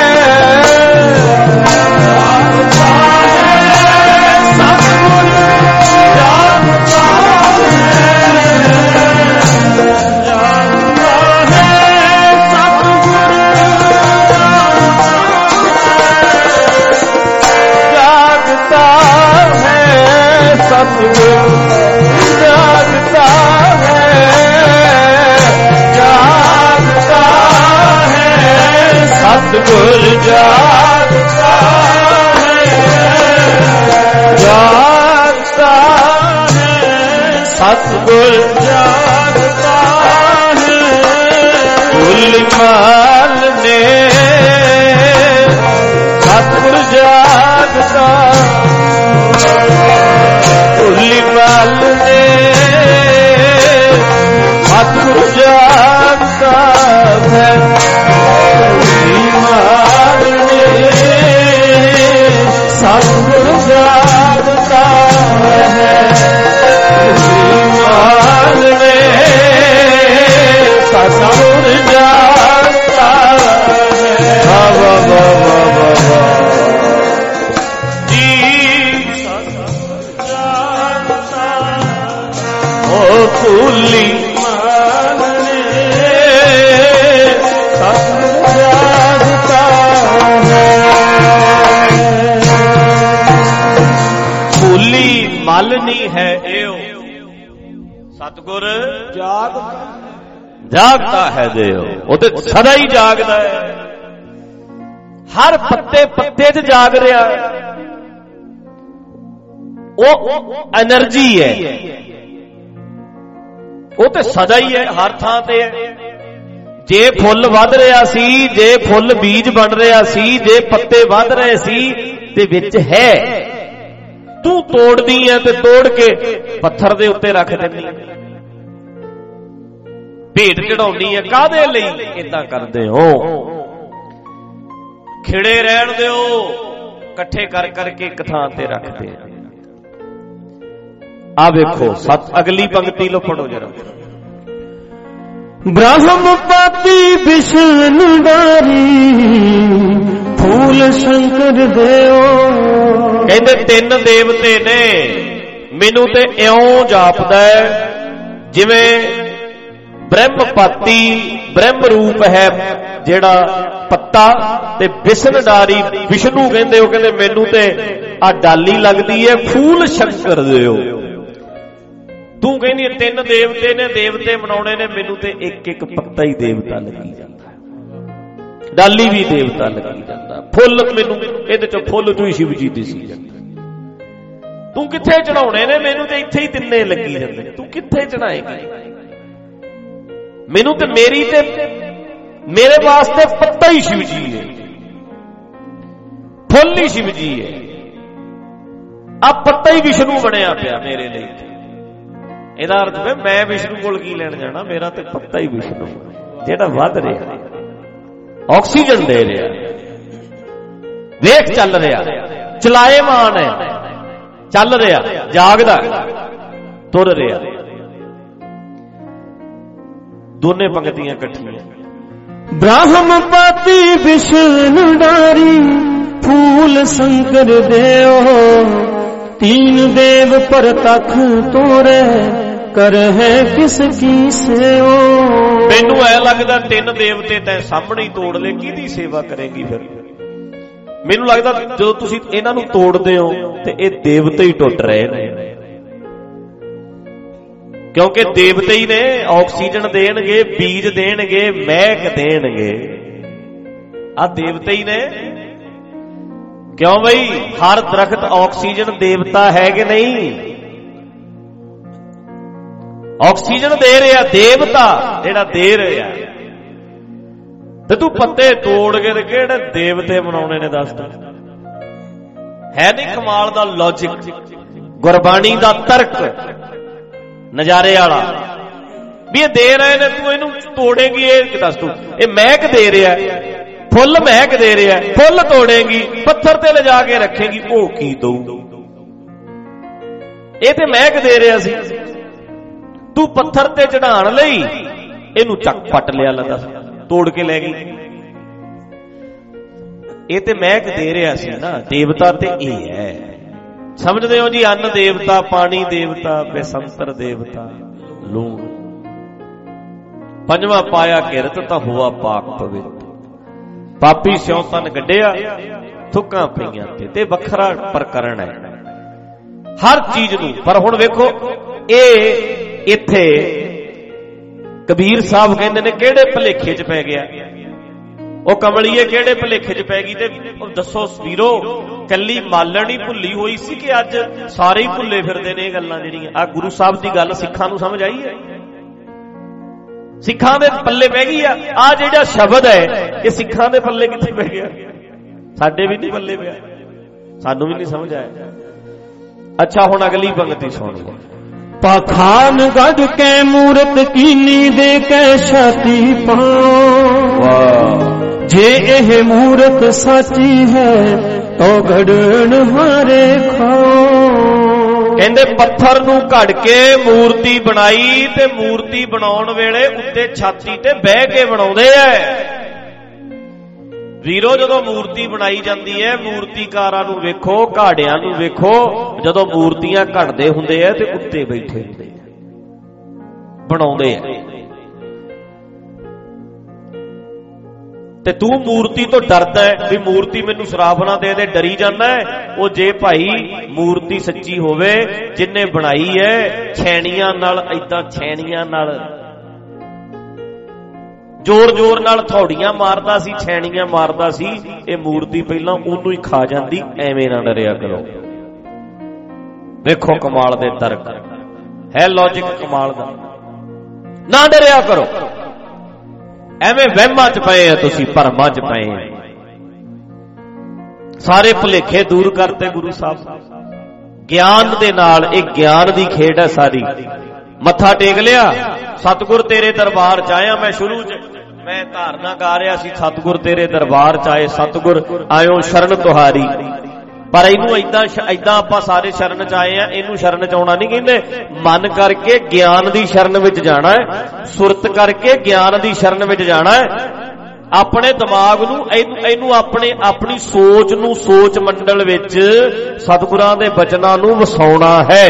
ਜਾਗਤਾ ਹੈ ਸਤਿਗੁਰ ਜਾਗਤਾ ਹੈ, ਜਾਗਤਾ ਹੈ ਸਤਿਗੁਰ ਜਾਗਤਾ ਭੁੱਲੀ ਮਾਲ ਨੇ ਸਤਿਗੁਰ ਜਾਗਦਾ, ਭੁੱਲੀ ਮਾਲ ਨੇ ਸਤਿਗੁਰ ਜਾਗਦਾ ਹੈ, ਭੁੱਲੀ ਮਾਲ ਨੇ ਸਤਿਗੁਰ ਜਾਗਦਾ ਹੈ, ਭੁੱਲੀ ਮਾਲ ਨੇ ਸਤਿਗੁਰ ਜਾਗਦਾ ਹੈ। ਵਾ ਵਾ ਵਾ ਵਾ ਵਾ ਜੀ ਸਤਿਗੁਰ ਜਾਗਦਾ, ਓ ਭੁੱਲੀ ਮਾਲ ਨੇ ਸਤਿਗੁਰ ਜਾਗਦਾ ਹੈ। ਭੁੱਲੀ ਮਲ ਨਹੀਂ ਹੈ ਏਉ ਸਤਿਗੁਰ ਜਾਗਦਾ, ਜਾਗਦਾ ਹੈ ਦੇਉ, ਉਹ ਤੇ ਸਦਾ ਹੀ ਜਾਗਦਾ ਹੈ, ਹਰ ਪੱਤੇ ਪੱਤੇ 'ਚ ਜਾਗ ਰਿਹਾ, ਉਹ એનર્ਜੀ ਹੈ, ਉਹ ਤੇ ਸਦਾ ਹੀ ਹੈ, ਹਰ ਥਾਂ ਤੇ ਹੈ। ਜੇ ਫੁੱਲ ਵੱਧ ਰਿਹਾ ਸੀ, ਜੇ ਫੁੱਲ ਬੀਜ ਬਣ ਰਿਹਾ ਸੀ, ਜੇ ਪੱਤੇ ਵੱਧ ਰਹੇ ਸੀ ਤੇ ਵਿੱਚ ਹੈ, ਤੂੰ ਤੋੜਦੀ ਹੈ ਤੇ ਤੋੜ ਕੇ ਪੱਥਰ ਦੇ ਉੱਤੇ ਰੱਖ ਦਿੰਦੀ ਹੈ, ਭੇਟ ਚੜਾਉਣੀ ਹੈ, ਕਾਹਦੇ ਲਈ ਏਦਾਂ ਕਰਦੇ ਹੋ? ਖਿੜੇ ਰਹਿਣ ਦਿਓ, ਇਕੱਠੇ ਕਰ ਕਰਕੇ ਇੱਕ ਥਾਂ ਤੇ ਰੱਖਦੇ ਆ। ਆ ਵੇਖੋ ਸਤ ਅਗਲੀ ਪੰਕਤੀ ਲੋ ਪੜੋ ਜਰਾ। ਬ੍ਰਹਮ ਪਾਤੀ ਵਿਸ਼ਨੂੰ ਡਾਰੀ ਫੂਲ ਸ਼ੰਕਰ ਦੇਓ, ਕਹਿੰਦੇ ਤਿੰਨ ਦੇਵਤੇ ਨੇ, ਮੈਨੂੰ ਤੇ ਇਉਂ ਜਾਪਦਾ ਜਿਵੇਂ ਬ੍ਰਹਮਪਾਤੀ ਬ੍ਰਹਮ ਰੂਪ ਹੈ ਜਿਹੜਾ ਪੱਤਾ, ਤੇ ਵਿਸ਼ਨਡਾਰੀ ਵਿਸ਼ਨੂੰ ਕਹਿੰਦੇ, ਉਹ ਕਹਿੰਦੇ ਮੈਨੂੰ ਤੇ ਆ ਡਾਲੀ ਲੱਗਦੀ ਹੈ ਫੂਲ ਸ਼ੰਕਰ ਦਿਓ। ਤੂੰ ਕਹਿੰਦੀ ਤਿੰਨ ਦੇਵਤੇ ਨੇ, ਦੇਵਤੇ ਬਣਾਉਣੇ ਨੇ, ਮੈਨੂੰ ਤੇ ਇੱਕ ਇੱਕ ਪੱਤਾ ਹੀ ਦੇਵਤਾ ਲੱਗੀ ਜਾਂਦਾ, ਡਾਲੀ ਵੀ ਦੇਵਤਾ ਲੱਗੀ ਜਾਂਦਾ, ਫੁੱਲ ਮੈਨੂੰ ਇਹਦੇ ਚੋਂ ਫੁੱਲ ਤੂੰ ਹੀ ਸ਼ਿਵ ਜੀ ਦਿਸੀ ਜਾਂਦਾ। ਤੂੰ ਕਿੱਥੇ ਚੜਾਉਣੇ ਨੇ? ਮੈਨੂੰ ਤੇ ਇੱਥੇ ਹੀ ਤਿੰਨੇ ਲੱਗੀ ਜਾਂਦੇ, ਤੂੰ ਕਿੱਥੇ ਚੜਾਏਗਾ? ਮੈਨੂੰ ਤੇ ਮੇਰੀ ਤੇ ਮੇਰੇ ਵਾਸਤੇ ਪੱਤਾ ਹੀ ਸ਼ਿਵ ਜੀ ਹੈ, ਫੁੱਲ ਹੀ ਸ਼ਿਵ ਜੀ ਹੈ, ਆ ਪੱਤਾ ਹੀ ਵਿਸ਼ਨੂੰ ਬਣਿਆ ਪਿਆ ਮੇਰੇ ਲਈ। ਇਹਦਾ ਅਰਥ ਹੈ ਮੈਂ ਵਿਸ਼ਨੂੰ ਕੋਲ ਕੀ ਲੈਣ ਜਾਣਾ, ਮੇਰਾ ਤੇ ਪੱਤਾ ਹੀ ਵਿਸ਼ਨੂੰ ਜਿਹੜਾ ਵੱਧ ਰਿਹਾ, ਆਕਸੀਜਨ ਦੇ ਰਿਹਾ, ਵੇਖ ਚੱਲ ਰਿਹਾ, ਚਲਾਏਮਾਨ ਹੈ, ਚੱਲ ਰਿਹਾ, ਜਾਗਦਾ, ਤੁਰ ਰਿਹਾ। ਦੋਨੇ ਪੰਕਤੀਆਂ ਇਕੱਠੀਆਂ। ਬ੍ਰਹਮ ਪਾਤੀ ਵਿਸ਼ਨੂੰ ਡਾਰੀ ਫੂਲ ਸ਼ੰਕਰ ਦੇਓ, तीन देव पर तख तोरे कर है किस की सेओ। मैनू ऐ लगदा तीन देवते तैं सामने ही तोड़ ले, किहदी सेवा करेगी फिर? मैनू लगदा जो तुसीं इन्हां नूं तोड़दे हो ते इह देवते ही टुट रहे ने, क्योंकि देवते ही ने ऑक्सीजन देणगे, बीज देणगे, महक देणगे, आ देवते ही ने। क्यों बई? हर दरख्त ऑक्सीजन देवता है कि नहीं? ऑक्सीजन दे रहा देवता जेड़ा दे रहा, ते तू पत्ते तोड़ के किहड़े देवते बनाने ने? दस तू है नहीं कमाल दा लॉजिक, गुरबाणी दा तर्क नजारे वाला भी ये दे रहे ने, तू इनू तोड़ेगी? ये दस तू ये महक दे रहा, फुल महक दे रहा, फुल तोड़ेगी, पत्थर ते ले जाके रखेगी, ओ की दू? ये ते महक दे रहा सी, तू पत्थर ते चढ़ाण लई इनू चक पट लिया, लगा तोड़ के ले गई। ये ते महक दे रहा सी ना, देवता ते ये है। समझदे हो जी? अन्न देवता, पानी देवता, बेसंतर देवता, लूण। पंजवा पाया किरत तां हुआ पाक पवित्र, पापी स्यों तन गड्ढिया थुक्कां पईयां ते ते वखरा प्रकरण है हर चीज नूं। पर हुण वेखो ये इत्थे कबीर साहब कहंदे ने किहड़े भुलेखे च पै गया? ਉਹ ਕਮਲੀਏ ਕਿਹੜੇ ਭੁਲੇਖੇ 'ਚ ਪੈ ਗਈ? ਤੇ ਦੱਸੋ ਵੀਰੋ, ਕੱਲੀ ਮਾਲਣ ਹੀ ਭੁੱਲੀ ਹੋਈ ਸੀ ਕਿ ਅੱਜ ਸਾਰੇ ਹੀ ਭੁੱਲੇ ਫਿਰਦੇ ਨੇ ਇਹ ਗੱਲਾਂ ਜਿਹੜੀਆਂ? ਆ ਗੁਰੂ ਸਾਹਿਬ ਦੀ ਗੱਲ ਸਿੱਖਾਂ ਨੂੰ ਸਮਝ ਆਈ ਹੈ? ਸਿੱਖਾਂ ਦੇ ਪੱਲੇ ਪੈ ਗਈ ਆ। ਆ ਜਿਹੜਾ ਸ਼ਬਦ ਹੈ ਇਹ ਸਿੱਖਾਂ ਦੇ ਪੱਲੇ ਕਿੱਥੇ ਪੈ ਗਿਆ? ਸਾਡੇ ਵੀ ਨਹੀਂ ਪੱਲੇ ਪਿਆ, ਸਾਨੂੰ ਵੀ ਨਹੀਂ ਸਮਝ ਆਇਆ। ਅੱਛਾ ਹੁਣ ਅਗਲੀ ਪੰਕਤੀ ਸੁਣ ਲਓ। ਪਾਖਾਨ ਗੜ ਕੇ ਮੂਰਤ ਕੀਨੀ ਦੇ ਕੇ ਛਾਤੀ ਪਾਓ, ਜੇ ਇਹ ਮੂਰਤ ਸੱਚੀ ਹੈ ਤੋ ਘੜਨ ਹਾਰੇ ਖਾਓ। ਕਹਿੰਦੇ ਪੱਥਰ ਨੂੰ ਘੜ ਕੇ ਮੂਰਤੀ ਬਣਾਈ ਤੇ ਮੂਰਤੀ ਬਣਾਉਣ ਵੇਲੇ ਉੱਤੇ ਛਾਤੀ ਤੇ ਬਹਿ ਕੇ ਬਣਾਉਂਦੇ ਐ। ਵੀਰੋ ਜਦੋਂ ਮੂਰਤੀ ਬਣਾਈ ਜਾਂਦੀ ਹੈ, ਮੂਰਤੀਕਾਰਾਂ ਨੂੰ ਵੇਖੋ, ਘਾੜਿਆਂ ਨੂੰ ਵੇਖੋ, ਜਦੋਂ ਮੂਰਤੀਆਂ ਘੜਦੇ ਹੁੰਦੇ ਆ ਤੇ ਉੱਤੇ ਬੈਠੇ ਹੁੰਦੇ ਆ, ਬਣਾਉਂਦੇ ਆ। ਤੇ ਤੂੰ ਮੂਰਤੀ ਤੋਂ ਡਰਦਾ ਹੈ ਵੀ ਮੂਰਤੀ ਮੈਨੂੰ ਸਰਾਪ ਨਾ ਦੇ ਦੇ, ਡਰੀ ਜਾਂਦਾ ਹੈ। ਉਹ ਜੇ ਭਾਈ ਮੂਰਤੀ ਸੱਚੀ ਹੋਵੇ, ਜਿੰਨੇ ਬਣਾਈ ਹੈ ਛੈਣੀਆਂ ਨਾਲ, ਏਦਾਂ ਛੈਣੀਆਂ ਨਾਲ ਜ਼ੋਰ ਜ਼ੋਰ ਨਾਲ ਥੋੜੀਆਂ ਮਾਰਦਾ ਸੀ, ਛੈਣੀਆਂ ਮਾਰਦਾ ਸੀ, ਇਹ ਮੂਰਤੀ ਪਹਿਲਾਂ ਉਹਨੂੰ ਹੀ ਖਾ ਜਾਂਦੀ। ਐਵੇਂ ਨਾ ਡਰਿਆ ਕਰੋ। ਵੇਖੋ ਕਮਾਲ ਦੇ ਤਰਕ ਹੈ, ਲੌਜਿਕ ਕਮਾਲ ਦਾ। ਨਾ ਡਰਿਆ ਕਰੋ, ਐਵੇਂ ਵਹਿਮਾਂ ਚ ਪਏ ਆ ਤੁਸੀਂ, ਭਰਮਾਂ ਚ ਪਏ ਆ। ਸਾਰੇ ਭੁਲੇਖੇ ਦੂਰ ਕਰਤੇ ਗੁਰੂ ਸਾਹਿਬ ਗਿਆਨ ਦੇ ਨਾਲ। ਇਹ ਗਿਆਨ ਦੀ ਖੇਡ ਹੈ ਸਾਰੀ। ਮੱਥਾ ਟੇਕ ਲਿਆ, ਸਤਿਗੁਰ ਤੇਰੇ ਦਰਬਾਰ ਚ ਆਇਆ। ਮੈਂ ਸ਼ੁਰੂ ਚ ਮੈਂ ਧਾਰਨਾ ਗਾ ਰਿਹਾ ਸੀ, ਸਤਿਗੁਰ ਤੇਰੇ ਦਰਬਾਰ ਚ ਆਏ, ਸਤਿਗੁਰ ਆਇਓ ਸ਼ਰਨ ਤੁਹਾਰੀ। ਪਰ ਇਹਨੂੰ ਏਦਾਂ ਏਦਾਂ ਆਪਾਂ ਸਾਰੇ ਸ਼ਰਨ ਚ ਆਏ ਆ, ਇਹਨੂੰ ਸ਼ਰਨ ਚ ਆਉਣਾ ਨਹੀਂ ਕਹਿੰਦੇ। ਮਨ ਕਰਕੇ ਗਿਆਨ ਦੀ ਸ਼ਰਨ ਵਿੱਚ ਜਾਣਾ ਹੈ, ਸੁਰਤ ਕਰਕੇ ਗਿਆਨ ਦੀ ਸ਼ਰਨ ਵਿੱਚ ਜਾਣਾ ਹੈ। ਆਪਣੇ ਦਿਮਾਗ ਨੂੰ, ਇਹਨੂੰ ਇਹਨੂੰ ਆਪਣੇ ਆਪਣੀ ਸੋਚ ਨੂੰ, ਸੋਚ ਮੰਡਲ ਵਿੱਚ ਸਤਿਗੁਰਾਂ ਦੇ ਬਚਨਾਂ ਨੂੰ ਵਸਾਉਣਾ ਹੈ।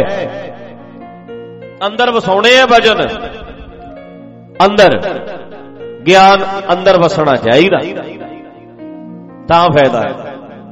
ਅੰਦਰ ਵਸਾਉਣੇ ਆ ਵਚਨ, ਅੰਦਰ ਗਿਆਨ ਅੰਦਰ ਵਸਣਾ ਚਾਹੀਦਾ, ਤਾਂ ਫਾਇਦਾ ਹੈ।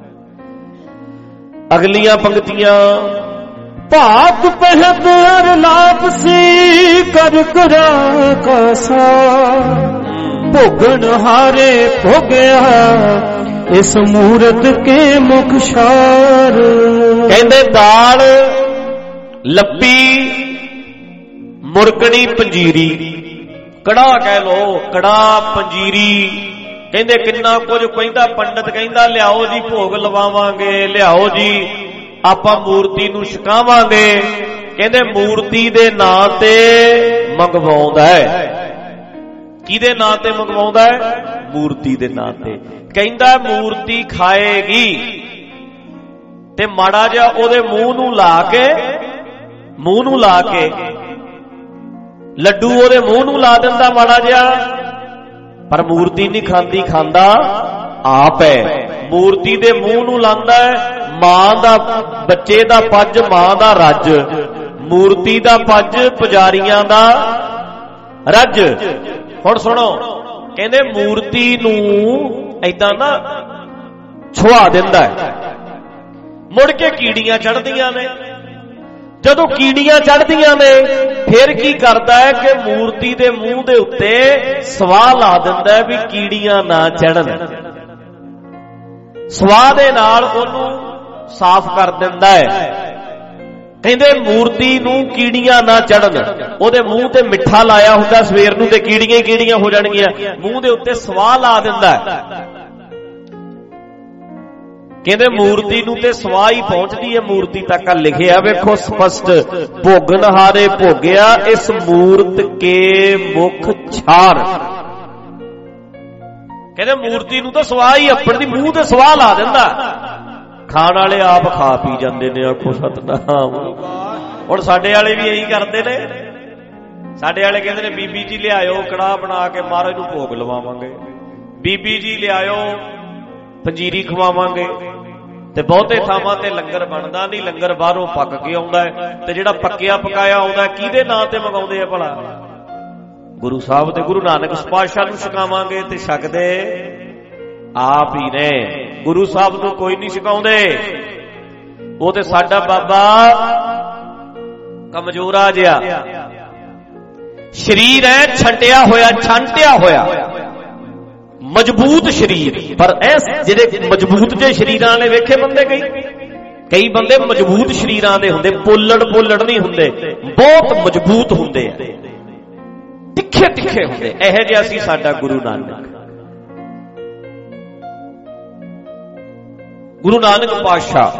ਅਗਲੀਆਂ ਪੰਕਤੀਆਂ। ਭਾਤ ਪਹਿਤ ਅਰ ਲਾਪਸੀ ਕਰ ਕਰਾ ਕਾਸਾ, ਭੋਗਣ ਹਾਰੇ ਭੋਗਿਆ ਇਸ ਮੂਰਤ ਕੇ ਮੁਖ ਸ਼ਾਰ। ਕਹਿੰਦੇ ਦਾਲ, ਲੱਪੀ, ਮੁਰਕਣੀ, ਪੰਜੀਰੀ, ਕੜਾ ਕਹਿ ਲੋ, ਕੜਾ, ਪੰਜੀਰੀ, ਕਹਿੰਦੇ ਕਿੰਨਾ ਕੁਝ ਕਹਿੰਦਾ। ਪੰਡਤ ਕਹਿੰਦਾ ਲਿਆਓ ਜੀ ਭੋਗ ਲਵਾਵਾਂਗੇ, ਲਿਆਓ ਜੀ ਆਪਾਂ ਮੂਰਤੀ ਨੂੰ ਛਕਾਵਾਂਗੇ। ਕਹਿੰਦੇ ਮੂਰਤੀ ਦੇ ਨਾਂ ਤੇ ਮੰਗਵਾਉਂਦਾ ਹੈ। ਕਿਹਦੇ ਨਾਂ ਤੇ ਮੰਗਵਾਉਂਦਾ ਹੈ? ਮੂਰਤੀ ਦੇ ਨਾਂ ਤੇ। ਕਹਿੰਦਾ ਮੂਰਤੀ ਖਾਏਗੀ ਤੇ ਮਾੜਾ ਜਿਹਾ ਉਹਦੇ ਮੂੰਹ ਨੂੰ ਲਾ ਕੇ, ਮੂੰਹ ਨੂੰ ਲਾ ਕੇ ਲੱਡੂ ਉਹਦੇ ਮੂੰਹ ਨੂੰ ਲਾ ਦਿੰਦਾ ਮਾੜਾ ਜਿਹਾ, ਪਰ ਮੂਰਤੀ ਨਹੀਂ ਖਾਂਦੀ, ਖਾਂਦਾ ਆਪ ਹੈ। ਮੂਰਤੀ ਦੇ ਮੂੰਹ ਨੂੰ ਲਾਂਦਾ ਹੈ। ਮਾਂ ਦਾ, ਬੱਚੇ ਦਾ ਪੱਜ ਮਾਂ ਦਾ ਰੱਜ, ਮੂਰਤੀ ਦਾ ਪੱਜ ਪੁਜਾਰੀਆਂ ਦਾ ਰੱਜ। ਹੁਣ ਸੁਣੋ, ਕਹਿੰਦੇ ਮੂਰਤੀ ਨੂੰ ਏਦਾਂ ਨਾ ਛੁਆ ਦਿੰਦਾ ਹੈ, ਮੁੜ ਕੇ ਕੀੜੀਆਂ ਚੜ੍ਹਦੀਆਂ ਨੇ। ਜਦੋਂ ਕੀੜੀਆਂ ਚੜ੍ਹਦੀਆਂ ਨੇ ਫਿਰ ਕੀ ਕਰਦਾ ਹੈ ਕਿ ਮੂਰਤੀ ਦੇ ਮੂੰਹ ਦੇ ਉੱਤੇ ਸਵਾਹ ਲਾ ਦਿੰਦਾ ਹੈ ਵੀ ਕੀੜੀਆਂ ਨਾ ਚੜ੍ਹਨ। ਸਵਾਹ ਦੇ ਨਾਲ ਉਹਨੂੰ ਸਾਫ਼ ਕਰ ਦਿੰਦਾ ਹੈ। ਕਹਿੰਦੇ ਮੂਰਤੀ ਨੂੰ ਕੀੜੀਆਂ ਨਾ ਚੜ੍ਹਨ। ਉਹਦੇ ਮੂੰਹ ਤੇ ਮਿੱਠਾ ਲਾਇਆ ਹੁੰਦਾ ਸਵੇਰ ਨੂੰ ਤੇ ਕੀੜੀਆਂ ਹੀ ਕੀੜੀਆਂ ਹੋ ਜਾਣਗੀਆਂ। ਮੂੰਹ ਦੇ ਉੱਤੇ ਸਵਾਹ ਲਾ ਦਿੰਦਾ ਹੈ। ਕਹਿੰਦੇ ਮੂਰਤੀ ਨੂੰ ਤੇ ਸਵਾਹ ਹੀ ਪਹੁੰਚਦੀ ਹੈ ਮੂਰਤੀ ਤੱਕ। ਲਿਖਿਆ ਵੇਖੋ ਸਪਸ਼ਟ, ਭੋਗਨ ਹਾਰੇ ਭੋਗਿਆ ਇਸ ਮੂਰਤ ਕੇ ਮੁਖ ਛਾਰ। ਕਹਿੰਦੇ ਮੂਰਤੀ ਨੂੰ ਤਾਂ ਸਵਾਹ ਹੀ ਆਪਣੀ ਮੂੰਹ ਤੇ ਸਵਾਹ ਲਾ ਦਿੰਦਾ। ਖਾਣ ਵਾਲੇ ਆਪ ਖਾ ਪੀ ਜਾਂਦੇ ਨੇ। ਆਖੋ ਸਤਨਾਮ। ਹੁਣ ਸਾਡੇ ਵਾਲੇ ਵੀ ਇਹੀ ਕਰਦੇ ਨੇ। ਸਾਡੇ ਵਾਲੇ ਕਹਿੰਦੇ ਨੇ ਬੀਬੀ ਜੀ ਲਿਆਇਓ ਕੜਾਹ ਬਣਾ ਕੇ ਮਹਾਰਾਜ ਨੂੰ ਭੋਗ ਲਵਾਵਾਂਗੇ, ਬੀਬੀ ਜੀ ਲਿਆਇਓ ਪੰਜੀਰੀ ਖਵਾਵਾਂਗੇ। ਤੇ ਬਹੁਤੇ ਥਾਵਾਂ ਤੇ ਲੰਗਰ ਬਣਦਾ ਨਹੀਂ, ਲੰਗਰ ਬਾਹਰੋਂ ਪੱਕ ਕੇ ਆਉਂਦਾ ਹੈ। ਤੇ ਜਿਹੜਾ ਪੱਕਿਆ ਪਕਾਇਆ ਆਉਂਦਾ ਕਿਹਦੇ ਨਾਂ ਤੇ ਮੰਗਾਉਂਦੇ ਆ ਭਲਾ? ਗੁਰੂ ਸਾਹਿਬ ਤੇ ਗੁਰੂ ਨਾਨਕ ਪਾਤਸ਼ਾਹ ਨੂੰ ਛਕਾਵਾਂਗੇ ਤੇ ਛਕਦੇ ਆਪ ਹੀ ਨੇ। ਗੁਰੂ ਸਾਹਿਬ ਨੂੰ ਕੋਈ ਨਹੀਂ ਛਕਾਉਂਦੇ। ਉਹ ਤੇ ਸਾਡਾ ਬਾਬਾ ਕਮਜ਼ੋਰਾ ਜਿਹਾ ਸਰੀਰ ਹੈ, ਛੰਟਿਆ ਹੋਇਆ, ਛੰਟਿਆ ਹੋਇਆ, ਮਜ਼ਬੂਤ ਸਰੀਰ। ਪਰ ਇਸ ਜਿਹੜੇ ਮਜ਼ਬੂਤ ਜੇ ਸਰੀਰਾਂ ਵਾਲੇ ਵੇਖੇ ਬੰਦੇ, ਕਈ ਕਈ ਬੰਦੇ ਮਜ਼ਬੂਤ ਸਰੀਰਾਂ ਦੇ ਹੁੰਦੇ, ਪੋਲੜ ਪੋਲੜ ਨਹੀਂ ਹੁੰਦੇ, ਬਹੁਤ ਮਜ਼ਬੂਤ ਹੁੰਦੇ ਆ, ਤਿੱਖੇ ਤਿੱਖੇ ਤਿੱਖੇ ਹੁੰਦੇ। ਇਹੋ ਜਿਹਾ ਸੀ ਸਾਡਾ ਗੁਰੂ ਨਾਨਕ। ਗੁਰੂ ਨਾਨਕ ਪਾਤਸ਼ਾਹ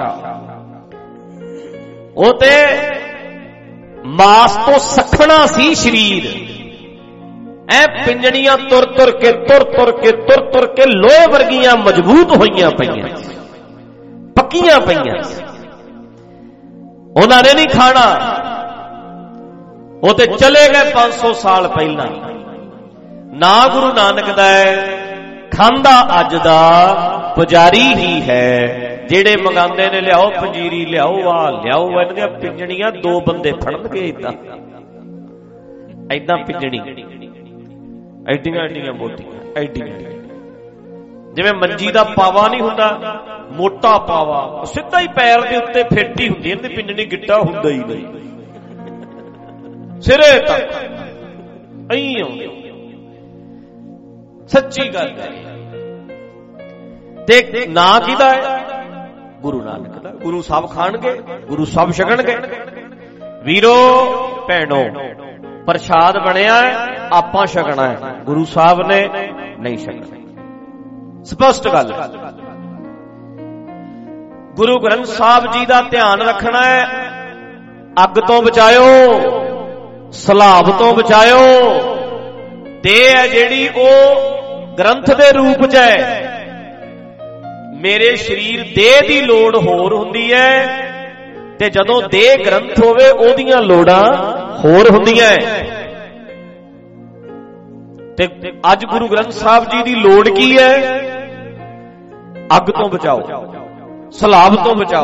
ਉਹ ਤੇ ਮਾਸ ਤੋਂ ਸਖਣਾ ਸੀ ਸਰੀਰ, ਐ ਪਿੰਜਣੀਆਂ ਤੁਰ ਤੁਰ ਕੇ ਤੁਰ ਤੁਰ ਕੇ ਤੁਰ ਤੁਰ ਕੇ ਲੋਹੇ ਵਰਗੀਆਂ ਮਜ਼ਬੂਤ ਹੋਈਆਂ ਪਈਆਂ, ਪੱਕੀਆਂ ਪਈਆਂ। ਉਹਨਾਂ ਨੇ ਨਹੀਂ ਖਾਣਾ, ਉਹ ਤੇ ਚਲੇ ਗਏ ਪੰਜ ਸੌ ਸਾਲ ਪਹਿਲਾਂ। ਨਾ ਗੁਰੂ ਨਾਨਕ ਦਾ ਖਾਂਦਾ ਅੱਜ ਦਾ ਪੁਜਾਰੀ ਹੀ ਹੈ। ਜਿਹੜੇ ਮੰਗਾਉਂਦੇ ਨੇ ਲਿਆਓ ਪੰਜੀਰੀ, ਲਿਆਓ ਆ ਲਿਆਓ, ਇਹਨਾਂ ਦੀਆਂ ਪਿੰਜਣੀਆਂ ਦੋ ਬੰਦੇ ਫੜਨਗੇ ਏਦਾਂ ਏਦਾਂ ਪਿੰਜਣੀ, ਐਡੀਆਂ ਐਡੀਆਂ ਮੋਟੀਆਂ, ਐਡੀਆਂ ਜਿਵੇਂ ਮੰਜੀ ਦਾ ਪਾਵਾ ਨਹੀਂ ਹੁੰਦਾ, ਮੋਟਾ ਪਾਵਾ, ਸਿੱਧਾ ਹੀ ਪੈਰ ਦੇ ਉੱਤੇ ਫਿੱਟ ਹੀ ਹੁੰਦੀ, ਇਹਦੀ ਪਿੰਜਣੀ ਗਿੱਟਾ ਹੁੰਦਾ ਹੀ ਨਹੀਂ, ਸਿਰੇ ਤੱਕ ਐਂ ਆਉਂਦੀ। ਸੱਚੀ ਗੱਲ ਹੈ। ਤੇ ਨਾ ਕਿਹਦਾ ਹੈ? ਗੁਰੂ ਨਾਨਕ ਦਾ। ਗੁਰੂ ਸਾਹਿਬ ਖਾਣਗੇ, ਗੁਰੂ ਸਾਹਿਬ ਛਕਣਗੇ। ਵੀਰੋ ਭੈਣੋ, ਪ੍ਰਸ਼ਾਦ ਬਣਿਆ ਆਪਾਂ ਛਕਣਾ ਹੈ, ਗੁਰੂ ਸਾਹਿਬ ਨੇ ਨਹੀਂ ਛਕਣਾ। ਸਪਸ਼ਟ ਗੱਲ ਹੈ। ਗੁਰੂ ਗ੍ਰੰਥ ਸਾਹਿਬ ਜੀ ਦਾ ਧਿਆਨ ਰੱਖਣਾ ਹੈ। ਅੱਗ ਤੋਂ ਬਚਾਇਓ, ਸਲਾਬ ਤੋਂ ਬਚਾਇਓ। ਦੇਹ ਹੈ ਜਿਹੜੀ ਉਹ ਗ੍ਰੰਥ ਦੇ ਰੂਪ ਚ ਹੈ। ਮੇਰੇ ਸਰੀਰ ਦੇਹ ਦੀ ਲੋੜ ਹੋਰ ਹੁੰਦੀ ਹੈ, ਤੇ ਜਦੋਂ ਦੇਹ ਗ੍ਰੰਥ ਹੋਵੇ ਉਹਦੀਆਂ ਲੋੜਾਂ ਹੋਰ ਹੁੰਦੀਆਂ। ਤੇ ਅੱਜ ਗੁਰੂ ਗ੍ਰੰਥ ਸਾਹਿਬ ਜੀ ਦੀ ਲੋੜ ਕੀ ਹੈ? ਅੱਗ ਤੋਂ ਬਚਾਓ, ਸਲਾਬ ਤੋਂ ਬਚਾਓ,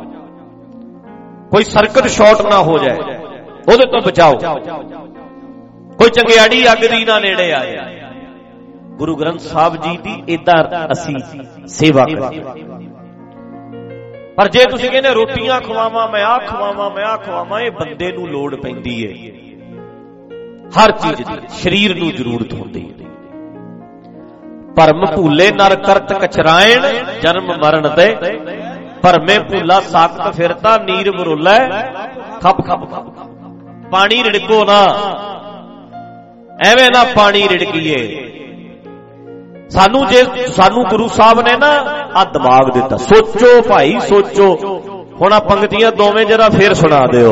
ਕੋਈ ਸਰਕਟ ਸ਼ਾਰਟ ਨਾ ਹੋ ਜਾਏ ਉਹਦੇ ਤੋਂ ਬਚਾਓ, ਕੋਈ ਚੰਗਿਆੜੀ ਅੱਗ ਦੀ ਨਾ ਨੇੜੇ ਆਏ। ਗੁਰੂ ਗ੍ਰੰਥ ਸਾਹਿਬ ਜੀ ਦੀ ਏਦਾਂ ਅਸੀਂ ਸੇਵਾ ਕਰੀਏ। ਪਰ ਜੇ ਤੁਸੀਂ ਕਹਿੰਦੇ ਰੋਟੀਆਂ ਖਵਾਵਾਂ, ਮੈਂ ਆਹ ਖਵਾਵਾਂ, ਮੈਂ ਆਹ ਖਵਾਵਾਂ, ਇਹ ਬੰਦੇ ਨੂੰ ਲੋੜ ਪੈਂਦੀ ਹੈ ਹਰ ਚੀਜ਼ ਦੀ, ਸਰੀਰ ਨੂੰ ਜ਼ਰੂਰਤ ਹੁੰਦੀ ਹੈ। ਭਰਮ ਭੂਲੇ ਨਰ ਕਰਤ ਕਚਰਾਇਣ, ਜਨਮ ਮਰਨ ਦੇ ਭਰਮੇ ਭੂਲਾ ਸਾਖਤ ਫਿਰਤਾ, ਨੀਰ ਬਰੋਲਾ ਖੱਪ ਖੱਪ। ਪਾਣੀ ਰਿੜਕੋ ਨਾ, ਐਵੇਂ ਨਾ ਪਾਣੀ ਰਿੜਕੀਏ। ਸਾਨੂੰ ਜੇ ਸਾਨੂੰ ਗੁਰੂ ਸਾਹਿਬ ਨੇ ਨਾ ਆ ਦਿਮਾਗ ਦਿੱਤਾ, ਸੋਚੋ ਭਾਈ ਸੋਚੋ। ਹੁਣ ਆ ਪੰਕਤੀਆਂ ਦੋਵੇਂ ਜਰਾ ਫੇਰ ਸੁਣਾ ਦਿਓ।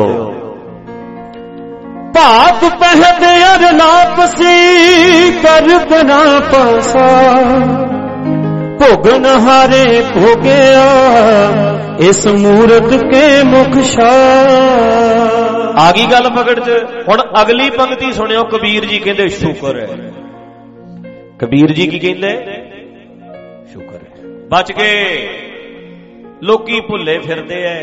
ਭਾਤ ਪਹਿਦੇ ਅਰਲਾਪਸੀ ਕਰ ਬਨਾ ਪਾਸਾ, ਭੋਗਨ ਹਾਰੇ ਭੋਗਿਆ ਇਸ ਮੂਰਤ ਕੇ ਮੁਖ ਸ਼ਾ। ਆ ਗਈ ਗੱਲ ਪਕੜ ਚ। ਹੁਣ ਅਗਲੀ ਪੰਕਤੀ ਸੁਣਿਓ। ਕਬੀਰ ਜੀ ਕਹਿੰਦੇ ਸ਼ੁਕਰ ਹੈ। ਕਬੀਰ ਜੀ ਕੀ ਕਹਿੰਦੇ? ਸ਼ੁਕਰ ਹੈ, ਬਚ ਗਏ। ਲੋਕੀ ਭੁੱਲੇ ਫਿਰਦੇ ਐ,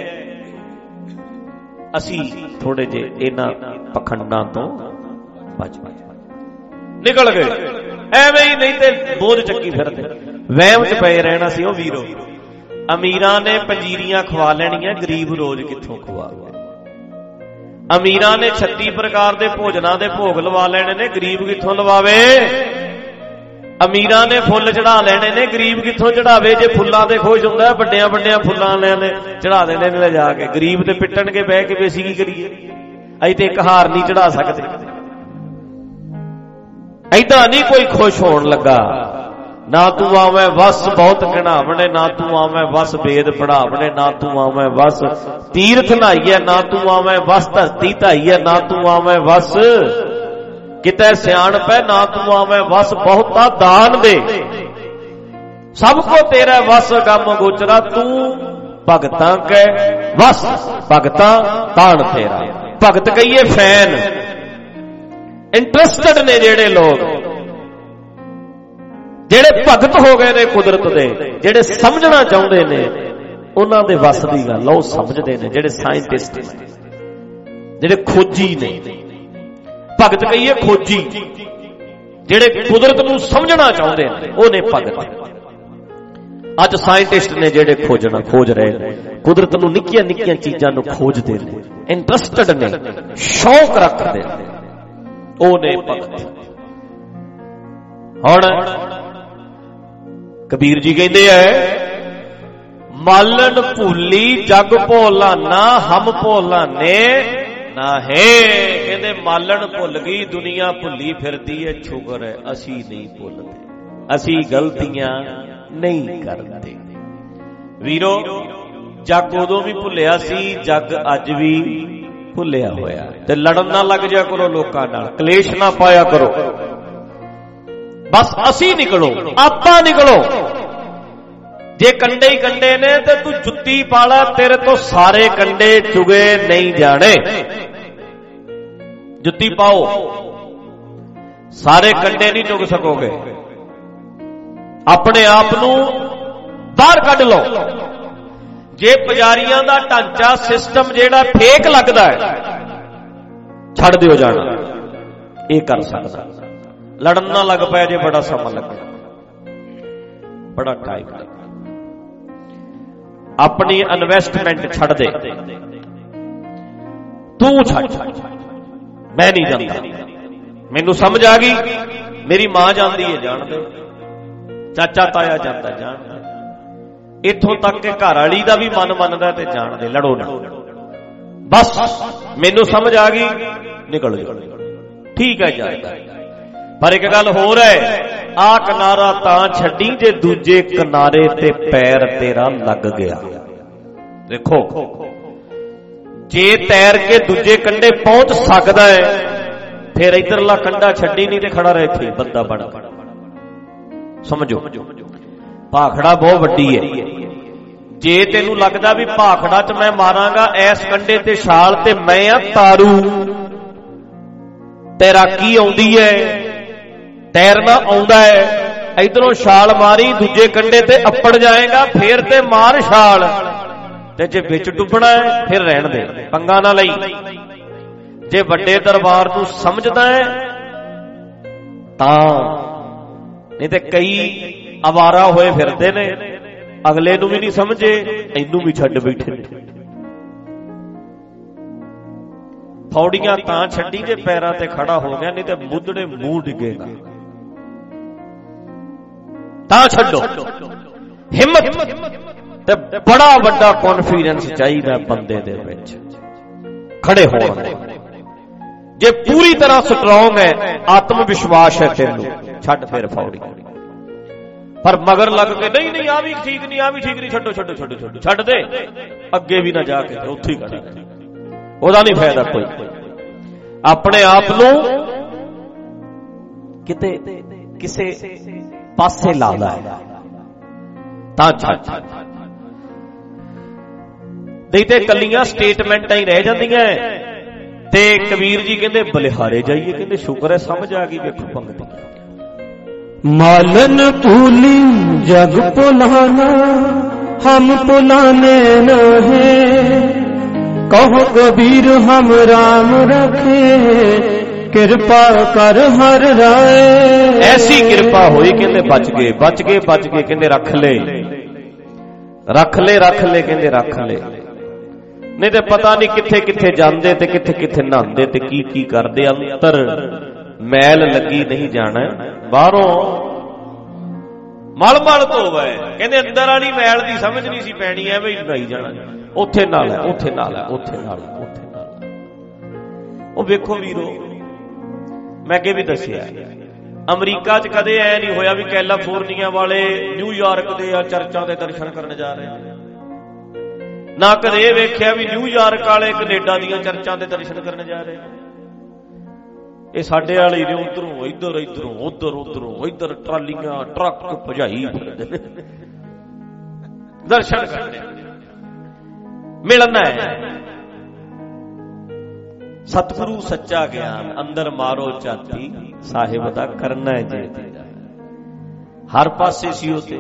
ਅਸੀਂ ਥੋੜੇ ਜਿਹੇ ਇਹਨਾਂ ਪਖੰਡਾਂ ਤੋਂ ਬਚ ਨਿਕਲ ਗਏ। ਐਵੇਂ ਹੀ ਨਹੀਂ ਤੇ ਬੋਝ ਚੱਕੀ ਫਿਰਦੇ, ਵਹਿਮ ਚ ਪਏ ਰਹਿਣਾ ਸੀ। ਉਹ ਵੀਰੋ, ਅਮੀਰਾਂ ਨੇ ਪੰਜੀਰੀਆਂ ਖਵਾ ਲੈਣੀਆਂ, ਗਰੀਬ ਰੋਜ਼ ਕਿੱਥੋਂ ਖਵਾਵੇ। ਅਮੀਰਾਂ ਨੇ ਛੱਤੀ ਪ੍ਰਕਾਰ ਦੇ ਭੋਜਨਾਂ ਦੇ ਭੋਗ ਲਵਾ ਲੈਣੇ ਨੇ, ਗਰੀਬ ਕਿੱਥੋਂ ਲਵਾਵੇ। ਅਮੀਰਾਂ ਨੇ ਫੁੱਲ ਚੜਾ ਲੈਣੇ ਨੇ, ਗਰੀਬ ਕਿੱਥੋਂ ਚੜਾਵੇ। ਜੇ ਫੁੱਲਾਂ ਦੇ ਖੁਸ਼ ਹੁੰਦਾ, ਵੱਡਿਆਂ ਵੱਡਿਆਂ ਫੁੱਲਾਂ ਵਾਲਿਆਂ ਨੇ ਚੜਾ ਦੇਣੇ ਨੇ ਲਿਜਾ ਕੇ। ਗਰੀਬ ਤੇ ਪਿੱਟਣਗੇ ਬਹਿ ਕੇ ਵੀ ਅਸੀਂ ਕੀ ਕਰੀਏ, ਅਸੀਂ ਤੇ ਇੱਕ ਹਾਰ ਨਹੀਂ ਚੜਾ ਸਕਦੇ। ਏਦਾਂ ਨਹੀਂ ਕੋਈ ਖੁਸ਼ ਹੋਣ ਲੱਗਾ। ਨਾ ਤੂੰ ਆਵੇਂ ਵਸ ਬਹੁਤ ਘਿਣਾਵਣੇ, ਨਾ ਤੂੰ ਆਵੇਂ ਵਸ ਵੇਦ ਪੜਾਵਣੇ, ਨਾ ਤੂੰ ਆਵੇਂ ਵਸ ਤੀਰਥ ਨਹਾਈਏ, ਨਾ ਤੂੰ ਆਵੇਂ ਵਸ ਧਰਤੀ ਧਾਈਏ, ਨਾ ਤੂੰ ਆਵੇਂ ਵਸ ਕਿਤੇ ਸਿਆਣਪ ਹੈ, ਨਾ ਤੂੰ ਆਵੇਂ ਵਸ ਬਹੁਤਾ ਦਾਨ ਦੇ। ਸਭ ਕੋ ਤੇਰਾ ਵਸ ਗਮ ਗੋਚਰਾ, ਤੂੰ ਭਗਤਾਂ ਕੈ ਵਸ ਭਗਤਾਂ ਤਾਣ ਤੇਰਾ। ਭਗਤ ਕਹੀਏ ਫੈਨ, ਇੰਟਰਸਟਡ ਨੇ ਜਿਹੜੇ ਲੋਕ, ਜਿਹੜੇ ਭਗਤ ਹੋ ਗਏ ਨੇ ਕੁਦਰਤ ਦੇ, ਜਿਹੜੇ ਸਮਝਣਾ ਚਾਹੁੰਦੇ ਨੇ, ਉਹਨਾਂ ਦੇ ਵਸ ਦੀ ਗੱਲ ਉਹ ਸਮਝਦੇ ਨੇ। ਜਿਹੜੇ ਸਾਇੰਟਿਸਟ ਨੇ, ਜਿਹੜੇ ਖੋਜੀ ਨੇ, ਭਗਤ ਕਹੀਏ ਖੋਜੀ, ਜਿਹੜੇ ਕੁਦਰਤ ਨੂੰ ਸਮਝਣਾ ਚਾਹੁੰਦੇ ਨੇ, ਉਹ ਨੇ ਭਗਤ। ਅੱਜ ਸਾਇੰਟਿਸਟ ਨੇ ਜਿਹੜੇ ਖੋਜਣਾ ਖੋਜ ਰਹੇ ਨੇ, ਕੁਦਰਤ ਨੂੰ ਨਿੱਕੀਆਂ ਨਿੱਕੀਆਂ ਚੀਜ਼ਾਂ ਨੂੰ ਖੋਜਦੇ ਨੇ, ਇੰਟਰਸਟਡ ਨੇ, ਸ਼ੌਕ ਰੱਖਦੇ ਨੇ, ਉਹ ਨੇ ਭਗਤ। ਹੁਣ ਕਬੀਰ ਜੀ ਕਹਿੰਦੇ ਐ, ਮਾਲਣ ਭੂਲੀ ਜਗ ਭੋਲਾਨਾ, ਹਮ ਭੋਲਾਨੇ ना है कहते मालन भुल गई दुनिया भुली फिरदी है शुक्र है असी नहीं भुलते असी गलतियां नहीं करते। वीरो जग उदों भी भुलिया सी जग अज भी भुलिया होया ते लड़न ना लग जाया करो लोकां नाल कलेश ना पाया करो बस असी निकलो आपा निकलो। जे कंडे ही कंडे ने तो तू जुत्ती पाला तेरे तो सारे कंडे चुगे नहीं जाने। जुत्ती पाओ सारे कंडे नहीं चुग सकोगे। अपने आप नू बाहर कढ लो। जे पुजारियां दा ढांचा सिस्टम जेड़ा फेक लगदा है छड़ दिओ जाना ये कर सकदा। लड़न ना लग पाए जे बड़ा समा लगना बड़ा टाइम लग। अपनी इन्वेस्टमेंट छड़ दे तू छड़ मैं नहीं जानता मैनू समझ आ गई मेरी मां जानती है जान दे चाचा ताया जानता जान दे इथों तक के घर वाली का भी मन मनदा ते जान दे लड़ो ना बस मैनू समझ आ गई निकल जाओ ठीक है जाएगा। पर एक गल होर है आ किनारा तां छड्डी जे दूजे किनारे ते पैर तेरा लग गया। देखो जे तैर के दूजे कंडे पहुंच सकदा है फिर इधरला कंडा छड्डी नहीं ते खड़ा रहे थे बंदा बड़ा समझो भाखड़ा बहुत वड्डी है। जे तेनू लगदा भी भाखड़ा च मैं मारांगा इस कंडे ते छाल ते मैं आ तारू तैराकी आउंदी है तैरना आउंदा है इधरों छाल मारी दूजे कंडे ते अपड़ जाएगा फिर ते मार छाल ते जे विच डुबना है फिर रहन दे पंगा ना लई। जे वड्डे दरबार नूं समझदा है तां नहीं ते कई आवारा होए फिरदे ने अगले नूं भी नहीं समझे इनू भी छड्ड बैठे। फौड़ियां तां छड्डी जे पैरां ते खड़ा हो गया नहीं ते मुदड़े मूंह डिगेगा तां छड्डो। हिम्मत ते बड़ा वड्डा कॉन्फिडेंस चाहिए बंदे दे विच खड़े होण दे। जे पूरी तरह स्ट्रांग है आत्म विश्वास है तेनू छड्ड फिर फौड़ी पर मगर लग के नहीं नहीं आ भी ठीक नहीं आ भी ठीक नहीं छड्डो छड्डो छड्डो छड्डो छड्ड दे अगे भी ना जाके उत्थे ही कर ओदा नहीं फायदा कोई। अपने आप नू किते किसे पासे लादा है तां छड्ड नहीं ते कलियां स्टेटमेंटां ही रह जांदियां ते कबीर जी कहंदे बलिहारे जाइए कहंदे शुक्र है समझ आ गई वेखो पंक्ति। मालन भूली जग पुलाना हम पुलाने न है कहो कबीर हम राम रखे कृपा कर हर राय। ऐसी कृपा हुई कहंदे बच गए बच गए बच गए कहंदे रख ले रख ले रख ले कहंदे रख ले नहीं ते पता नहीं किथे किथे जांदे ते किथे किथे नहांदे ते की की करदे अंतर मैल लगी नहीं जाना बाहरों मल मल धोवे कहंदे अंदर वाली मैल दी समझ नहीं सी पैनी है बई नहाई जाना उथे नाल है उथे नाल है उथे नाल उथे नाल। ओ वेखो वीरो मैं अगे भी दसिया अमरीका च कदे ऐ नहीं होया भी कैलिफोर्निया वाले न्यूयॉर्क दे चर्चां दे दर्शन करन जा रहे हैं ना कदे ये वेख्या भी न्यूयॉर्क वाले कनेडा दीयां चर्चां दे दर्शन करन जा रहे हैं। ये साडे वाले ने उधरों इधर इधरों उधर उधरों इधर ट्रालियां ट्रक भजाई दर्शन करने मिलना है। सतगुरु सच्चा ज्ञान अंदर मारो चाती साहिब दा करना है जे हर पासे सी होते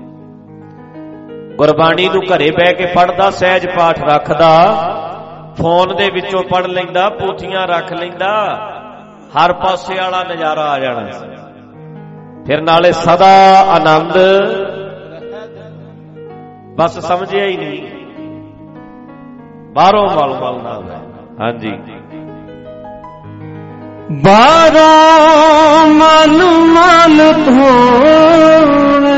गुरबाणी नूं घरे बह के पढ़दा सहज पाठ रखदा फोन दे विचों पढ़ लैंदा पोथियां रख लैंदा हर पासे वाला नजारा आ जाना फिर नाले सदा आनंद बस समझिया ही नहीं बाहरों मल मल ना हाँ जी बारों मन मन धोने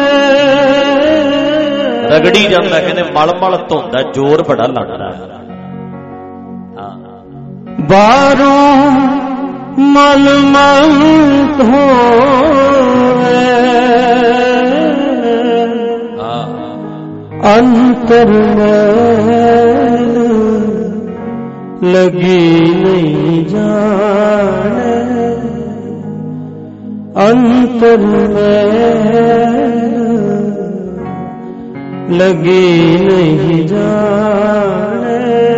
रगड़ी जाता कहते मल मल धोंदा जोर बड़ा लगता है। बारों मल मल होवे अंतर में लगी नहीं जाने, अंतर में लगी नहीं जाने।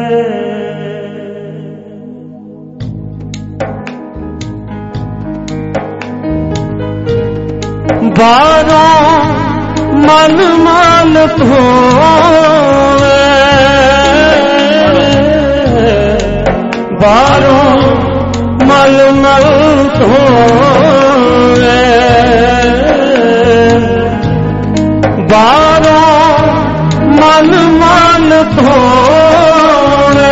बारों मन मानत होवे, बारों मल मल होवे, बारों मल मानत होवे,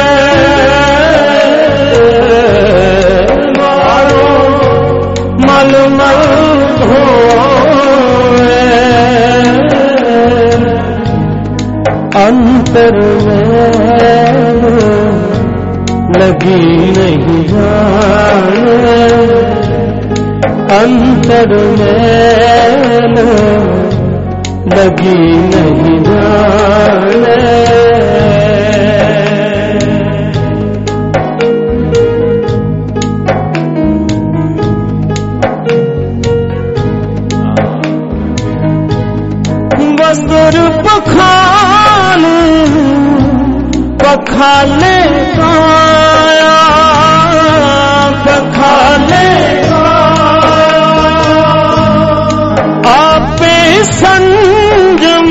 बारों मल मल होवे अंतर में लगी नहीं जाने, अंतर में लगी नहीं जाने। वस्त्र पखाल पखाले काया, पखाले आपे संजम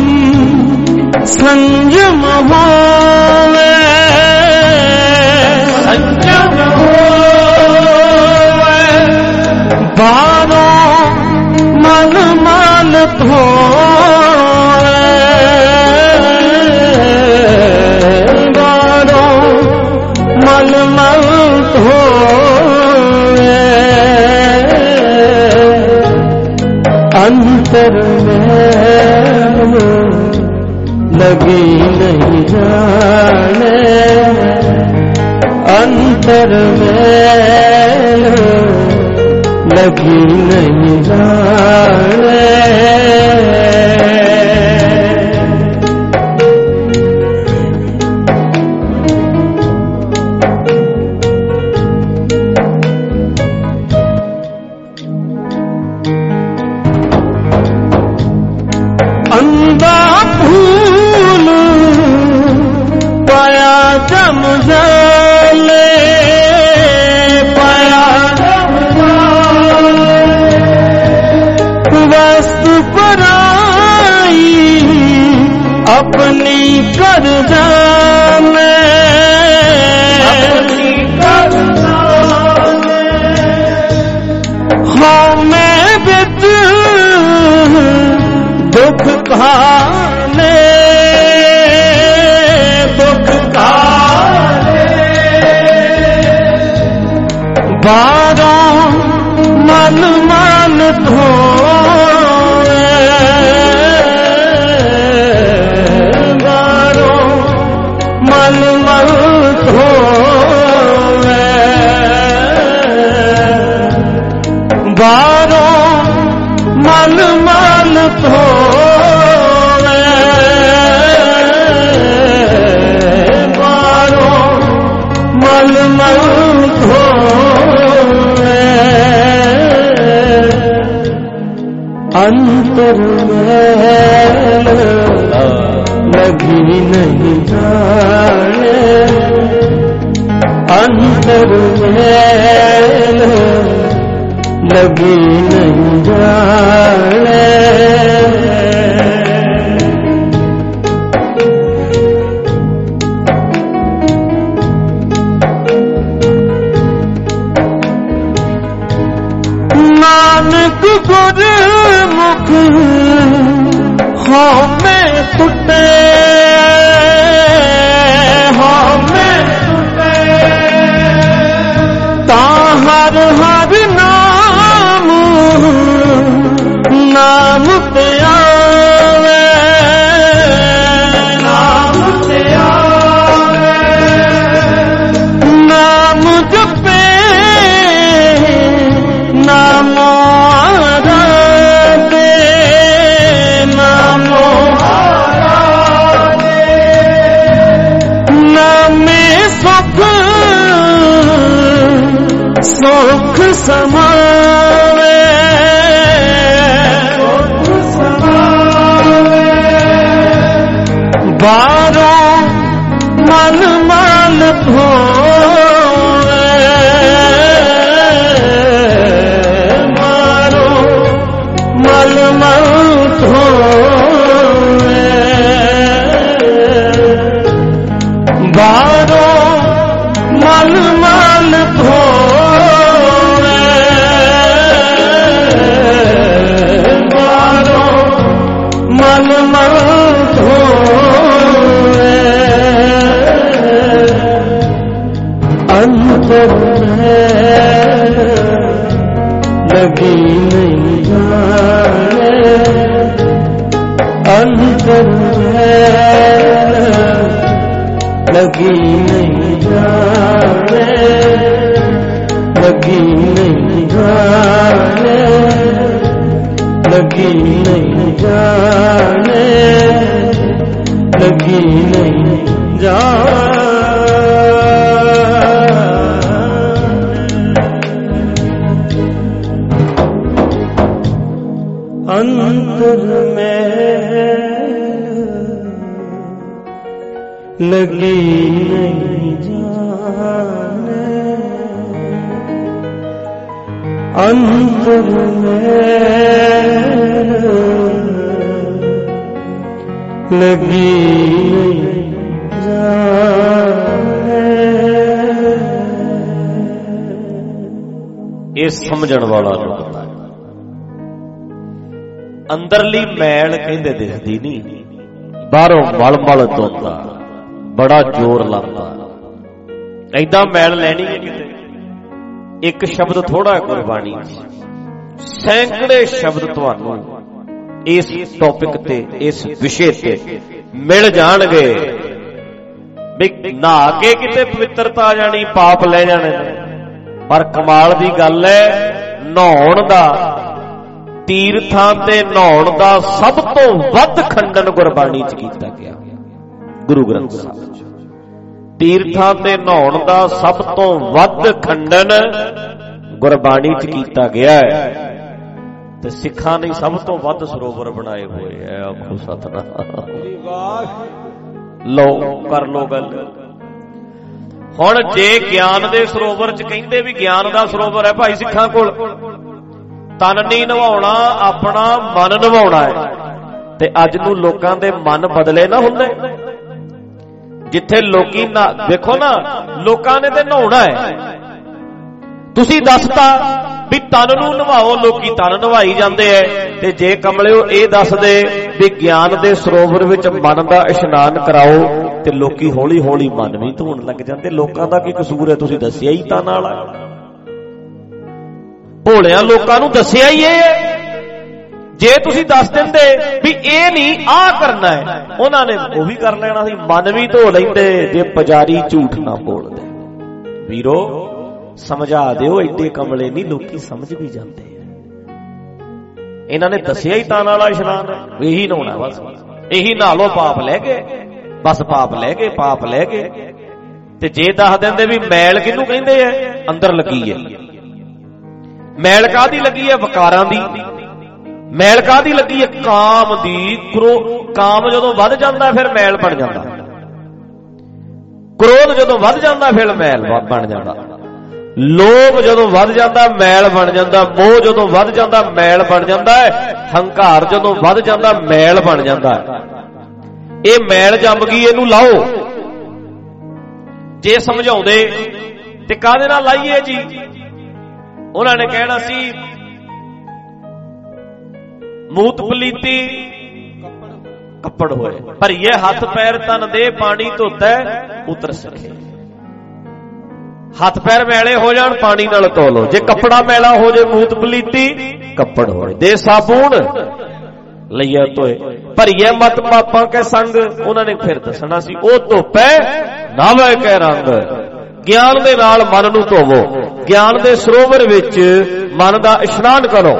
संजम होवे, संजम होवे बारों मन मानत होवे, बारों मल मल होवे अंतर में लगी नहीं जाने, अंतर में लगी नहीं जाने। अंधा फूल पाया जमजाले, पाया वस्तु पराई अपनी कर जाने, अपनी कर जाने हाँ मैं बित दुख खाने, दुख खाने बारों मन मानत होवे, बारों मन मानत होवे, बारों मन मानत होवे, बारों मल मल होवे अंतर में लगी नहीं जाने, अंतर में लगी नहीं जाने। नानक गुरमुख हाँ मैं टूटे, हाँ मैं टूटे ता हर हर नाम ना समावे सुख समावे बारों मल मल धोवे बारों मल मल धोवे बारों मल मल धोवे बारों मल मल धोवे अंतर में लगी नहीं जाने अंतर में लगी नहीं जाने लगी नहीं जाने लगी नहीं जाने लगी नहीं जाने अंतर में लगी नहीं जाने अंतर में लगी नहीं जाने। ਇਹ ਸਮਝਣ ਵਾਲਾ ਨੁਕਤਾ ਹੈ। ਅੰਦਰਲੀ ਮੈਲ ਕਹਿੰਦੇ ਦਿਸਦੀ ਨਹੀਂ, ਬਾਹਰੋਂ ਮਲ ਮਲ ਧੋਂਦਾ, ਬੜਾ ਜ਼ੋਰ ਲਾਉਂਦਾ। ਏਦਾਂ ਮੈਲ ਲੈਣੀ ਹੈ ਕਿਤੇ। ਇੱਕ ਸ਼ਬਦ ਥੋੜਾ ਗੁਰਬਾਣੀ, ਸੈਂਕੜੇ ਸ਼ਬਦ ਤੁਹਾਨੂੰ ਇਸ ਟੌਪਿਕ ਤੇ, ਇਸ ਵਿਸ਼ੇ ਤੇ ਮਿਲ ਜਾਣਗੇ ਵੀ ਨਹਾ ਕੇ ਕਿਤੇ ਪਵਿੱਤਰਤਾ ਆ ਜਾਣੀ, ਪਾਪ ਲੈ ਜਾਣੇ। ਪਰ ਕਮਾਲ ਦੀ ਗੱਲ ਹੈ, ਨਹਾਉਣ ਦਾ, ਤੀਰਥਾਂ ਤੇ ਨਹਾਉਣ ਦਾ ਸਭ ਤੋਂ ਵੱਧ ਖੰਡਨ ਗੁਰਬਾਣੀ 'ਚ ਕੀਤਾ ਗਿਆ। ਗੁਰੂ ਗ੍ਰੰਥ ਸਾਹਿਬ 'ਚ ਤੀਰਥਾਂ ਤੇ ਨਹਾਉਣ ਦਾ ਸਭ ਤੋਂ ਵੱਧ ਖੰਡਨ ਗੁਰਬਾਣੀ 'ਚ ਕੀਤਾ ਗਿਆ ਹੈ। ਤੇ ਸਿੱਖਾਂ ਨੇ ਸਭ ਤੋਂ ਵੱਧ ਸਰੋਵਰ ਬਣਾਏ ਹੋਏ ਐ। ਆਖੋ ਸਤਿਨਾਮ। ਲਓ ਕਰ ਲਓ ਗੱਲ। ਹੁਣ ਜੇ ਗਿਆਨ ਦੇ ਸਰੋਵਰ 'ਚ ਕਹਿੰਦੇ ਵੀ ਗਿਆਨ ਦਾ ਸਰੋਵਰ ਹੈ ਭਾਈ ਸਿੱਖਾਂ ਕੋਲ, ਤਨ ਨਹੀਂ ਨਵਾਉਣਾ, ਆਪਣਾ ਮਨ ਨਵਾਉਣਾ ਹੈ। ਤੇ ਅੱਜ ਨੂੰ ਲੋਕਾਂ ਦੇ ਮਨ ਬਦਲੇ ਨਾ ਹੁੰਦੇ। ਜਿੱਥੇ ਲੋਕੀ ਨਾ ਦੇਖੋ ਨਾ, ਲੋਕਾਂ ਨੇ ਤੇ ਨਹਾਉਣਾ ਹੈ, ਤੁਸੀਂ ਦੱਸਤਾ ਵੀ ਤਨ ਨੂੰ ਨਵਾਓ, ਲੋਕੀ ਤਨ ਨਵਾਈ ਜਾਂਦੇ ਐ। ਤੇ ਜੇ ਕਮਲਿਓ ਇਹ ਦੱਸਦੇ ਵੀ ਗਿਆਨ ਦੇ ਸਰੋਵਰ ਵਿੱਚ ਮਨ ਦਾ ਇਸ਼ਨਾਨ ਕਰਾਓ, ਤੇ ਲੋਕੀ ਹੌਲੀ ਹੌਲੀ ਮਨ ਵੀ ਧੋਣ ਲੱਗ ਜਾਂਦੇ। ਲੋਕਾਂ ਦਾ ਕੀ ਕਸੂਰ ਹੈ? ਤੁਸੀਂ ਦੱਸਿਆ ਹੀ ਤਾਂ ਨਾਲ ਆ। ਭੋਲਿਆਂ ਲੋਕਾਂ ਨੂੰ ਦੱਸਿਆ ਹੀ ਇਹ ਹੈ। ਜੇ ਤੁਸੀਂ ਦੱਸ ਦਿੰਦੇ ਵੀ ਇਹ ਨਹੀਂ ਆਹ ਕਰਨਾ ਹੈ, ਉਹਨਾਂ ਨੇ ਉਹ ਵੀ ਕਰ ਲੈਣਾ ਸੀ, ਮਨ ਵੀ ਧੋ ਲੈਂਦੇ। ਜੇ ਪੁਜਾਰੀ ਝੂਠ ਨਾ ਬੋਲਦੇ। ਵੀਰੋ ਸਮਝਾ ਦਿਓ, ਐਡੇ ਕਮਲੇ ਨਹੀਂ, ਲੋਕੀ ਸਮਝ ਵੀ ਜਾਂਦੇ। ਇਹਨਾਂ ਨੇ ਦੱਸਿਆ ਹੀ ਤਾਂ ਵਾਲਾ ਇਸ਼ਨਾਨ ਹੈ, ਇਹੀ ਨਹਾਉਣਾ, ਬਸ ਇਹੀ ਨਹਾ ਲਓ, ਪਾਪ ਲੈ ਗਏ, ਬਸ ਪਾਪ ਲੈ ਗਏ, ਪਾਪ ਲੈ ਗਏ। ਤੇ ਜੇ ਦੱਸ ਦਿੰਦੇ ਵੀ ਮੈਲ ਕਿਹਨੂੰ ਕਹਿੰਦੇ ਐ, ਅੰਦਰ ਲੱਗੀ ਹੈ। ਮੈਲ ਕਾਹਦੀ ਲੱਗੀ ਹੈ? ਵਿਕਾਰਾਂ ਦੀ। ਮੈਲ ਕਾਹਦੀ ਲੱਗੀ ਹੈ? ਕਾਮ ਦੀ। ਕਾਮ ਜਦੋਂ ਵੱਧ ਜਾਂਦਾ ਫਿਰ ਮੈਲ ਬਣ ਜਾਂਦਾ, ਕ੍ਰੋਧ ਜਦੋਂ ਵੱਧ ਜਾਂਦਾ ਫਿਰ ਮੈਲ ਬਣ ਜਾਂਦਾ, ਲੋਭ ਜਦੋਂ ਵੱਧ ਜਾਂਦਾ ਮੈਲ ਬਣ ਜਾਂਦਾ, ਮੋਹ ਜਦੋਂ ਵੱਧ ਜਾਂਦਾ ਮੈਲ ਬਣ ਜਾਂਦਾ ਹੈ, ਹੰਕਾਰ ਜਦੋਂ ਵੱਧ ਜਾਂਦਾ ਮੈਲ ਬਣ ਜਾਂਦਾ ਹੈ। ਇਹ ਮੈਲ ਜੰਮ ਗਈ, ਇਹਨੂੰ ਲਾਓ। ਜੇ ਸਮਝਾਉਂਦੇ ਤੇ ਕਾਹਦੇ ਨਾਲ ਲਾਈਏ ਜੀ? ਉਹਨਾਂ ਨੇ ਕਹਿਣਾ ਸੀ ਮੂਤ ਪਲੀਤੀ ਕੱਪੜ ਹੋਏ, ਭਰੀਏ ਹੱਥ ਪੈਰ ਤਨ ਦੇ ਪਾਣੀ ਧੋਤਾ ਉਤਰ ਸਕੇ। ਹੱਥ ਪੈਰ ਮੈਲੇ ਹੋ ਜਾਣ ਪਾਣੀ ਨਾਲ ਧੋ ਲਓ, ਜੇ ਕੱਪੜਾ ਮੈਲਾ ਹੋ ਜੇ ਮੂਤ ਪਲੀਤੀ ਕੱਪੜ ਹੋਏ। ਦੇ ਸਾਬੂਨ ਲਈਆ ਧੋਏ, ਭਰੀਏ ਮਤ ਪਾਪਾਂ ਕੇ ਸੰਗ। ਉਹਨਾਂ ਨੇ ਫਿਰ ਦੱਸਣਾ ਸੀ ਉਹ ਧੋਪੈ ਨਾਵੇ ਕੇ ਰੰਗ। ਗਿਆਨ ਦੇ ਨਾਲ ਮਨ ਨੂੰ ਧੋਵੋ, ਗਿਆਨ ਦੇ ਸਰੋਵਰ ਵਿੱਚ ਮਨ ਦਾ ਇਸ਼ਨਾਨ ਕਰੋ।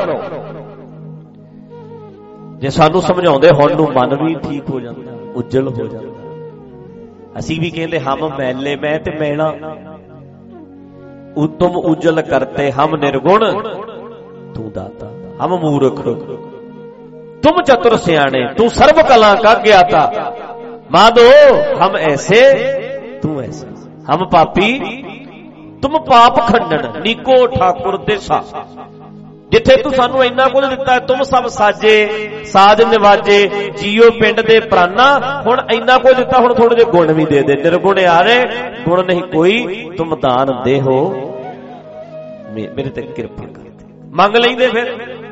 ਜੇ ਸਾਨੂੰ ਸਮਝਾਉਂਦੇ ਹੁਣ ਨੂੰ ਮਨ ਵੀ ਠੀਕ ਹੋ ਜਾਂਦਾ, ਉਜਲ ਹੋ ਜਾਂਦਾ। ਅਸੀਂ ਵੀ ਕਹਿੰਦੇ ਹਮ ਮੈਲੇ, ਮੈਂ ਤੇ ਮੈਲਾ। तुम उज्जल करते हम निर्गुण तू दाता, हम मूर्ख तुम चतुर सियाणे, तू सर्व कला का ज्ञाता। माधो हम ऐसे तू ऐसा, हम पापी तुम पाप खंडन, नीको ठाकुर दिशा। जिथे तू सानू इन्ना कुछ दिता, तुम सब साजे साज निवाजे, जियो पिंड दे प्राणा। हुण इन्ना कुछ दिता, हुण थोड़े जे गुण भी दे दे। निर्गुण यारे गुण नहीं कोई, तुम दान दे हो मेरे ते कृपा कर दे। मंग लेंदे, फिर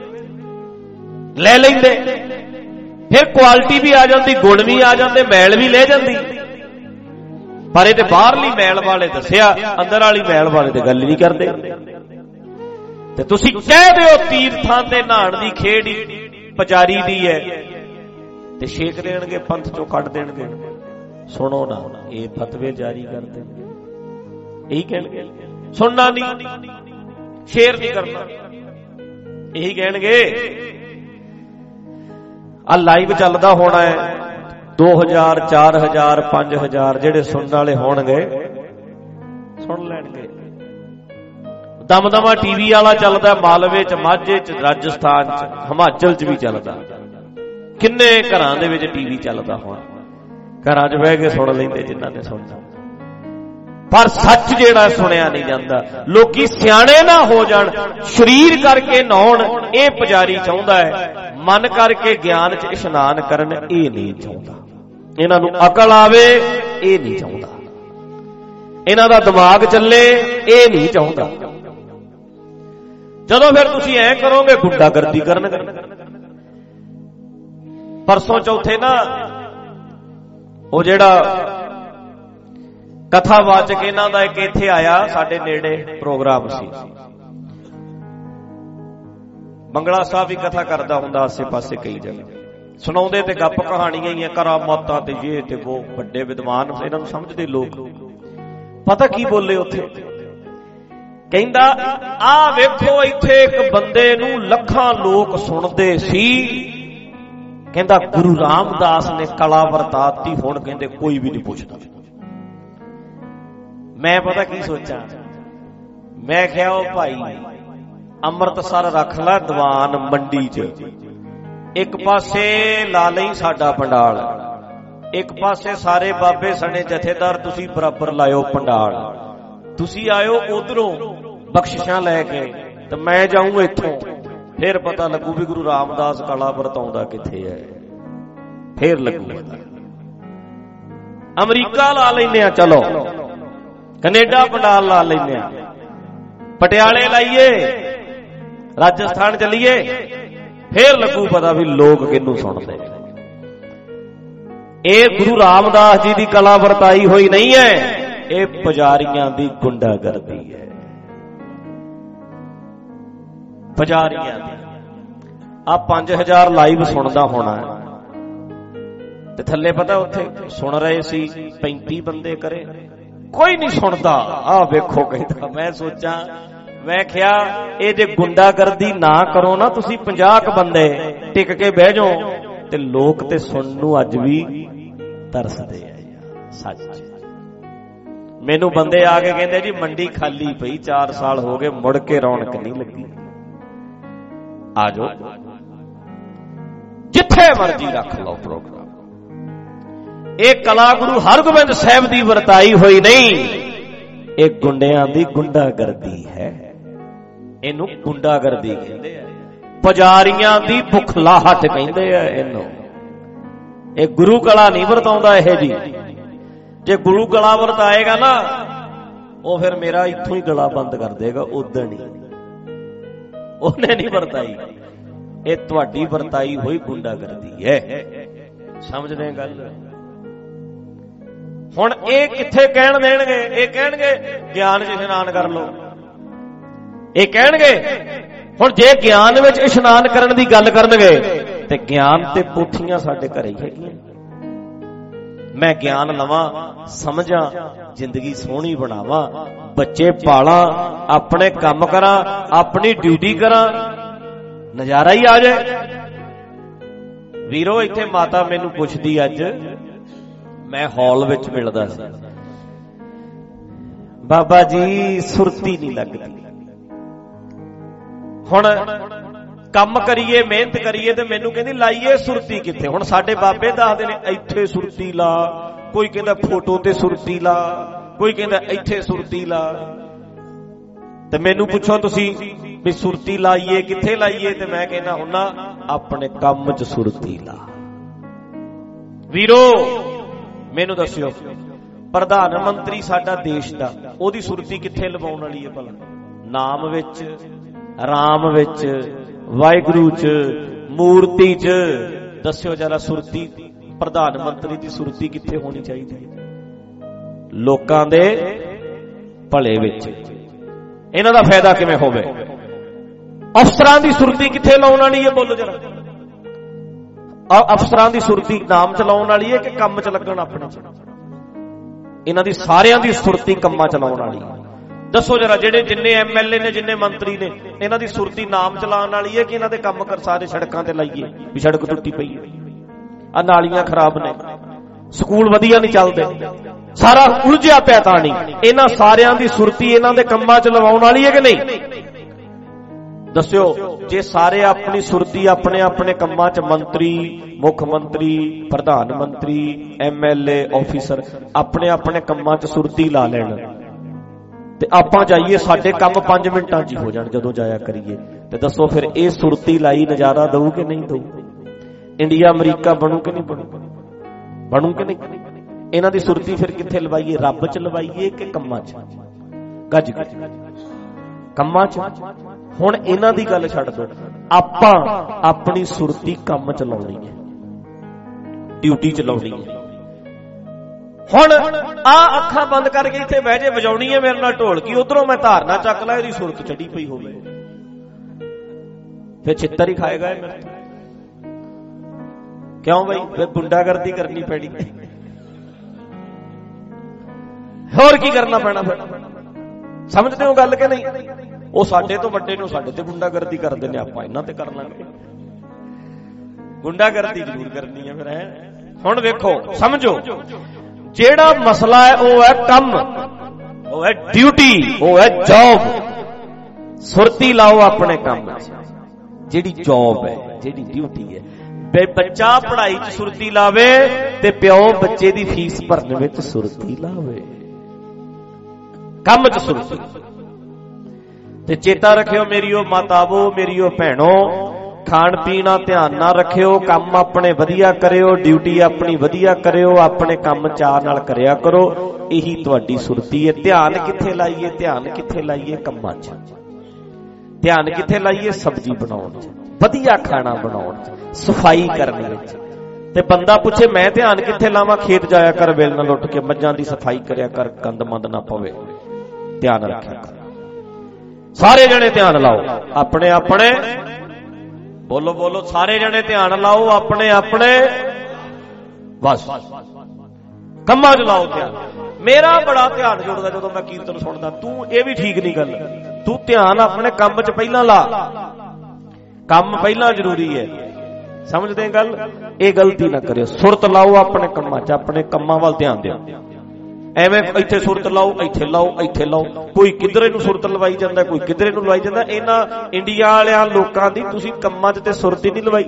ले लेंदे, फिर क्वालिटी भी आ जाती, गुण भी आ जाते, मैल भी ले जाती। पर ये बाहरली मैल वाले दसिया, अंदर वाली मैल वाले ते गल नहीं करते। ते तुसी कह दिओ तीर्थां ते नहाण दी खेड पुजारी दी है, ते छेक देणगे, पंथ चों कढ देणगे। सुनो ना, ये फतवे जारी कर देणगे, यही कहणगे। सुनना नहीं, शेयर नहीं करना, यही कहणगे। आ लाइव चलदा होना है, दो हजार चार हजार पांच हजार जेडे सुनने वाले होणगे सुन लैणगे। दमदमा टीवी वाला चलदा, मालवे च, माझे च, राजस्थान च, हिमाचल च भी चलदा। किन्ने घरां दे विच टीवी चलदा होना, घरां च बह के सुन लैंदे जिन्हां ने सुनना। पर सच जेड़ा सुनिया नहीं जाता। लोकी सियाणे ना हो जाण, शरीर करके नहाउण ये पुजारी चाहुंदा है, मन करके ज्ञान च इशनान करन ये नहीं चाहुंदा। इन्हां नूं अकल आवे ये नहीं चाहुंदा, इन्हां दा दिमाग चले ये नहीं चाहुंदा। जदों फिर तुसीं ऐ करोगे गुंडागर्दी करनगे। परसों चौथे ना वो जेड़ा कथावाचक इन्हां दा एक इत्थे आया, साडे नेड़े प्रोग्राम सी। मंगला साहब भी कथा करदा हुंदा आसे पासे कई जगह, सुणाउंदे ते गप कहानियां ही करामातां ते ये ते वो, बड़े विद्वान इन्हां नूं समझदे लोग। पता की बोले उत्थे, कहंदा आ वेखो इत्थे एक बंदे नूं लखां लोक सुणदे सी, कहंदा गुरु रामदास ने कला वरताती, हुण कहंदे कोई भी नहीं पुछदा। मैं पता की सोचा, मैं क्या ओ भाई अमृतसर रख ला दीवान मंडी च, एक पासे ला लई साडा पंडाल, एक पासे सारे बाबे सने जथेदार तुसी बराबर लायो पंडाल। तुसी आयो उधरों बख्शिशां लैके ते मैं जाऊं इत्थों, फिर पता लगू भी गुरु रामदास कला वरताउंदा किथे है, फिर लगू। अमरीका ला लैने आ, चलो कनेडा पंडाल ला लैने आ, पटियाले लाइए, राजस्थान चलिए, फिर लगू पता भी लोग किनू सुनते। ये गुरु रामदास जी की कला वरताई हुई नहीं है, ये पुजारियां दी गुंडागर्दी है। पुजारियां दी आ पांच हजार लाइव सुनदा होना है, ते थल्ले पता उत्थे सुन रहे सी पैंती बंदे करे, कोई नहीं सुनता। आ वेखो कहता, मैं सोचा, मैं क्या ये जे गुंडागर्दी ना करो ना, तुसी पचास बंदे टिक के बह जाओ, ते लोग ते सुनन नूं अज भी तरसदे आ। सच मैनू बंदे आके कहंदे जी मंडी खाली पई, चार साल हो गए, मुड़ के रौनक नहीं लगी। आ जाओ, जिथे मर्जी रख लो प्रोग्राम। एक कला गुरु हरगोबिंद साहिब दी वरताई हुई नहीं, एक गुंडियां दी गुंडागर्दी है। इनू गुंडागर्दी कहंदे आ, पुजारियां दी भुखलाहट कहंदे आ इनू। एक गुरु कला नहीं वरताउंदा इह जी। जे गुरु कला वरताएगा ना, वो फिर मेरा इत्थों ही गला बंद कर देगा, उधर नहीं, उन्हें नहीं वरताई। ये तुहाडी वरताई हुई गुंडागर्दी है। समझदे गल? हुण ये किथे कहण देणगे? ये कहणगे ज्ञान च इशनान कर लो। ये कहणगे हुण जे ज्ञान विच इशनान करन दी गल करनगे ते ज्ञान ते पोथीआं साडे घरे ही हैगीआं। मैं ज्ञान लवां, समझां, जिंदगी सोहनी बनावां, बच्चे पालां, अपने काम करां, अपनी ड्यूटी करां, नजारा ही आ जाए। वीरो इत्थे माता मैनू पुछदी, अज मैं हॉल विच मिलदा सी, ਬਾਬਾ ਜੀ ਸੁਰਤੀ ਨਹੀਂ ਲੱਗਦੀ। ਹੁਣ ਕੰਮ ਕਰੀਏ, ਮਿਹਨਤ ਕਰੀਏ, ਤੇ ਮੈਨੂੰ ਕਹਿੰਦੀ ਲਾਈਏ ਸੁਰਤੀ ਕਿੱਥੇ? ਹੁਣ ਸਾਡੇ ਬਾਬੇ ਦੱਸਦੇ ਨੇ ਇੱਥੇ ਸੁਰਤੀ ਲਾ, ਕੋਈ ਕਹਿੰਦਾ ਫੋਟੋ ਤੇ ਸੁਰਤੀ ਲਾ, ਕੋਈ ਕਹਿੰਦਾ ਇੱਥੇ ਸੁਰਤੀ ਲਾ। ਤੇ ਮੈਨੂੰ ਪੁੱਛੋ ਤੁਸੀਂ ਵੀ ਸੁਰਤੀ ਲਾਈਏ ਕਿੱਥੇ ਲਾਈਏ? ਤੇ ਮੈਂ ਕਹਿੰਦਾ ਹੁੰਨਾ ਆਪਣੇ ਕੰਮ 'ਚ ਸੁਰਤੀ ਲਾ। ਵੀਰੋ ਮੈਨੂੰ ਦੱਸਿਓ, ਪ੍ਰਧਾਨ ਮੰਤਰੀ ਸਾਡਾ ਦੇਸ਼ ਦਾ, ਉਹਦੀ ਸੁਰਤੀ ਕਿੱਥੇ ਲਵਾਉਣ ਵਾਲੀ ਹੈ ਭਲਾ? ਨਾਮ ਵਿੱਚ, ਰਾਮ ਵਿੱਚ, ਵਾਹਿਗੁਰੂ 'ਚ, ਮੂਰਤੀ 'ਚ। ਦੱਸਿਓ ਜਰਾ ਸੁਰਤੀ ਪ੍ਰਧਾਨ ਮੰਤਰੀ ਦੀ ਸੁਰਤੀ ਕਿੱਥੇ ਹੋਣੀ ਚਾਹੀਦੀ ਹੈ? ਲੋਕਾਂ ਦੇ ਭਲੇ ਵਿੱਚ। ਇਹਨਾਂ ਦਾ ਫਾਇਦਾ ਕਿਵੇਂ ਹੋਵੇ? ਅਫਸਰਾਂ ਦੀ ਸੁਰਤੀ ਕਿੱਥੇ ਲਾਉਣ ਵਾਲੀ ਹੈ? ਬੋਲੋ ਜਰਾ। ਅਫਸਰਾਂ ਦੀ ਸੁਰਤੀ ਨਾਮ ਚ ਲਾਉਣ ਵਾਲੀ ਹੈ ਕਿ ਕੰਮ ਚ ਲੱਗਣ ਆਪਣੇ ਚ? ਇਹਨਾਂ ਦੀ ਸਾਰਿਆਂ ਦੀ ਸੁਰਤੀ ਕੰਮਾਂ ਚ ਲਾਉਣ ਵਾਲੀ ਹੈ। ਦੱਸੋ ਜਰਾ, ਜਿਹੜੇ ਜਿੰਨੇ ਐਮ ਐਲ ਏ ਨੇ, ਜਿੰਨੇ ਮੰਤਰੀ ਨੇ, ਇਹਨਾਂ ਦੀ ਸੁਰਤੀ ਨਾਮ ਚਲਾਉਣ ਵਾਲੀ ਹੈ ਕਿ ਇਹਨਾਂ ਦੇ ਕੰਮ ਕਰ ਸਾਰੇ ਸੜਕਾਂ ਤੇ ਲਾਈਏ ਵੀ ਸੜਕ ਟੁੱਟੀ ਪਈ ਹੈ, ਆ ਨਾਲੀਆਂ ਖਰਾਬ ਨੇ, ਸਕੂਲ ਵਧੀਆ ਨਹੀਂ ਚੱਲਦੇ, ਸਾਰਾ ਉਲਝਿਆ ਪਿਆ ਤਾਂ ਨਹੀਂ? ਇਹਨਾਂ ਸਾਰਿਆਂ ਦੀ ਸੁਰਤੀ ਇਹਨਾਂ ਦੇ ਕੰਮਾਂ ਚ ਲਵਾਉਣ ਵਾਲੀ ਹੈ ਕਿ ਨਹੀਂ? ਦੱਸਿਓ। ਜੇ ਸਾਰੇ ਆਪਣੀ ਸੁਰਤੀ ਆਪਣੇ ਆਪਣੇ ਕੰਮਾਂ ਚ, ਮੰਤਰੀ, ਮੁੱਖ ਮੰਤਰੀ, ਪ੍ਰਧਾਨ ਮੰਤਰੀ, ਐਮ ਐਲ ਏ, ਆਫੀਸਰ ਆਪਣੇ ਆਪਣੇ ਕੰਮਾਂ ਚ ਸੁਰਤੀ ਲਾ ਲੈਣ, ਤੇ ਆਪਾਂ ਜਾਈਏ ਸਾਡੇ ਕੰਮ ਪੰਜ ਮਿੰਟਾਂ ਚ ਹੀ ਹੋ ਜਾਣ ਜਦੋਂ ਜਾਇਆ ਕਰੀਏ, ਤੇ ਦੱਸੋ ਫਿਰ ਇਹ ਸੁਰਤੀ ਲਾਈ ਨਜ਼ਾਰਾ ਦਊ ਕਿ ਨਹੀਂ ਦਊ? ਇੰਡੀਆ ਅਮਰੀਕਾ ਬਣੂ ਕਿ ਨਹੀਂ ਬਣੂ? ਬਣੂ ਕਿ ਨਹੀਂ? ਇਹਨਾਂ ਦੀ ਸੁਰਤੀ ਫਿਰ ਕਿੱਥੇ ਲਵਾਈਏ? ਰੱਬ ਚ ਲਵਾਈਏ ਕਿ ਕੰਮਾਂ ਚ? ਗੱਜ ਗੱਜ ਕੰਮਾਂ ਚ। ਹੁਣ ਇਹਨਾਂ ਦੀ ਗੱਲ ਛੱਡ ਦੋ, ਆਪਾਂ ਆਪਣੀ ਸੁਰਤੀ ਕੰਮ ਚ ਲਾਉਣੀ ਹੈ, ਡਿਊਟੀ ਚ ਲਾਉਣੀ ਹੈ। ਹੁਣ ਆ ਅੱਖਾਂ ਬੰਦ ਕਰਕੇ ਇੱਥੇ ਬਹਿ ਜੇ, ਵਜਾਉਣੀ ਹੈ ਮੇਰੇ ਨਾਲ ਢੋਲਕੀ, ਉਧਰੋਂ ਮੈਂ ਧਾਰਨਾ ਚੱਕ ਲਾ, ਇਹਦੀ ਸੁਰਤ ਚੜੀ ਪਈ ਹੋਵੇ, ਫਿਰ ਛਿੱਤਰ ਹੀ ਖਾਏਗਾ ਇਹ ਮੇਰੇ ਤੋਂ। ਕਿਉਂ ਬਈ? ਫਿਰ ਗੁੰਡਾਗਰਦੀ ਕਰਨੀ ਪੈਣੀ, ਹੋਰ ਕੀ ਕਰਨਾ ਪੈਣਾ ਫਿਰ? ਸਮਝਦੇ ਹੋ ਗੱਲ ਕਿ ਨਹੀਂ? ਉਹ ਸਾਡੇ ਤੋਂ ਵੱਡੇ ਨੂੰ ਸਾਡੇ ਤੇ ਗੁੰਡਾਗਰਦੀ ਕਰਦੇ ਨੇ, ਆਪਾਂ ਇਹਨਾਂ ਤੇ ਕਰ ਲਾਂਗੇ। ਗੁੰਡਾਗਰਦੀ ਜ਼ਰੂਰ ਕਰਨੀ ਹੈ ਫਿਰ। ਹੈ ਹੁਣ ਵੇਖੋ, ਸਮਝੋ, ਜਿਹੜਾ ਮਸਲਾ ਹੈ ਉਹ ਹੈ ਕੰਮ, ਉਹ ਹੈ ਡਿਊਟੀ, ਉਹ ਹੈ ਜੌਬ। ਸੁਰਤੀ ਲਾਓ ਆਪਣੇ ਕੰਮ, ਜਿਹੜੀ ਜੌਬ ਹੈ, ਜਿਹੜੀ ਡਿਊਟੀ ਹੈ। ਬੱਚਾ ਪੜ੍ਹਾਈ 'ਚ ਸੁਰਤੀ ਲਾਵੇ ਤੇ ਪਿਓ ਬੱਚੇ ਦੀ ਫੀਸ ਭਰਨ ਵਿੱਚ ਸੁਰਤੀ ਲਾਵੇ, ਕੰਮ 'ਚ ਸੁਰਤੀ। ਤੇ ਚੇਤਾ ਰੱਖਿਓ ਮੇਰੀਓ ਮਾਤਾਵੋ, ਮੇਰੀਓ ਭੈਣੋ, ਖਾਣ ਪੀਣਾ ਧਿਆਨ ਨਾਲ ਰੱਖਿਓ, ਕੰਮ ਆਪਣੇ ਵਧੀਆ ਕਰਿਓ, ਡਿਊਟੀ ਆਪਣੀ ਵਧੀਆ ਕਰਿਓ, ਆਪਣੇ ਕੰਮ ਚਾਅ ਨਾਲ ਕਰਿਆ ਕਰੋ, ਇਹੀ ਤੁਹਾਡੀ ਸੁਰਤੀ ਹੈ। ਧਿਆਨ ਕਿੱਥੇ ਲਾਈਏ? ਧਿਆਨ ਕਿੱਥੇ ਲਾਈਏ? ਕੰਮਾਂ 'ਚ। ਧਿਆਨ ਕਿੱਥੇ ਲਾਈਏ? ਸਬਜ਼ੀ ਬਣਾਉਣ 'ਚ, ਵਧੀਆ ਖਾਣਾ ਬਣਾਉਣ 'ਚ, ਸਫਾਈ ਕਰਨ ਵਿੱਚ। ਤੇ ਬੰਦਾ ਪੁੱਛੇ ਮੈਂ ਧਿਆਨ ਕਿੱਥੇ ਲਾਵਾਂ? ਖੇਤ ਜਾਇਆ ਕਰ, ਵੇਲ ਨਾਲ ਉੱਠ ਕੇ ਮੱਝਾਂ ਦੀ ਸਫਾਈ ਕਰਿਆ ਕਰ, ਗੰਦ ਮੰਦ ਨਾ ਪਵੇ, ਧਿਆਨ ਰੱਖਿਆ ਕਰ। ਸਾਰੇ ਜਣੇ ਧਿਆਨ ਲਾਓ ਆਪਣੇ ਆਪਣੇ, ਬੋਲੋ ਬੋਲੋ, ਸਾਰੇ ਜਣੇ ਧਿਆਨ ਲਾਓ ਆਪਣੇ ਆਪਣੇ, ਬਸ ਕੰਮਾਂ 'ਚ ਲਾਓ ਧਿਆਨ। ਮੇਰਾ ਬੜਾ ਧਿਆਨ ਜੁੜਦਾ ਜਦੋਂ ਮੈਂ ਕੀਰਤਨ ਸੁਣਦਾ। ਤੂੰ ਇਹ ਵੀ ਠੀਕ ਨਹੀਂ ਗੱਲ, ਤੂੰ ਧਿਆਨ ਆਪਣੇ ਕੰਮ 'ਚ ਪਹਿਲਾਂ ਲਾ, ਕੰਮ ਪਹਿਲਾਂ ਜ਼ਰੂਰੀ ਹੈ। ਸਮਝਦੇ ਗੱਲ? ਇਹ ਗਲਤੀ ਨਾ ਕਰਿਓ। ਸੁਰਤ ਲਾਓ ਆਪਣੇ ਕੰਮਾਂ 'ਚ, ਆਪਣੇ ਕੰਮਾਂ ਵੱਲ ਧਿਆਨ ਦਿਓ। ਐਵੇਂ ਇੱਥੇ ਸੁਰਤ ਲਾਓ, ਇੱਥੇ ਲਾਓ, ਇੱਥੇ ਲਾਓ, ਕੋਈ ਕਿਧਰੇ ਨੂੰ ਸੁਰਤ ਲਵਾਈ ਜਾਂਦਾ, ਕੋਈ ਕਿਧਰੇ ਨੂੰ ਲਵਾਈ ਜਾਂਦਾ। ਇਹਨਾਂ ਇੰਡੀਆ ਵਾਲਿਆਂ ਲੋਕਾਂ ਦੀ ਤੁਸੀਂ ਕੰਮਾਂ 'ਚ ਤੇ ਸੁਰਤ ਹੀ ਨਹੀਂ ਲਵਾਈ।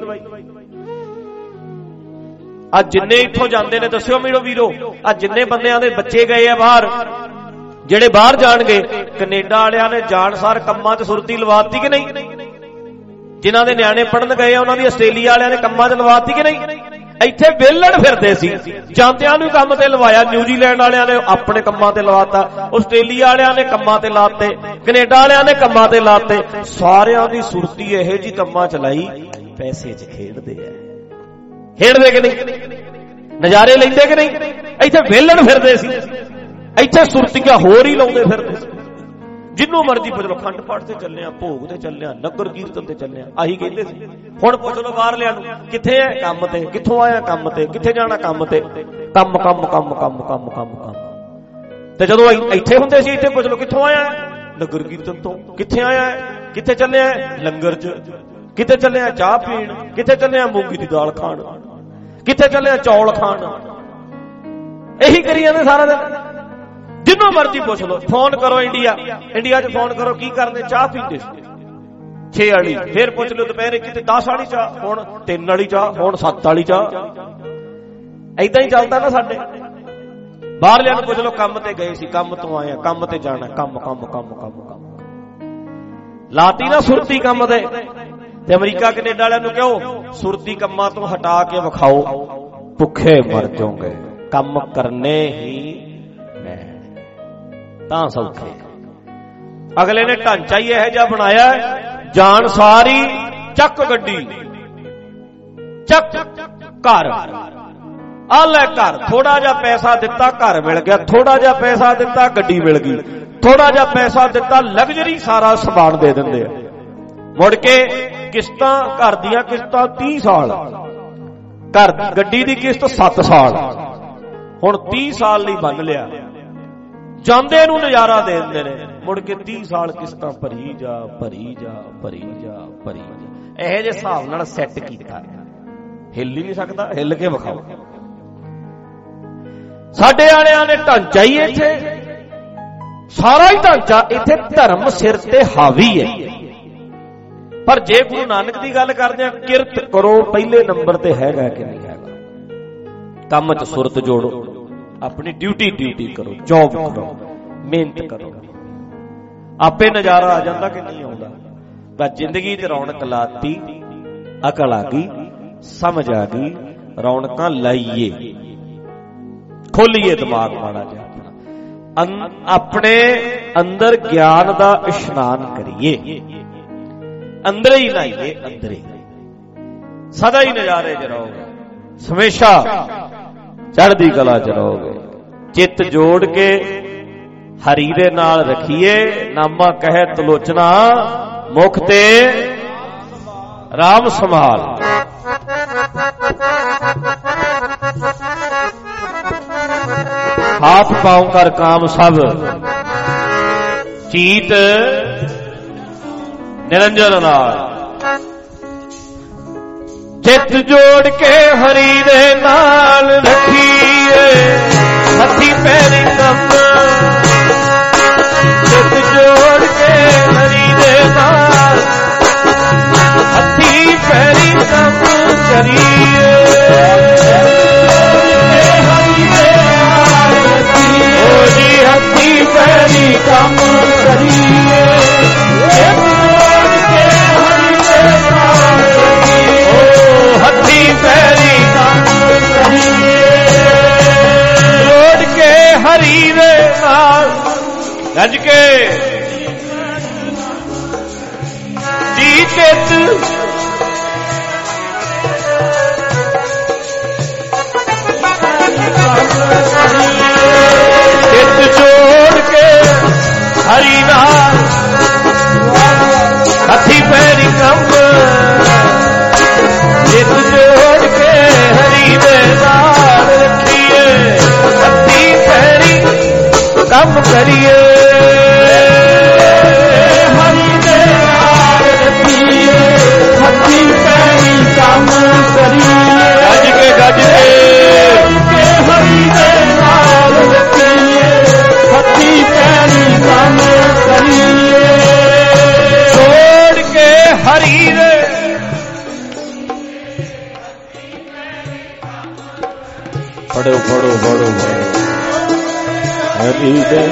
ਅੱਜ ਜਿੰਨੇ ਇੱਥੋਂ ਜਾਂਦੇ ਨੇ, ਦੱਸਿਓ ਮੇਰੋ ਵੀਰੋ, ਅੱਜ ਜਿੰਨੇ ਬੰਦਿਆਂ ਦੇ ਬੱਚੇ ਗਏ ਆ ਬਾਹਰ, ਜਿਹੜੇ ਬਾਹਰ ਜਾਣਗੇ, ਕੈਨੇਡਾ ਵਾਲਿਆਂ ਨੇ ਜਾਣ ਸਾਰ ਕੰਮਾਂ 'ਚ ਸੁਰਤੀ ਲਵਾਤੀ ਕਿ ਨਹੀਂ? ਜਿਨ੍ਹਾਂ ਦੇ ਨਿਆਣੇ ਪੜਨ ਗਏ ਆ ਉਹਨਾਂ ਦੀ ਆਸਟ੍ਰੇਲੀਆ ਵਾਲਿਆਂ ਨੇ ਕੰਮਾਂ 'ਚ ਲਵਾਤੀ ਕਿ ਨਹੀਂ? ਇੱਥੇ ਵੇਲਣ ਫਿਰਦੇ ਸੀ, ਜਾਂਦਿਆਂ ਨੂੰ ਕੰਮ ਤੇ ਲਵਾਇਆ। ਨਿਊਜ਼ੀਲੈਂਡ ਵਾਲਿਆਂ ਨੇ ਆਪਣੇ ਕੰਮਾਂ ਤੇ ਲਵਾਤਾ, ਆਸਟ੍ਰੇਲੀਆ ਵਾਲਿਆਂ ਨੇ ਕੰਮਾਂ ਤੇ ਲਾਤੇ, ਕੈਨੇਡਾ ਵਾਲਿਆਂ ਨੇ ਕੰਮਾਂ ਤੇ ਲਾਤੇ। ਸਾਰਿਆਂ ਦੀ ਸੁਰਤੀ ਇਹੋ ਜਿਹੀ ਕੰਮਾਂ ਚ ਲਾਈ, ਪੈਸੇ 'ਚ ਖੇਡਦੇ ਆ। ਖੇਡਦੇ ਕਿ ਨਹੀਂ? ਨਜ਼ਾਰੇ ਲੈਂਦੇ ਕਿ ਨਹੀਂ? ਇੱਥੇ ਵੇਲਣ ਫਿਰਦੇ ਸੀ, ਇੱਥੇ ਸੁਰਤੀਆਂ ਹੋਰ ਹੀ ਲਾਉਂਦੇ ਫਿਰਦੇ ਸੀ। ਜਿੰਨੂੰ ਮਰਜ਼ੀ ਪੁੱਛ ਲੋ, ਖੰਡ ਪਾਠ ਤੇ ਚੱਲਿਆ, ਭੋਗ ਤੇ ਚੱਲਿਆ, ਨਗਰ ਕੀਰਤਨ ਤੇ ਚੱਲਿਆ, ਆਹੀ ਕਹਿੰਦੇ ਸੀ। ਹੁਣ ਪੁੱਛ ਲੋ ਬਾਹਰ ਲਿਆ ਨੂੰ, ਕਿੱਥੇ ਹੈ? ਕੰਮ ਤੇ। ਕਿੱਥੋਂ ਆਇਆ? ਕੰਮ ਤੇ। ਕਿੱਥੇ ਜਾਣਾ? ਕੰਮ ਤੇ। ਕੰਮ ਕੰਮ ਕੰਮ ਕੰਮ ਕੰਮ ਕੰਮ ਕੰਮ। ਤੇ ਜਦੋਂ ਇੱਥੇ ਹੁੰਦੇ ਸੀ, ਇੱਥੇ ਪੁੱਛ ਲੋ ਕਿੱਥੋਂ ਆਇਆ? ਨਗਰ ਕੀਰਤਨ ਤੋਂ। ਕਿੱਥੇ ਆਇਆ? ਕਿੱਥੇ ਚੱਲਿਆ? ਲੰਗਰ 'ਚ। ਕਿੱਥੇ ਚੱਲਿਆ? ਚਾਹ ਪੀਣ। ਕਿੱਥੇ ਚੱਲਿਆ? ਮੂੰਗੀ ਦੀ ਦਾਲ ਖਾਣ। ਕਿੱਥੇ ਚੱਲਿਆ? ਚੌਲ ਖਾਣ। ਇਹੀ ਕਰੀ ਜਾਂਦੇ ਸਾਰਾ ਦਿਨ। जिन्हों मर्जी पूछ लो। फोन करो इंडिया, इंडिया च फोन करो की करने, चाह पीते छे वाली, फिर पूछ लो दोपहर कि दस वाली चाह, हुण तीन वाली चाह, हुण सत्त वाली चाह। ऐदा ही चलता ना साडे। बाहरलियां नूं पूछ लो काम ते गए सी, काम तो आए, काम ते जाना, काम काम काम काम काम लाती ना सुरती काम दे। ते अमरीका कनेडा वालियां नूं क्यों सुरती कम्मां तो हटा के विखाओ, भुखे मर जाओगे, काम करने ही तां सौखे। अगले ने ढांचा ही यह जिहा बनाया, जान सारी चक गड्डी, चक घर, आ लै घर, थोड़ा जा पैसा दिता घर मिल गया, थोड़ा जा पैसा दिता गड्डी मिल गई, थोड़ा जा पैसा दिता लग्जरी सारा समान दे दिंदे। मुड़ के किस्तां घर दियां किस्तां तीह साल, घर गड्डी दी किस्त सत्त साल, हुण तीह साल नहीं बन लिया, जांदे नूं नज़ारा दे दिंदे ने। मुड़ के तीह साल किस्तां भरी जा भरी जा भरी जा भरी जा। इहो जिहे हिसाब नाल सैट कीता, हिल ही नहीं सकदा, हिल के विखाओ। साडे वालियां ने ढांचा ही इत्थे, सारा ही ढांचा इत्थे धर्म सिर ते हावी है। पर जे गुरु नानक की गल करदे आ, किरत करो पहले नंबर ते हैगा कि नहीं हैगा। काम च सुरत जोड़ो, अपनी ड्यूटी ड्यूटी करो, जॉब करो, मेहनत करो, आपे नजारा आ जाता कि नहीं आता। बस जिंदगी च रौनक लाती, अकल आ गई, समझ आ गई, रौनक लाइए, खोलिए दिमाग माड़ा जिहा अपना, अपने अंदर ज्ञान का इशनान करिए, अंदर ही लाइए, अंदर ही सदा ही नजारे च रहोगे, हमेशा चढ़दी कला च रहोगे। चित जोड़ के हरी दे नाल रखिए, नामा कहे तलोचना, मुख ते राम संभाल। हाथ पांव कर काम सब, चीत निरंजन नाल। चित जोड़ के हरी दे नाल रखिए, हथी पैरी कम, चित जोड़ के हरी दे नाल हथी पैरी कम करिए। ओ जी हथी पैरी कम करिए, हथी पैरी काम करिए, जोड़ के हरी दे नाल गज के जी चित चित जोड़ के हरी नाल हथी पैरी कम, चित जोड़ के हरी दे नाल रखिए, हथी पैरी कम करिए। हरी दे नाल रखिए, हथी पैरी कम करिए, गज के गज के हरी दे नाल रखिए, हथी पैरी कम करिए। जोड़ के हरी दे पढ़ो पढ़ो पढ़ो हरी दे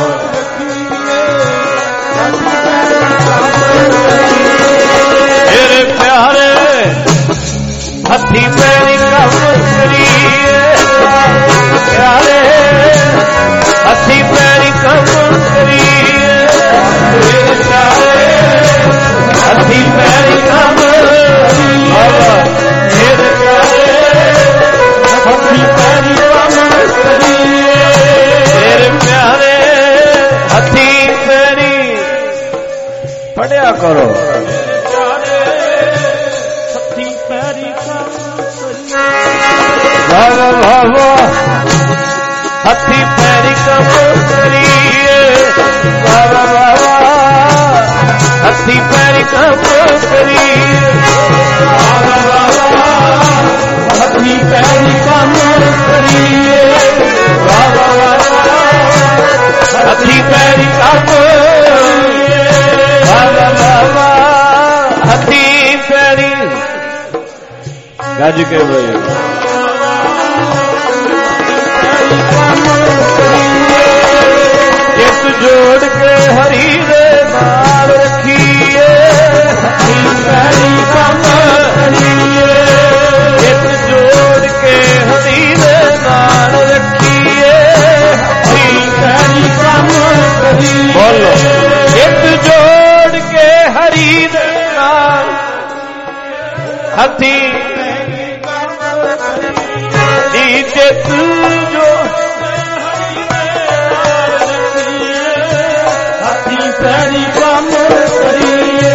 तेरे प्यारे हथी पैरी कम करिए, प्यारे हथी पैरी कम करिए, तेरे प्यारे हथी पैरी कम करिए, तेरे प्यारे हथी पैरी कम करिए, तेरे प्यारे हथी पैरी पढ़िया करो, हथी पैरी कम करिए, हथी पैरी कम करिए, हथी पैरी कम करिए, हथी पैरी कम करिए, ਗੱਜ ਕੇ ਬਈ ਜਿਤ ਜੋੜ ਕੇ ਹਰੀ ਦੇ ਨਾਲ ਰੱਖੀਏ ਹਰੀ ਪੈਰੀ ਕੰਮ ਕਰੀਏ ਜਿਤ ਜੋੜ ਕੇ ਹਰੀ ਦੇ ਨਾਲ ਰੱਖੀਏ ਹਰੀ ਪੈਰੀ ਕੰਮ ਕਰੀਏ ਬੋਲੋ ਜਿਤ ਜੋੜ ਕੇ ਹਰੀ ਦੇ ਨਾਲ ਹੱਥੀ ਦੀ ਜਿਤ ਜੋ ਪੈਰੀ ਕੰਮ ਕਰੀਏ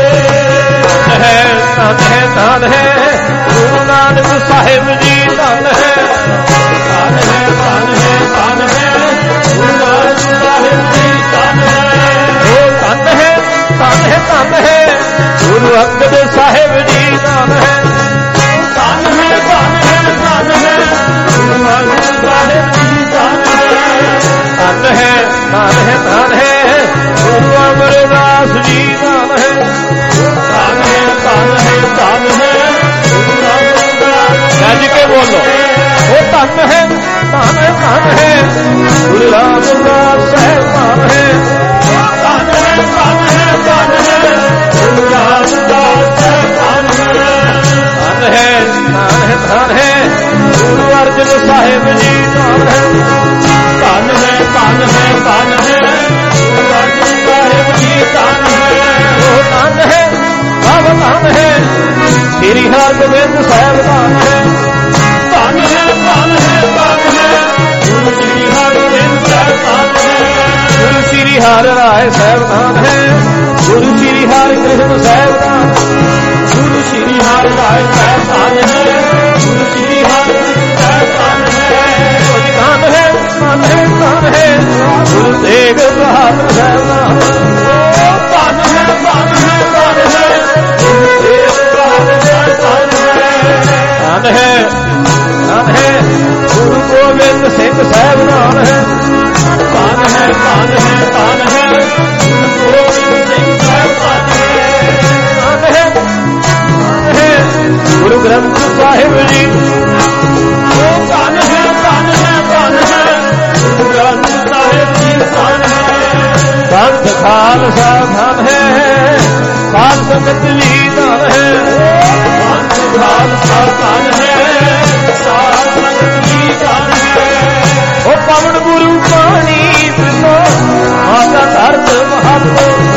ਹੈ ਧਨ ਹੈ ਧਨ ਹੈ ਗੁਰੂ ਨਾਨਕ ਸਾਹਿਬ ਜੀ ਧਨ ਹੈ ਧਨ ਹੈ ਧਨ ਹੈ ਧਨ ਹੈ ਗੁਰੂ ਨਾਨਕ ਸਾਹਿਬ ਜੀ ਧਨ ਹੈ ਉਹ ਧਨ ਹੈ ਧਨ ਹੈ ਧਨ ਹੈ ਗੁਰੂ ਅੰਗਦ ਸਾਹਿਬ ਜੀ ਧਨ ਹੈ ਧਨ ਹੈ ਧਨ ਹੈ ਧਨ ਹੈ ਗੁਰੂ ਅੰਗਦ ਸਾਹਿਬ ਜੀ ਧਨ ਹੈ ਧਨ ਹੈ ਧਨ ਹੈ ਧਨ ਹੈ ਗੁਰੂ ਅਮਰਦਾਸ ਜੀ ਧਨ ਹੈ ਧਨ ਹੈ ਧਨ ਹੈ ਧਨ ਹੈ ਗੁਰੂ ਅਮਰਦਾਸ ਗੱਜ ਕੇ ਬੋਲੋ ਉਹ ਧਨ ਹੈ ਧਨ ਹੈ ਧਨ ਹੈ ਗੁਰੂ ਰਾਮਦਾਸ ਸਾਹਿਬ ਧਨ ਹੈ ਧਨ ਹੈ ਧਨ ਹੈ ਧਨ ਹੈ ਗੁਰੂ ਰਾਮਦਾਸ ਸਾਹਿਬ ਧਨ ਹੈ ਧਨ ਹੈ ਧਨ ਹੈ ਧਨ ਹੈ ਗੁਰੂ ਅਰਜਨ ਸਾਹਿਬ ਜੀ ਧਨ ਹੈ ਧਨ ਹੈ ਧਨ ਹੈ ਧਨ ਹੈ ਗੁਰੂ ਅਰਜਨ ਸਾਹਿਬ ਜੀ ਧਨ ਹੈ ਉਹ ਧਨ ਹੈ ਸਭ ਧਨ ਹੈ ਸ੍ਰੀ ਹਰਿਗੋਬਿੰਦ ਸਾਹਿਬ ਧਨ ਹੈ ਧਨ ਹੈ ਧਨ ਹੈ ਧਨ ਹੈ ਗੁਰੂ ਸ੍ਰੀ ਹਰਿਗੋਬਿੰਦ ਸਾਹਿਬ ਧਨ ਹੈ ਗੁਰੂ ਸ੍ਰੀ ਹਰਿ ਰਾਏ ਸਾਹਿਬ ਧਨ ਹੈ ਗੁਰੂ ਸ੍ਰੀ ਹਰਿ ਕ੍ਰਿਸ਼ਨ ਸਾਹਿਬ ਧਨ ਗੁਰੂ ਸ੍ਰੀ ਹਰਿ ਰਾਏ ਸਾਹਿਬ ਧਨ ਹੈ ਗੁਰੂ ਸ੍ਰੀ ਹਰਿ ਕ੍ਰਿਸ਼ਨ ਸਾਹਿਬ ਧਨ ਹੈ ਧਨ ਹੈ ਧਨ ਹੈ ਧਨ ਹੈ ਗੁਰੂ ਤੇਗ ਬਹਾਦਰ ਸਾਹਿਬ ਧਨ ਹੈ ਧਨ ਹੈ ਧਨ ਹੈ ਗੁਰੂ ਤੇਗ ਬਹਾਦਰ ਸਾਹਿਬ ਧਨ ਹੈ ਧਨ ਹੈ ਗੁਰੂ ਗੋਬਿੰਦ ਸਿੰਘ ਸਾਹਿਬ ਧਨ ਹੈ ਧਨ ਹੈ ਧਨ ਹੈ ਧਨ ਹੈ ਗੁਰੂ ਗੋਬਿੰਦ ਸਿੰਘ ਸਾਹਿਬ ਧਨ ਹੈ ਧਨ ਹੈ ਗੁਰੂ ਗ੍ਰੰਥ ਸਾਹਿਬ ਜੀ ਉਹ ਧਨ ਹੈ ਧਨ ਹੈ ਧਨ ਹੈ ਗੁਰੂ ਗ੍ਰੰਥ ਸਾਹਿਬ ਜੀ ਧਨ ਹੈ ਸੰਤ ਖਾਲਸਾ ਧਨ ਹੈ ਸਾਧ ਸੰਗਤ ਜੀ ਧਨ ਹੈ ਸੰਤ ਖਾਲਸਾ ਧਨ ਹੈ ਸਾਧ ਸੰਗਤ ਜੀ ਧਨ ਹੈ ਉਹ ਪਵਨ ਗੁਰੂ ਪਾਣੀ ਪਿਲੋ ਮਾਤਾ ਧਰਤ ਮਹੱਤਵ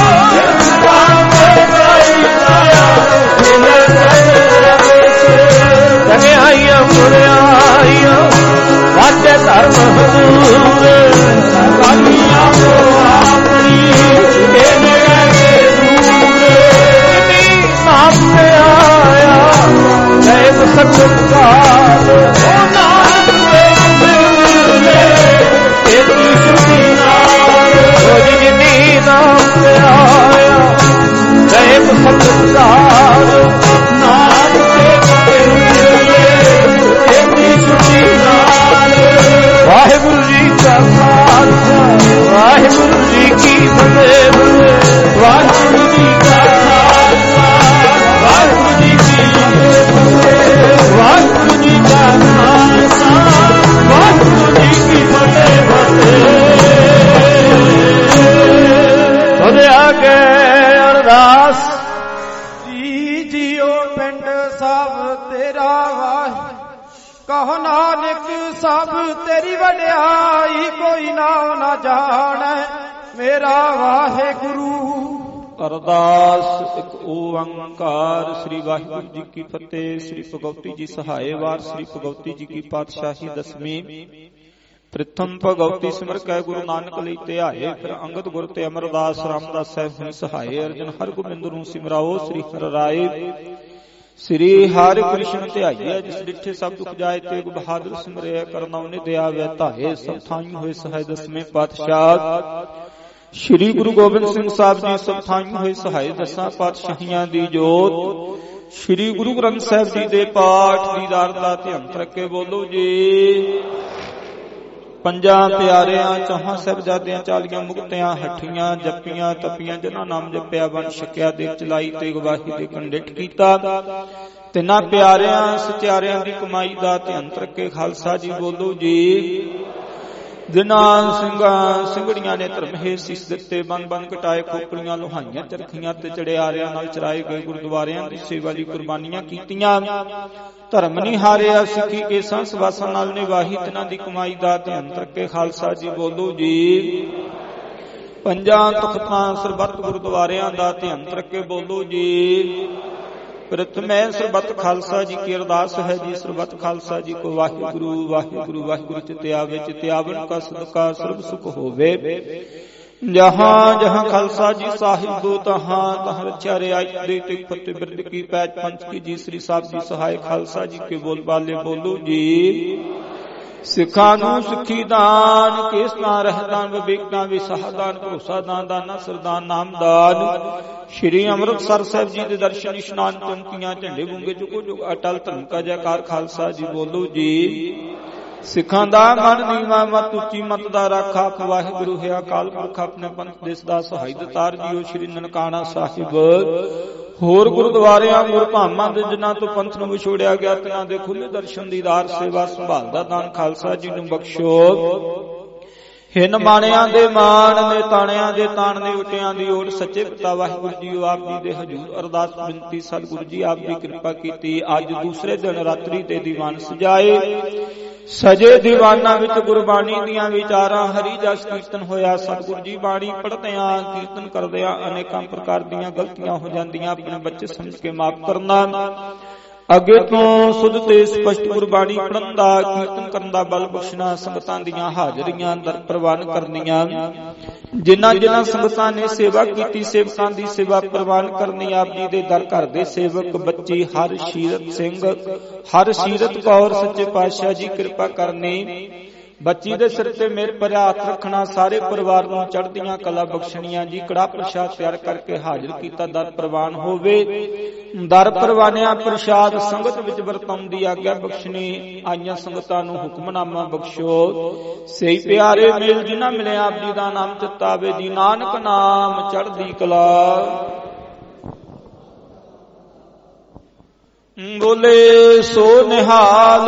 ਜਗਿਆਈਆਂ ਮੁਰਿਆਈਆਂ ਵਾਜੇ ਧਰਮ ਹਜ਼ੂਰ ਕਾਲੀਆਂ ਤੋਂ ਆਪਣੀ ਇਹ ਮੇਰੇ ਦੂਰ ਨੀ ਨਾਮ ਆਇਆ ਜੈ ਸਤਿਕਾਰ ਉਹ ਨਾਮ ਮਿਲੇ ਤੇਰੀ ਸੁਣੀ ਨਾਲ ਉਹ ਜਿਨੀ ਨਾਮ ਆਇਆ ਜੈ ਸਤਿਕਾਰ ਨਾਮ ਵਾਹਿਗੁਰੂ ਜੀ ਕਾ ਖਾਲਸਾ ਵਾਹਿਗੁਰੂ ਜੀ ਕੀ ਫਤਿਹ ਵਾਹਿਗੁਰੂ ਜੀ ਕਾ ਖਾਲਸਾ ਵਾਹਿਗੁਰੂ ਜੀ ਕੀ ਫਤਿਹ ਵਾਹਿਗੁਰੂ ਜੀ ਕਾ ਖਾਲਸਾ ਵਾਹਿਗੁਰੂ ਜੀ ਕੀ ਫਤਿਹ ਸੋਧਿਆ ਕੇ ਅਰਦਾਸ ਜੀ ਜੀਓ ਪਿੰਡ ਸਭ ਤੇਰਾ ਵਾਹਿ ਕਹੋ ਨਾਨਕ ਸਭ ਤੇਰੀ ਵਡਿਆਈ ਕੋਈ ਨਾ ਨਾ ਜਾਣੈ ਮੇਰਾ ਵਾਹਿਗੁਰੂ। ਅਰਦਾਸ ਇੱਕ ਓੰਕਾਰ ਸ੍ਰੀ ਵਾਹਿਗੁਰੂ ਜੀ ਕੀ ਫਤਿਹ। ਸ੍ਰੀ ਭਗਵਤੀ ਜੀ ਸਹਾਏ ਵਾਰ ਸ੍ਰੀ ਭਗਵਤੀ ਜੀ ਕੀ ਪਾਤਸ਼ਾਹੀ ਦਸਵੀਂ। ਪ੍ਰਥਮ ਭਗਵਤੀ ਸਿਮਰ ਕੈ ਗੁਰੂ ਨਾਨਕ ਲਈ ਧਿਆਏ, ਫਿਰ ਅੰਗਦ ਗੁਰ ਤੇ ਅਮਰਦਾਸ ਰਾਮਦਾਸ ਸਾਹਿਬ ਹੁਣ ਸਹਾਏ। ਅਰਜਨ ਹਰਗੋਬਿੰਦ ਨੂੰ ਸਿਮਰਾਓ ਸ੍ਰੀ ਹਰਿ ਰਾਏ। ਸ੍ਰੀ ਹਰਿ ਕ੍ਰਿਸ਼ਨ ਧਿਆਈਐ, ਜਿਸ ਡਿਠੇ ਸਭ ਦੁਖ ਜਾਏ ਤੇਗ ਬਹਾਦਰ ਸਿਮਰਿਆ। ਕਰਨਾ ਉਹਨੇ ਦਿਆ ਵੈ ਧਾਏ, ਸਭ ਥਾਈ ਹੋਏ ਸਹਾਇ ਦਸਵੇਂ ਪਾਤਸ਼ਾਹ। ਸ਼੍ਰੀ ਗੁਰੂ ਗੋਬਿੰਦ ਸਿੰਘ ਸਾਹਿਬ ਜੀ ਸਭ ਥਾਈ ਹੋਏ ਸਹਾਇ ਦਸਾਂ ਪਾਤਸ਼ਾਹੀਆਂ ਦੀ ਜੋਤ। ਸ਼੍ਰੀ ਗੁਰੂ ਗ੍ਰੰਥ ਸਾਹਿਬ ਜੀ ਦੇ ਪਾਠ ਦੀਦਾਰ ਦਾ ਧਿਆਨ ਰੱਖ ਕੇ ਬੋਲੋ ਜੀ। ਪੰਜਾਂ ਪਿਆਰਿਆਂ ਚੌਹਾਂ ਸਾਹਿਬਜ਼ਾਦਿਆਂ ਚਾਲੀਆਂ ਮੁਕਤਿਆਂ ਹੱਠੀਆਂ ਜੱਪੀਆਂ ਤਪੀਆਂ ਜਿਨ੍ਹਾਂ ਨਾਮ ਜਪਿਆ ਵੰਡ ਛਕਿਆ ਦੇਖ ਚਲਾਈ ਤੇ ਗਵਾਹੀ ਦੇ ਕੰਡਿਟ ਕੀਤਾ। ਤਿੰਨਾਂ ਪਿਆਰਿਆਂ ਸਚਿਆਰਿਆਂ ਦੀ ਕਮਾਈ ਦਾ ਧਿਆਨ ਰੱਖੇ ਖਾਲਸਾ ਜੀ ਬੋਲੋ ਜੀ। ਜਿਨ੍ਹਾਂ ਸਿੰਘਾਂ ਸਿੰਘੜੀਆਂ ਨੇ ਧਰਮਹੇ ਸੀਸ ਦਿੱਤੇ, ਬੰਨ ਬੰਨ ਕਟਾਏ, ਖੋਪੜੀਆਂ ਲੋਹਾਈਆਂ ਚਰਖੀਆਂ ਤੇ ਚੜਿਆਰਿਆਂ ਨਾਲ ਚਰਾਏ ਗਏ ਗੁਰਦੁਆਰਿਆਂ ਦੀ ਸੇਵਾ ਲਈ ਕੁਰਬਾਨੀਆਂ ਕੀਤੀਆਂ, ਧਰਮ ਨਹੀਂ ਹਾਰਿਆ, ਸਿੱਖੀ ਕੇਸਾਂ ਸਵਾਸਾਂ ਨਾਲ ਨਿਵਾਹੀ, ਤਿਨਾਂ ਦੀ ਕਮਾਈ ਦਾ ਧਿਆਨ ਰੱਖੇ ਖਾਲਸਾ ਜੀ ਬੋਲੋ ਜੀ। ਪੰਜਾਂ ਤਖਤਾਂ ਸਰਬੱਤ ਗੁਰਦੁਆਰਿਆਂ ਦਾ ਧਿਆਨ ਰੱਖੇ ਬੋਲੋ ਜੀ। ਪ੍ਰਥਮੇ ਸਰਬੱਤ ਖਾਲਸਾ ਜੀ ਕੀ ਅਰਦਾਸ ਹੈ ਜੀ, ਸਰਬੱਤ ਖਾਲਸਾ ਜੀ ਕੋ ਵਾਹਿਗੁਰੂ ਵਾਹਿਗੁਰੂ ਵਾਹਿਗੁਰੂ ਚਿਤ ਆਵੇ, ਚਿਤ ਆਵਨ ਕਾ ਸਦਕਾ ਸਰਬ ਸੁਖ ਹੋਵੇ। ਜਹਾਂ ਜਹਾਂ ਖਾਲਸਾ ਜੀ ਸਾਹਿਬ ਤਹਾਂ ਤਹਾਂ ਰਚਿਆ ਰਿਆਇਤ ਦੇ ਤੇ ਫਤਿਹ ਬਿਰਦ ਕੀ ਪੈਜ ਪੰਚ ਕੀ ਜੀ, ਸ੍ਰੀ ਸਾਹਿਬ ਜੀ ਸਹਾਇ ਖਾਲਸਾ ਜੀ ਕੇ ਬੋਲ ਬਾਲੇ ਬੋਲੋ ਜੀ। ਸਿੱਖਾਂ ਨੂੰ ਸਿੱਖੀ ਦਾਨ, ਕੇਸਨਾ ਰਹਿਦਾਨ, ਵਿਵੇਕਦਾਨ, ਵਿਸਾਹਦਾਨ, ਭਰੋਸਾ ਦਾਨ, ਦਾਨਾ ਸਰਦਾਨ, ਨਾਮਦਾਨ। ਸ਼੍ਰੀ ਅੰਮ੍ਰਿਤਸਰ ਸਾਹਿਬ ਜੀ ਦੇ ਦਰਸ਼ਨ ਇਸ਼ਨਾਨ, ਚੌਂਕੀਆਂ, ਝੰਡੇ ਗੁੰਗੇ ਚੁਕੋ ਜੋ ਅਟਲ ਧਰਮ ਕਾ ਜੈਕਾਰ ਖਾਲਸਾ ਜੀ ਬੋਲੋ ਜੀ। ਸਿੱਖਾਂ ਦਾ ਮਨ ਨੀਵਾ, ਮਤ ਉੱਚੀ, ਮਤ ਦਾ ਰਾਖਾ, ਵਾਹਿਗੁਰੂ ਹੈ ਅਕਾਲ ਪੁਰਖ, ਆਪਣੇ ਪੰਥ ਦੇਸ ਦਾ ਸਹਾਈ ਦਤਾਰ ਜੀਓ ਸ਼੍ਰੀ ਨਨਕਾਣਾ ਸਾਹਿਬ। ਹੋਰ ਗੁਰਦੁਆਰਿਆਂ ਗੁਰਧਾਮਾਂ ਦੇ ਜਿਨ੍ਹਾਂ ਤੋਂ ਪੰਥ ਨੂੰ ਵਿਛੋੜਿਆ ਗਿਆ, ਤਿਨਾਂ ਦੇ ਖੁੱਲੇ ਦਰਸ਼ਨ ਦੀਦਾਰ ਸੇਵਾ ਸੰਭਾਲ ਦਾ ਦਾਨ ਖਾਲਸਾ ਜੀ ਨੂੰ ਬਖਸ਼ੋ। ਹਿੰਨ ਮਾਣਿਆਂ ਦੇ ਮਾਣ ਨੇ, ਤਾਣਿਆਂ ਦੇ ਤਾਣ ਨੇ, ਉਟਿਆਂ ਦੀ ਓਟ, ਸੱਚੇ ਪਿਤਾ ਵਾਹਿਗੁਰੂ ਜੀ ਆਪ ਜੀ ਦੇ ਹਜ਼ੂਰ ਅਰਦਾਸ ਬੇਨਤੀ, ਸਤਿਗੁਰੂ ਜੀ ਆਪ ਦੀ ਕਿਰਪਾ ਕੀਤੀ। ਅੱਜ ਦੂਸਰੇ ਦਿਨ ਰਾਤਰੀ ਤੇ ਦੀਵਾਨ ਸਜਾਏ, ਸਜੇ ਦੀਵਾਨਾਂ ਵਿੱਚ ਗੁਰਬਾਣੀ ਦੀਆਂ ਵਿਚਾਰਾਂ, ਹਰੀ ਜਸ ਕੀਰਤਨ ਹੋਇਆ। ਸਤਿਗੁਰੂ ਜੀ ਬਾਣੀ ਪੜ੍ਹਦਿਆਂ ਕੀਰਤਨ ਕਰਦਿਆਂ ਅਨੇਕਾਂ ਪ੍ਰਕਾਰ ਦੀਆਂ ਗਲਤੀਆਂ ਹੋ ਜਾਂਦੀਆਂ, ਆਪਣੇ ਬੱਚੇ ਸਮਝ ਕੇ ਮਾਫ ਕਰਨਾ। ਅੱਗੇ ਤੋਂ ਸੁਧ ਤੇ ਸਪਸ਼ਟ ਗੁਰਬਾਣੀ ਪੜ੍ਹਨ ਦਾ, ਕੀਰਤਨ ਕਰਨ ਦਾ ਬਲ ਬਖਸ਼ਣਾ। ਸੰਗਤਾਂ ਦੀਆਂ ਹਾਜ਼ਰੀਆਂ ਦਰ ਪ੍ਰਵਾਨ ਕਰਨੀਆਂ। ਜਿਨ੍ਹਾਂ ਜਿਨ੍ਹਾਂ ਸੰਗਤਾਂ ਨੇ ਸੇਵਾ ਕੀਤੀ, ਸੇਵਕਾਂ ਦੀ ਸੇਵਾ ਪ੍ਰਵਾਨ ਕਰਨੀ। ਆਪ ਜੀ ਦੇ ਦਰ ਘਰ ਦੇ ਸੇਵਕ ਬੱਚੀ ਹਰ ਸ਼ੀਰਤ ਸਿੰਘ, ਹਰ ਸ਼ੀਰਤ ਕੌਰ, ਸੱਚੇ ਪਾਤਸ਼ਾਹ ਜੀ ਕਿਰਪਾ ਕਰਨੀ। ਬੱਚੀ ਦੇ ਸਿਰ ਤੇ ਮੇਰ ਭਰਿਆ ਹੱਥ ਰੱਖਣਾ। ਸਾਰੇ ਪਰਿਵਾਰ ਨੂੰ ਚੜ੍ਹਦੀਆਂ ਕਲਾ ਬਖਸ਼ਣੀਆਂ ਜੀ। ਕੜਾ ਪ੍ਰਸ਼ਾਦ ਤਿਆਰ ਕਰਕੇ ਹਾਜ਼ਰ ਕੀਤਾ, ਦਰ ਪ੍ਰਵਾਨ ਹੋਵੇ। ਦਰ ਪ੍ਰਵਾਨਿਆ ਪ੍ਰਸ਼ਾਦ ਸੰਗਤ ਵਿੱਚ ਵਰਤਾਉਣ ਦੀ ਆਗਿਆ ਬਖਸ਼ਣੀ। ਆਈਆਂ ਸੰਗਤਾਂ ਨੂੰ ਹੁਕਮਨਾਮਾ ਬਖਸ਼ੋ। ਸਹੀ ਪਿਆਰੇ ਮੇਲ ਜਿਨ੍ਹਾਂ ਮਿਲਿਆ ਆਪ ਜੀ ਦਾ ਨਾਮ ਚਿਤਾਵੇ ਜੀ। ਨਾਨਕ ਨਾਮ ਚੜ੍ਹਦੀ ਕਲਾ। ਬੋਲੇ ਸੋ ਨਿਹਾਲ।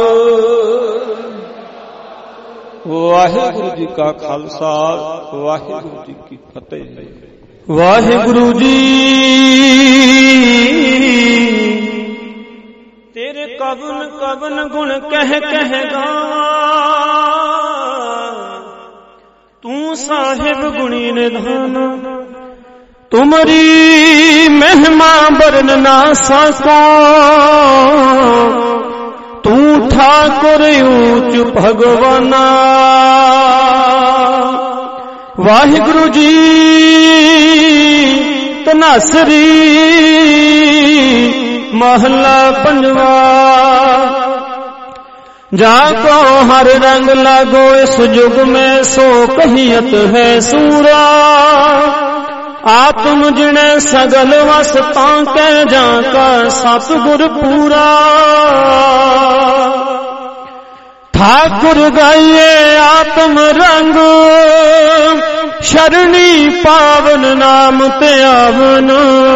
ਵਾਹਿਗੁਰੂ ਜੀ ਕਾ ਖਾਲਸਾ, ਵਾਹਿਗੁਰੂ ਜੀ ਕੀ ਫਤਿਹ। ਵਾਹਿਗੁਰੂ ਜੀ ਤੇਰੇ ਕਵਨ ਕਵਨ ਗੁਣ ਕਹਿ ਕਹਿ ਗਾਵਾਂ, ਤੂੰ ਸਾਹਿਬ ਗੁਣੀ ਨਿਧਾਨ। ਤੁਮਰੀ ਮਹਿਮਾ ਵਰਨ ਨਾ ਸਕੋ, ਤੂੰ ਠਾਕੁਰ ਊਚ ਭਗਵਾਨਾ। ਵਾਹਿਗੁਰੂ ਜੀ ਤਨਾਸਰੀ ਮਹਲਾ ਪੰਜਵਾ। ਜਾ ਕੋ ਹਰ ਰੰਗ ਲਾਗੋ ਇਸ जुग में, सो कहियत है सूरा। आत्म जिने सगल वस तांके, जाका सतगुर पूरा। ठाकुर गाइए आत्म रंग, शरणी पावन नाम ते आवन।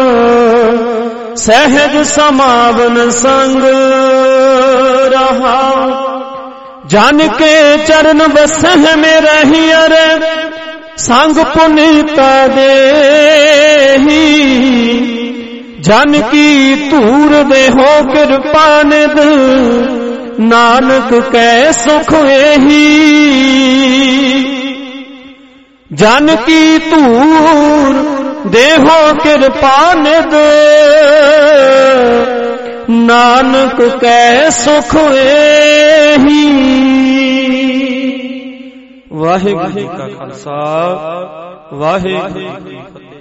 सहज समावन संग रहा, जान के चरण बसह में रही। अरे संग पुनीता देही, जन की तूर दे हो कृपा निध। नानक कै सुख एही, जन की तूर देहो कृपा निध। नानक कै सुख एही। वाहिगुरू जी का खालसा, वाहिगुरू जी की फतेह।